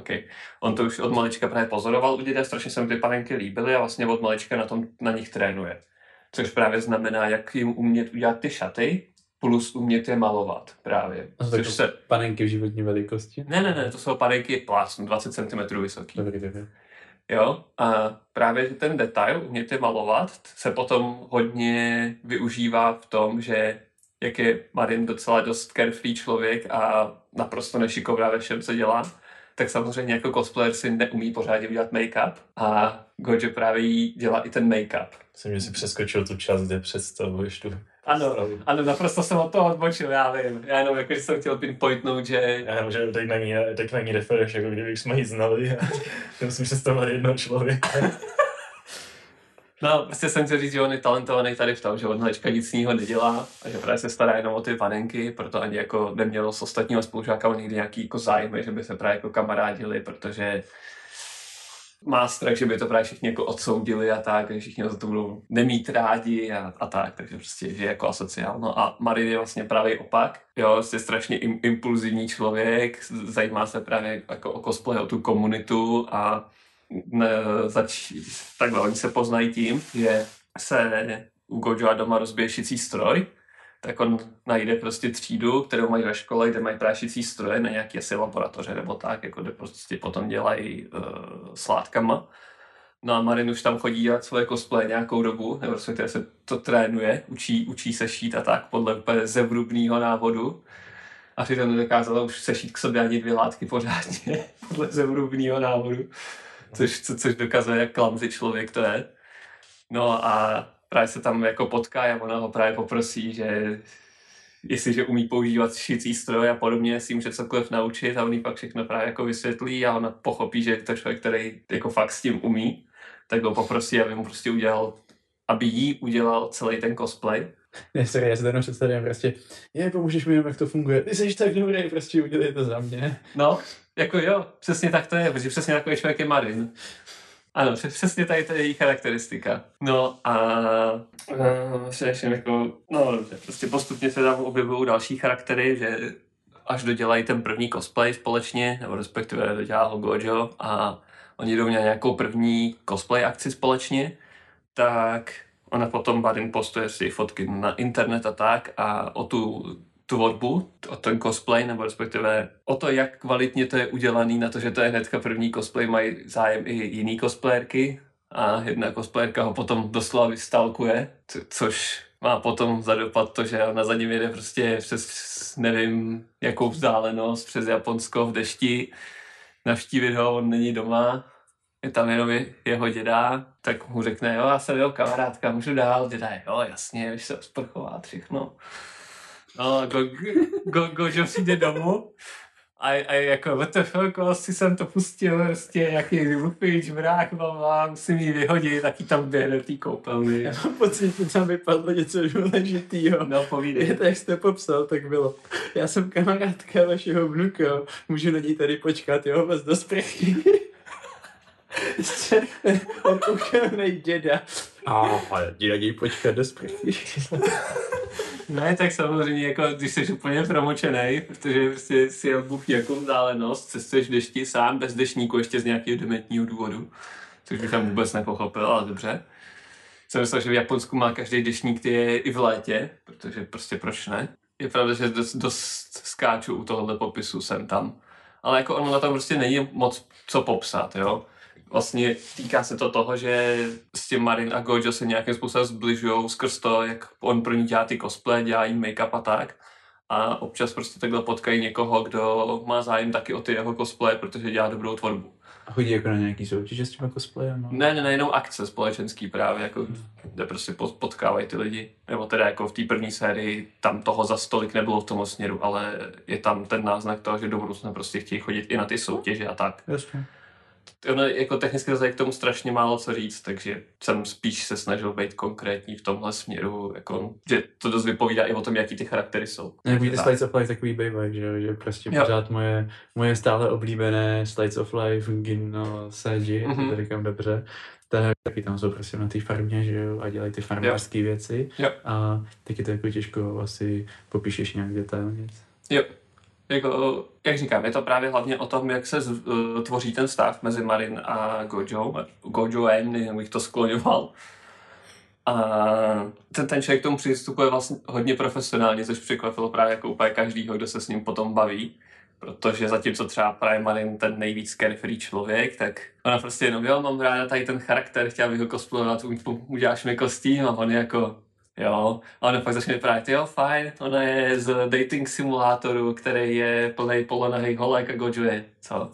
Speaker 1: on to už od malička právě pozoroval u děda, strašně se mu ty panenky líbily a vlastně od malička na nich trénuje. Což právě znamená, jak jim umět udělat ty šaty, plus umět je malovat právě.
Speaker 2: A to jsou panenky v životní velikosti?
Speaker 1: Ne, to jsou panenky plásnu, 20 cm vysoký.
Speaker 2: Dobrý.
Speaker 1: Jo, a právě ten detail, umět je malovat, se potom hodně využívá v tom, že jak je Marin docela dost carefree člověk a naprosto nešikovná ve všem, co dělá, tak samozřejmě jako cosplayer si neumí pořádně udělat make-up a Gojo právě jí dělá i ten make-up.
Speaker 3: Myslím, že si přeskočil tu část, kde představuješ tu...
Speaker 1: Ano, naprosto jsem od toho odbočil, já vím. Já jenom jako, že jsem chtěl pinpointnout, že...
Speaker 3: Já vím, že teď na ní referuješ, jako kdyby jsme ji znali a musím představovat jednoho člověka.
Speaker 1: No, prostě jsem chtěl říct, že on je talentovaný tady v tom, že od malička nic jiného nedělá a že právě se stará jenom o ty panenky, proto ani jako nemělo s ostatníma spolužákama nikdy nějaký jako zájmy, že by se právě jako kamarádili, protože má strach, že by to právě všichni jako odsoudili a tak, že všichni za to budou nemít rádi a tak, takže prostě že jako asociál. No a Marin je vlastně právě opak, jo, je strašně impulzivní člověk, zajímá se právě jako o cosplay, o tu komunitu a takhle, oni se poznají tím, že se u Gojoa doma rozbije šicí stroj, tak on najde prostě třídu, kterou mají ve škole, kde mají právě šicí stroje na nějaké asi laboratoře nebo tak, jako kde prostě potom dělají s látkama. No a Marin už tam chodí dělat svoje cosplay nějakou dobu, nebo respektive se to trénuje, učí se šít a tak podle úplně zevrubného návodu. A přitom nedokázala už sešít k sobě ani 2 látky pořádně podle zevrubného návodu. Což dokazuje, jak clumsy člověk to je. No a právě se tam jako potká a ona ho právě poprosí, že jestliže umí používat šicí stroj a podobně, si může cokoliv naučit a on jí pak všechno právě jako vysvětlí a ona pochopí, že to člověk, který jako fakt s tím umí, tak ho poprosí, aby jí udělal celý ten cosplay.
Speaker 2: Ne, sorry, já si to představím prostě, pomůžeš mi, jak to funguje, ty jsi tak dobrý, prostě udělej to za mě.
Speaker 1: No, jako jo, přesně tak to je, protože přesně takový člověk je Marin. Ano, přesně tady to je její charakteristika. No a prostě postupně se tam objevují další charaktery, že až dodělají ten první cosplay společně, nebo respektive dodělá ho Gojo a oni jdou na nějakou první cosplay akci společně, tak ona potom Marin postuje si fotky na internet a tak a o tu tvorbu, o ten cosplay, nebo respektive o to, jak kvalitně to je udělaný, na to, že to je hnedka první cosplay, mají zájem i jiný cosplayerky a jedna cosplayerka ho potom doslova vystalkuje, což má potom za dopad to, že ona za ním jede prostě přes nevím jakou vzdálenost, přes Japonsko v dešti, navštívit ho, on není doma, je tam jenom jeho děda, tak mu řekne, jo, já jsem jeho kamarádka, můžu dál, děda, jo, jasně, víš se osprchovat všechno. No, Gojo přijde domů A jako WTF, asi jsem to pustil, prostě jaký lupič, vrák, musím jí vyhodit, taky tam běhne do té koupelny.
Speaker 2: Já mám pocit, že tam vypadlo něco důležitýho.
Speaker 1: No, povídej.
Speaker 2: Je to, jak jste popsal, tak bylo. Já jsem kamarádka vašeho vnuka, můžu na ní tady počkat, jo, vás do sprchy. Ten koukelnej děda. Jdi na něj počkat do sprchy.
Speaker 1: Ne, tak samozřejmě, jako, když jsi úplně promočenej, protože prostě si jel Bůh nějakou vzdálenost, cestuješ v dešti sám, bez deštníku, ještě z nějakého dementního důvodu, což bych tam vůbec nepochopil, ale dobře. Jsem myslel, že v Japonsku má každý deštník, ty je i v létě, protože prostě proč ne? Je pravda, že dost skáču u tohohle popisu sem tam, ale jako ono na tom prostě není moc co popsat, jo. Vlastně týká se to toho, že s tím Marin a Gojo se nějakým způsobem zbližujou skrz to, jak on pro ní dělá ty cosplay, dělá jí make-up a tak. A občas prostě takhle potkají někoho, kdo má zájem taky o ty jeho cosplay, protože dělá dobrou tvorbu.
Speaker 2: A chodí jako na nějaký soutěže s těma cosplayem? No?
Speaker 1: Ne, jenom akce společenský právě, jako, kde prostě potkávají ty lidi. Nebo teda jako v té první sérii tam toho za stolik nebylo v tom směru, ale je tam ten náznak toho, že do budoucna prostě chtějí chodit i na ty soutěže a tak.
Speaker 2: Jasně.
Speaker 1: Ono jako technicky je k tomu strašně málo co říct, takže jsem spíš se snažil být konkrétní v tomhle směru, jako, že to dost vypovídá i o tom, jaký ty charaktery jsou.
Speaker 2: Jaký ty Slice of Life takový bývají, že prostě pořád moje stále oblíbené Slice of Life, Gino, Seiji, to říkám dobře, taky tam jsou prostě na té farmě, že jo, a dělají ty farmářské věci.
Speaker 1: Jo.
Speaker 2: A taky to jako těžko asi popíšeš nějak detailně.
Speaker 1: Jo. Jako, jak říkám, je to právě hlavně o tom, jak se tvoří ten vztah mezi Marin a Gojoem, nevím, bych to skloňoval. A ten člověk k tomu přistupuje vlastně hodně profesionálně, což překvapilo právě jako úplně každýho, kdo se s ním potom baví. Protože zatímco třeba právě Marin ten nejvíc carefree člověk, tak ona prostě jenom, jo, mám ráda tady ten charakter, chtěla bych ho cosplayovat, uděláš mi kostým a on jako... Jo, a ona pak začne vyprávět, jo, fajn, ona je z dating simulátoru, který je plnej polonahých holek a Gojo je, co?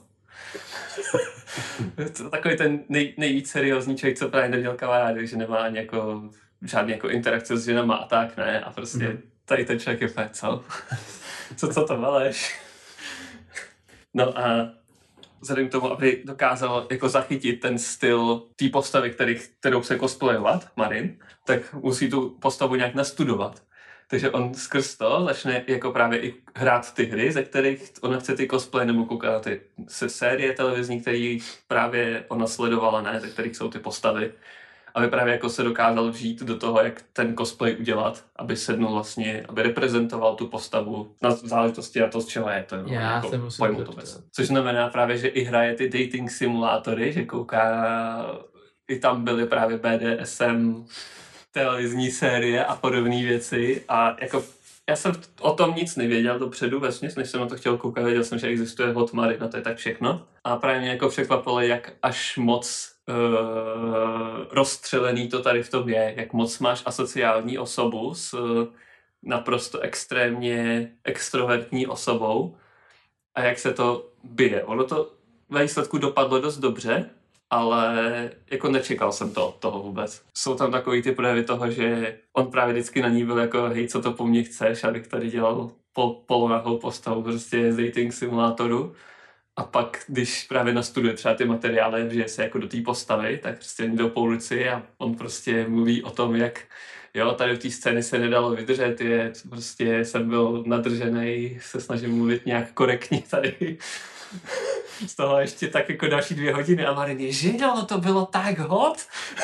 Speaker 1: To takový ten nejvíc seriózní člověk, co právě neměl kamarády, že nemá ani jako, žádný jako interakce s ženama a tak, ne? A prostě tady ten člověk je fajn, co? Co to veleš? No a vzhledem k tomu, aby dokázal jako zachytit ten styl té postavy, kterou chce cosplayovat, Marin, tak musí tu postavu nějak nastudovat. Takže on skrz to začne jako právě i hrát ty hry, ze kterých ona chce ty cosplay, nebo koukat na ty série televizní, které právě ona sledovala, ne, ze kterých jsou ty postavy. Aby právě jako se dokázal vžít do toho, jak ten cosplay udělat, aby sednul vlastně, aby reprezentoval tu postavu na záležitosti na to, z čeho je to.
Speaker 2: Já
Speaker 1: jako
Speaker 2: jsem musel
Speaker 1: pojmu to bez. Což znamená právě, že i hraje ty dating simulátory, že kouká, i tam byly právě BDSM, televizní série a podobné věci a jako já jsem o tom nic nevěděl dopředu vesměs, než jsem na to chtěl koukat, věděl jsem, že existuje Hot Marin a to je tak všechno. A právě mě jako překvapilo, jak až moc rozstřelený to tady v tom je, jak moc máš asociální osobu s naprosto extrémně extrovertní osobou a jak se to bije. Ono to ve výsledku dopadlo dost dobře, ale jako nečekal jsem to od toho vůbec. Jsou tam takový ty projevy toho, že on právě vždycky na ní byl jako hej, co to po mně chceš, abych tady dělal polonahou postavu prostě z dating simulátoru. A pak, když právě nastuduje třeba ty materiály, že se jako do té postavy, tak prostě jdou po ulici a on prostě mluví o tom, jak jo, tady v té scény se nedalo vydržet, prostě jsem byl nadržený, se snažím mluvit nějak korektně tady. Z toho ještě tak jako další 2 hodiny a Marin je, že no, to bylo tak hot.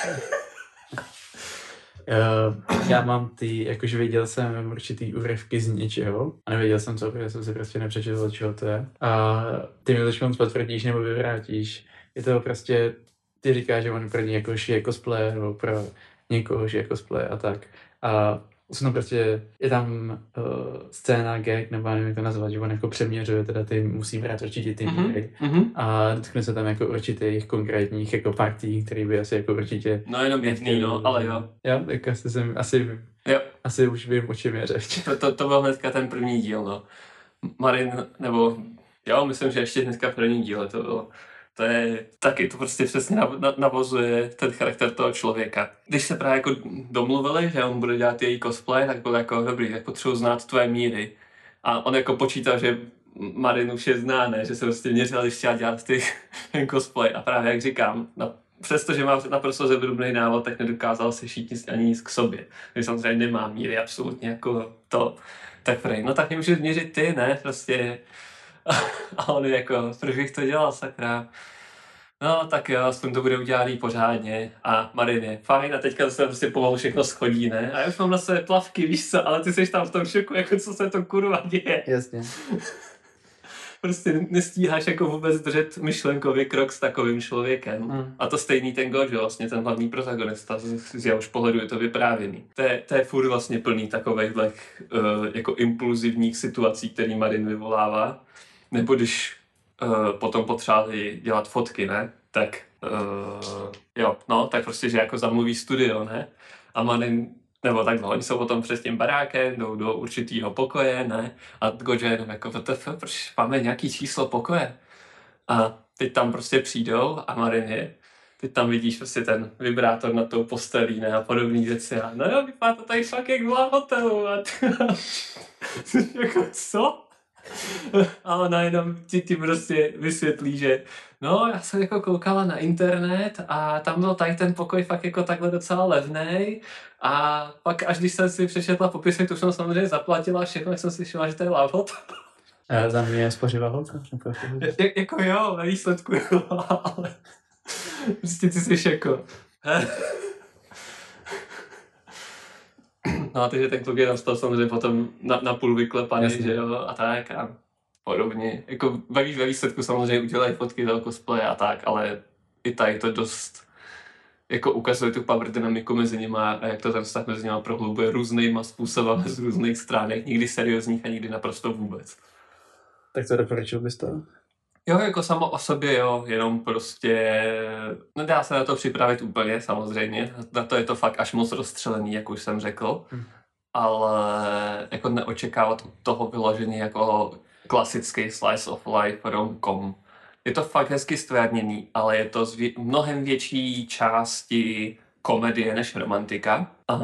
Speaker 2: Já mám jakože viděl jsem určitý úryvky z něčeho a nevěděl jsem co, protože jsem si prostě nepřečetl, čeho to je. A ty mi to potvrdíš nebo vyvrátíš. Je to prostě, ty říkáš, že on pro ní jako šije cosplay nebo pro někoho šije cosplay a tak. A jsou prostě, je tam scéna, gag, nebo nevím, jak to nazvat, že on jako přeměřuje, teda ty musí brát určitě ty míry. A dotkne se tam jako určitých konkrétních jako partí, který by asi jako určitě...
Speaker 1: No jenom jedný, no, ale jo.
Speaker 2: Jo, tak asi už vím, o čem je řeč.
Speaker 1: To byl hnedka ten první díl, no. Marin, nebo jo, myslím, že ještě hnedka první díl to bylo. To je taky, to prostě přesně navozuje ten charakter toho člověka. Když se právě jako domluvili, že on bude dělat její cosplay, tak bylo jako dobrý, tak potřebuji znát tvoje míry. A on jako počítal, že Marin už je zná, ne? Že se prostě měřila, když chtěla dělat ten cosplay a právě jak říkám, přestože mám naprosto zevrubný návod, tak nedokázal se šít ani nic k sobě. Když samozřejmě nemám míry absolutně jako to. Tak prej, no tak mě můžeš měřit ty, ne? Prostě. A on jako, proč bych to dělal, sakra? No tak jo, aspoň to bude udělaný pořádně. A Marin je fajn a teďka se prostě pomalu všechno schodí, ne? A já už mám na sebe plavky, víš co, ale ty jsi tam v tom šoku, jako co se to kurva děje.
Speaker 2: Jasně.
Speaker 1: Prostě nestíháš jako vůbec držet myšlenkový krok s takovým člověkem. A to stejný ten Gojo, vlastně ten hlavní protagonista, z jehož pohledu je to vyprávěný. To je furt vlastně plný takovejhle jako impulzivních situací, který Marin vyvolává. Nebo když potom potřebovali dělat fotky, ne? Tak jo, no, tak prostě, že jako zamluví studio, ne? A Marin, nebo takhle, oni jsou potom před tím barákem, jdou do určitýho pokoje, ne? A Gojo jenom jako, proč máme nějaký číslo pokoje? A teď tam prostě přijdou a Marin je, teď tam vidíš prostě ten vibrátor nad tou postelí, ne? A podobný věci. A no jo, vypadá to tady fakt jak v hotelu. A jako, co? A ona jenom ti prostě vysvětlí, že no, já jsem jako koukala na internet a tam byl tady ten pokoj fakt jako takhle docela levnej a pak až když jsem si přečetla popisek, to už jsem samozřejmě zaplatila všechno, tak jsem si všimla, že to je Love Hotel.
Speaker 2: A za mě je spořivá holka.
Speaker 1: Jako jo, ve výsledku jo, ale prostě ty jsi jako no, takže ten kluk je tam stal samozřejmě potom na půl vyklepaný, že jo, a tak a podobně. Jako ve výsledku samozřejmě udělají fotky toho cosplaye a tak, ale i tady to dost jako ukazuje tu power dynamiku mezi nima a jak to ten vztah mezi nima prohlubuje různýma způsoby z různých stránek, někdy seriózních a někdy naprosto vůbec.
Speaker 2: Tak to doporučil bys to?
Speaker 1: Jo, jako samo o sobě, jo, jenom prostě nedá se na to připravit úplně, samozřejmě, na to je to fakt až moc rozstřelený, jak už jsem řekl, ale jako neočekávat od toho vyložení jako klasický slice of life rom-com. Je to fakt hezky stvárněný, ale je to z mnohem větší části komedie než romantika. A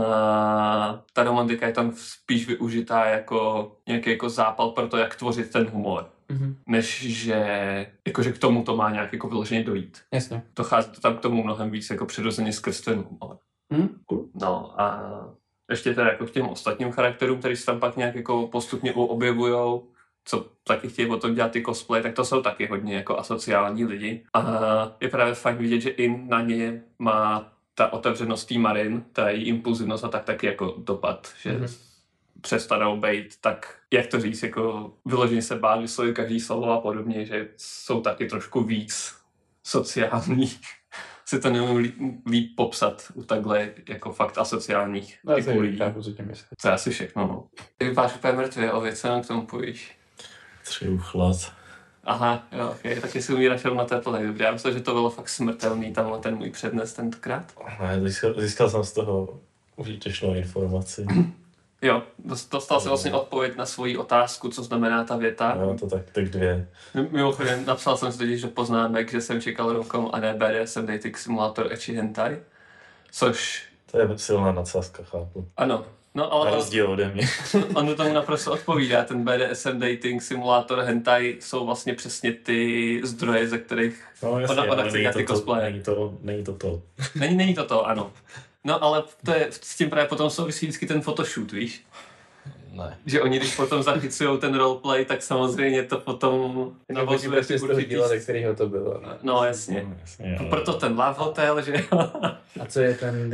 Speaker 1: ta romantika je tam spíš využitá jako nějaký jako zápal pro to, jak tvořit ten humor. Než že, jakože k tomu to má nějak jako vyloženě dojít.
Speaker 2: Jasně.
Speaker 1: Dochází to tam k tomu mnohem víc jako přirozeně skrz ten humor.
Speaker 2: Cool.
Speaker 1: No a ještě teda jako k těm ostatním charakterům, který se tam pak nějak jako postupně objevujou, co taky chtějí o tom dělat ty cosplay, tak to jsou taky hodně jako asociální lidi. A je právě fajn vidět, že i na ně má ta otevřenost tý Marin, ta její impulzivnost a tak taky jako dopad, že přestanou být tak, jak to říct, jako vyloženě se bát vyslovit každý slovo a podobně, že jsou taky trošku víc sociální. Si to nemůžu líp popsat u takhle jako fakt asociálních typů lidí. To je asi všechno, no. Ty vypadáš úplně mrtvě, Ověc, co nám k tomu povíš?
Speaker 3: Třiju chlad.
Speaker 1: Aha, jo, okay. Taky si umíráš na teple. Dobře, já myslím, že to bylo fakt smrtelný, tamhle ten můj přednes tentokrát.
Speaker 3: Ne, získal jsem z toho užitečnou informaci.
Speaker 1: Jo, dostal jsem vlastně odpověď na svoji otázku, co znamená ta věta.
Speaker 3: No, to tak dvě.
Speaker 1: Mimochodem, napsal jsem si totiž do poznámek, že jsem čekal romcom a ne BDSM dating simulátor ecchi hentai, což...
Speaker 3: To je silná nadsázka, chápu.
Speaker 1: Ano. No, ale
Speaker 3: na rozdíl ode mě.
Speaker 1: On tomu naprosto odpovídá. Ten BDSM dating simulátor hentai jsou vlastně přesně ty zdroje, ze kterých
Speaker 3: no, jasně,
Speaker 1: ona chce dělat ty cosplaye.
Speaker 3: Není to to.
Speaker 1: Není to, ano. No, ale to je, s tím právě potom souvisí vždycky ten photoshoot, víš?
Speaker 3: Ne.
Speaker 1: Že oni, když potom zachycujou ten roleplay, tak samozřejmě to potom
Speaker 2: navozuje z toho díla, ze kterého to bylo. Ne?
Speaker 1: No, jasně.
Speaker 3: Ale...
Speaker 1: Proto ten Love Hotel, že
Speaker 2: A co je ten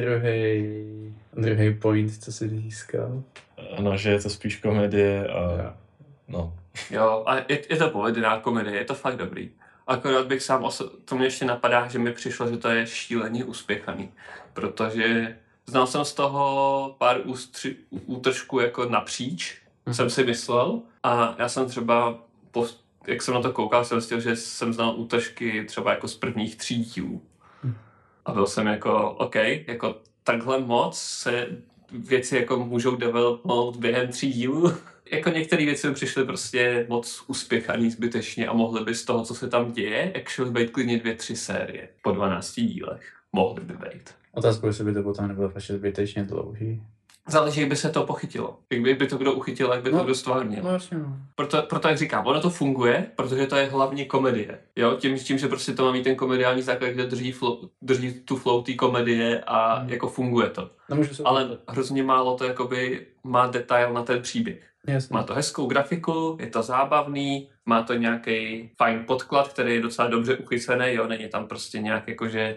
Speaker 2: druhý point, co jsi získal?
Speaker 3: Ano, že je to spíš komedie a no.
Speaker 1: Jo, a je to povedená komedie, je to fakt dobrý. Akorát bych sám to mě ještě napadá, že mi přišlo, že to je šíleně uspěchaný, protože znal jsem z toho pár útržků jako napříč, jsem si myslel, a já jsem třeba, jak jsem na to koukal, jsem zjistil, že jsem znal útržky třeba jako z prvních 3 dílů. A byl jsem jako, OK, jako takhle moc se věci jako můžou developnout během 3 dílů. Jako některé věci mi přišly prostě moc uspěchaný zbytečně a mohly by z toho, co se tam děje, actually být klidně 2-3 série po 12 dílech. Mohly by být.
Speaker 2: Otázku, jestli by to potom nebylo fakt zbytečně dlouhý.
Speaker 1: záleží, jak by se to pochytilo. Jak by to kdo uchytil, jak by to kdo stvárnil.
Speaker 2: No jasně, no.
Speaker 1: Proto jak říkám, ono to funguje, protože to je hlavně komedie. Jo? Tím, že prostě to má mít ten komediální základ, kde drží tu flow té komedie a jako funguje to. Ale hrozně málo to jakoby má detail na ten příběh.
Speaker 2: Jasně.
Speaker 1: Má to hezkou grafiku, je to zábavný, má to nějaký fajn podklad, který je docela dobře uchycený, jo, není tam prostě nějak jakože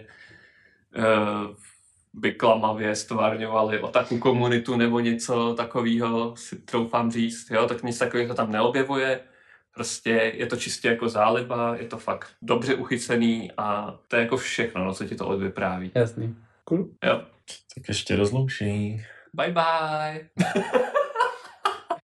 Speaker 1: by klamavě stvárňovali otaku komunitu nebo něco takového, si troufám říct, jo, tak nic takového tam neobjevuje. Prostě je to čistě jako záliba, je to fakt dobře uchycený a to je jako všechno, no, co ti to odvypráví.
Speaker 2: Jasný. Cool.
Speaker 1: Jo.
Speaker 3: Tak ještě rozloučení.
Speaker 1: Bye bye.